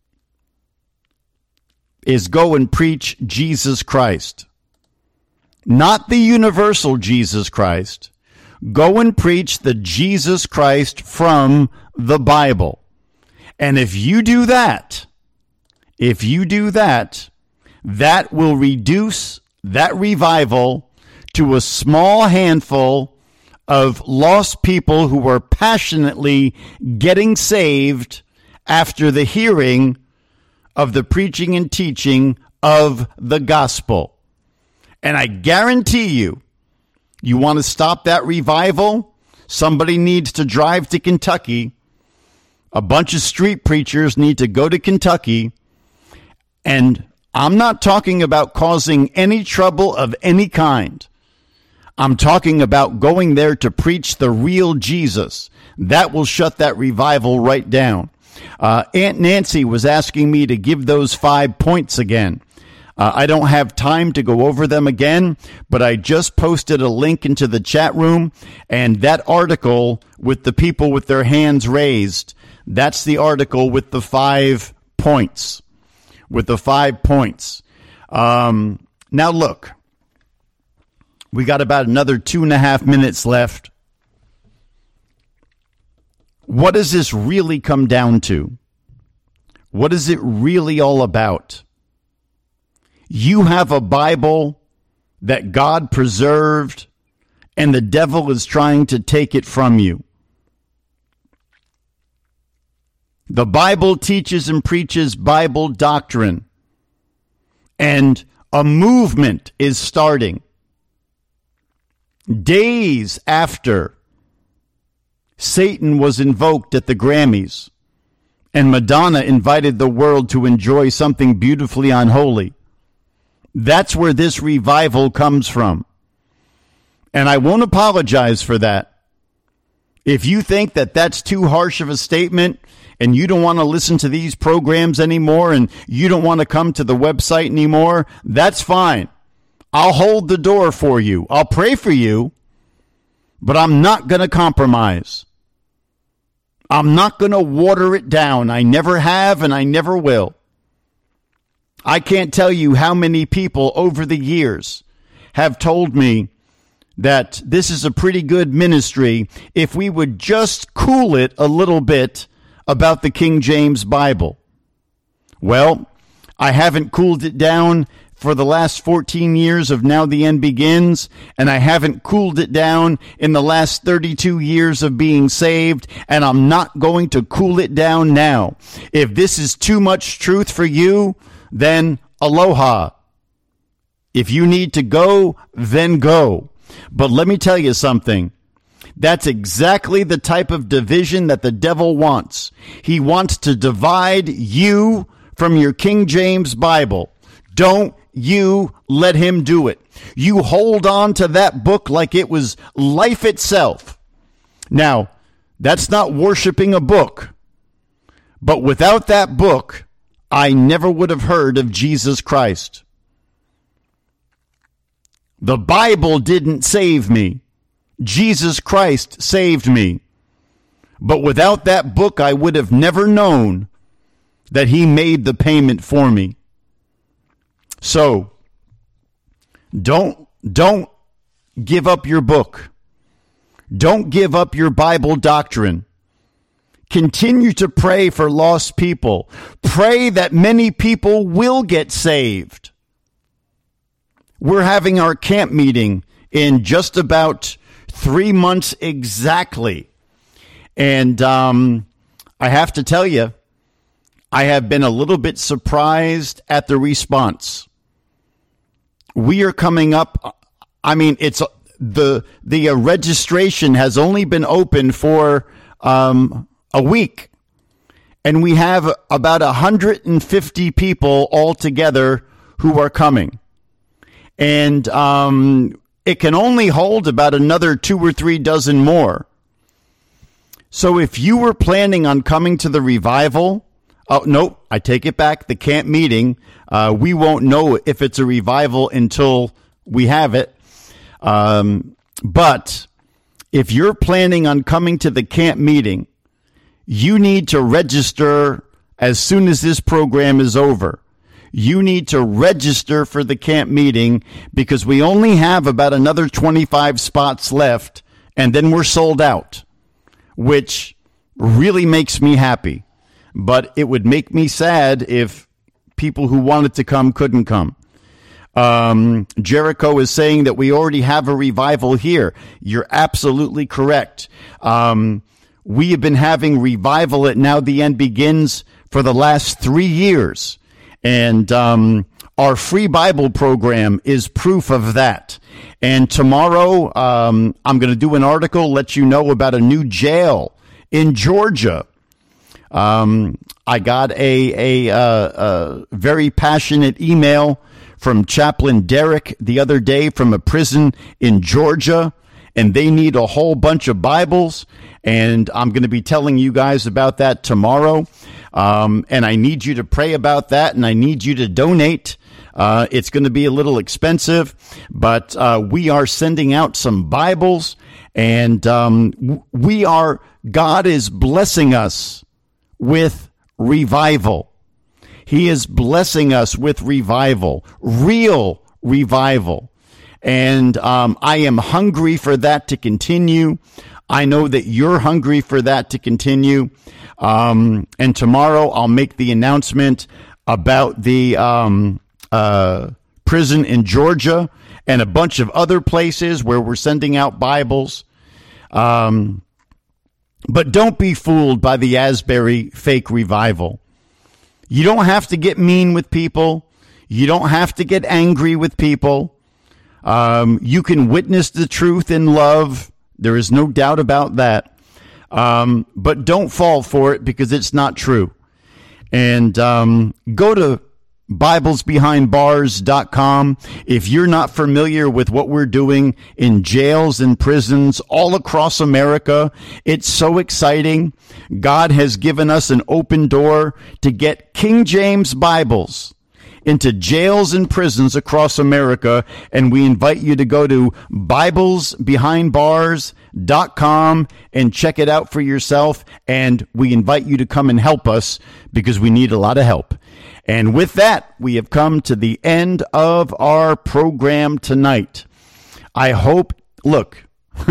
is go and preach Jesus Christ. Not the universal Jesus Christ. Go and preach the Jesus Christ from the Bible. And if you do that, if you do that, that will reduce that revival to a small handful of lost people who were passionately getting saved after the hearing of the preaching and teaching of the gospel. And I guarantee you, you want to stop that revival? Somebody needs to drive to Kentucky. A bunch of street preachers need to go to Kentucky. And I'm not talking about causing any trouble of any kind. I'm talking about going there to preach the real Jesus. That will shut that revival right down. Uh, Aunt Nancy was asking me to give those five points again. Uh, I don't have time to go over them again, but I just posted a link into the chat room, and that article with the people with their hands raised, that's the article with the five points. With the five points. Um, now look, we got about another two and a half minutes left. What does this really come down to? What is it really all about? You have a Bible that God preserved, and the devil is trying to take it from you. The Bible teaches and preaches Bible doctrine, and a movement is starting. Days after Satan was invoked at the Grammys, and Madonna invited the world to enjoy something beautifully unholy, that's where this revival comes from. And I won't apologize for that. If you think that that's too harsh of a statement, and you don't want to listen to these programs anymore, and you don't want to come to the website anymore, that's fine. I'll hold the door for you. I'll pray for you, but I'm not going to compromise. I'm not going to water it down. I never have, and I never will. I can't tell you how many people over the years have told me that this is a pretty good ministry if we would just cool it a little bit about the King James Bible. Well, I haven't cooled it down for the last fourteen years of Now the End Begins, and I haven't cooled it down in the last thirty-two years of being saved, and I'm not going to cool it down now. If this is too much truth for you, then aloha. If you need to go, then go. But let me tell you something. That's exactly the type of division that the devil wants. He wants to divide you from your King James Bible. Don't you let him do it. You hold on to that book like it was life itself. Now, that's not worshiping a book. But without that book, I never would have heard of Jesus Christ. The Bible didn't save me. Jesus Christ saved me. But without that book, I would have never known that he made the payment for me. So, don't, don't give up your book. Don't give up your Bible doctrine. Continue to pray for lost people. Pray that many people will get saved. We're having our camp meeting in just about three months exactly. And um, I have to tell you, I have been a little bit surprised at the response. We are coming up. I mean, it's the the uh, registration has only been open for um, a week, and we have about one hundred fifty people altogether who are coming. And um, it can only hold about another two or three dozen more. So if you were planning on coming to the revival, oh, no, I take it back. The camp meeting, uh, we won't know if it's a revival until we have it. Um, but if you're planning on coming to the camp meeting, you need to register as soon as this program is over. You need to register for the camp meeting because we only have about another twenty-five spots left, and then we're sold out, which really makes me happy. But it would make me sad if people who wanted to come couldn't come. Um, Jericho is saying that we already have a revival here. You're absolutely correct. Um, we have been having revival at Now the End Begins for the last three years. And um, our free Bible program is proof of that. And tomorrow, um, I'm going to do an article, let you know about a new jail in Georgia. Um, I got a, a, uh, a very passionate email from Chaplain Derek the other day from a prison in Georgia, and they need a whole bunch of Bibles, and I'm going to be telling you guys about that tomorrow. Um, and I need you to pray about that, and I need you to donate. Uh, it's going to be a little expensive, but uh, we are sending out some Bibles, and um, we are, God is blessing us with revival. He is blessing us with revival, real revival. And um, I am hungry for that to continue. I know that you're hungry for that to continue. Um, and tomorrow I'll make the announcement about the um, uh, prison in Georgia and a bunch of other places where we're sending out Bibles. Um, but don't be fooled by the Asbury fake revival. You don't have to get mean with people. You don't have to get angry with people. Um, you can witness the truth in love. There is no doubt about that. Um, but don't fall for it because it's not true. And um, go to Bibles Behind Bars dot com. If you're not familiar with what we're doing in jails and prisons all across America, it's so exciting. God has given us an open door to get King James Bibles into jails and prisons across America, and we invite you to go to Bibles Behind Bars dot com and check it out for yourself, and we invite you to come and help us because we need a lot of help. And with that, we have come to the end of our program tonight. I hope, look,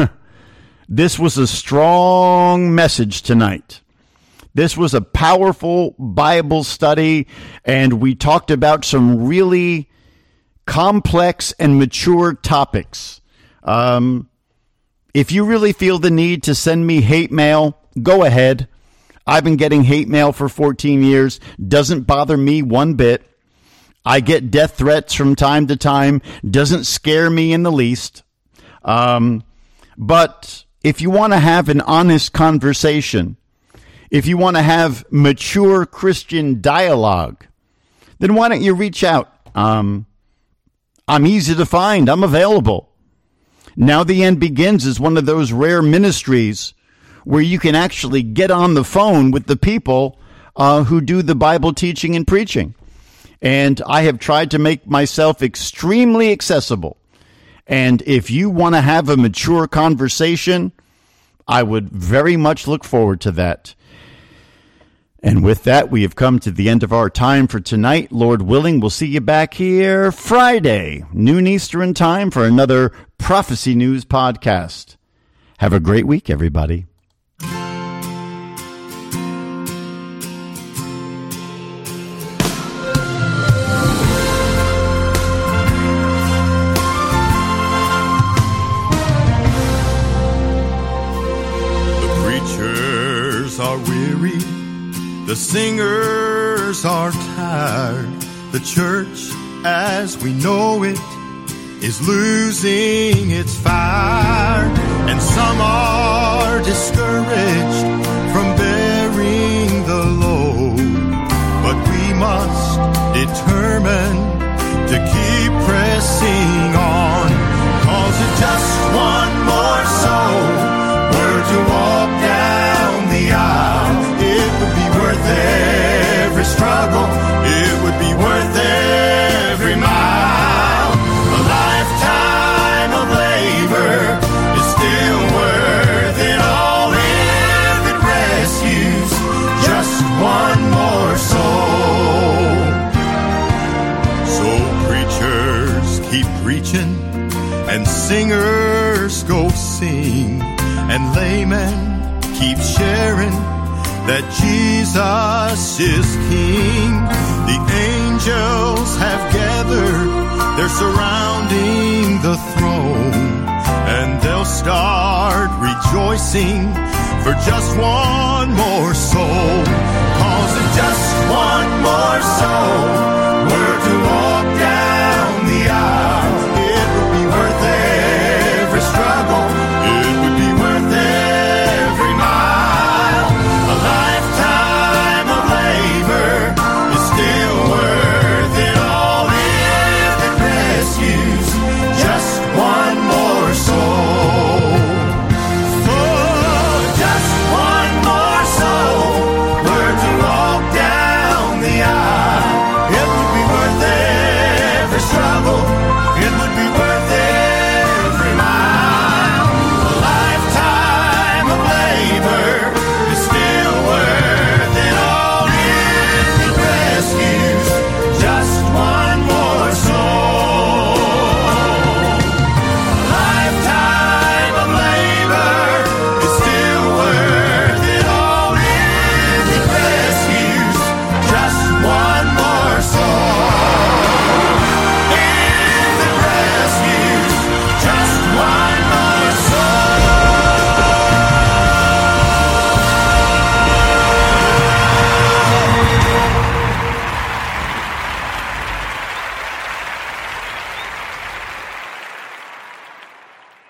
this was a strong message tonight. This was a powerful Bible study, and we talked about some really complex and mature topics. Um, if you really feel the need to send me hate mail, go ahead. I've been getting hate mail for fourteen years. Doesn't bother me one bit. I get death threats from time to time. Doesn't scare me in the least. Um, but if you want to have an honest conversation, if you want to have mature Christian dialogue, then why don't you reach out? Um, I'm easy to find. I'm available. Now the End Begins is one of those rare ministries where you can actually get on the phone with the people uh, who do the Bible teaching and preaching. And I have tried to make myself extremely accessible. And if you want to have a mature conversation, I would very much look forward to that. And with that, we have come to the end of our time for tonight. Lord willing, we'll see you back here Friday, noon Eastern time, for another Prophecy News podcast. Have a great week, everybody. The singers are tired. The church as we know it is losing its fire. And some are discouraged from bearing the load. But we must determine to keep pressing on. Cause if just one more soul were to walk down the aisle, it would be worth every struggle. It would be worth every mile. A lifetime of labor is still worth it all if it rescues just one more soul. So preachers keep preaching and singers go sing, and laymen keep sharing that Jesus is King. The angels have gathered, they're surrounding the throne, and they'll start rejoicing for just one more soul. Cause if just one more soul were to walk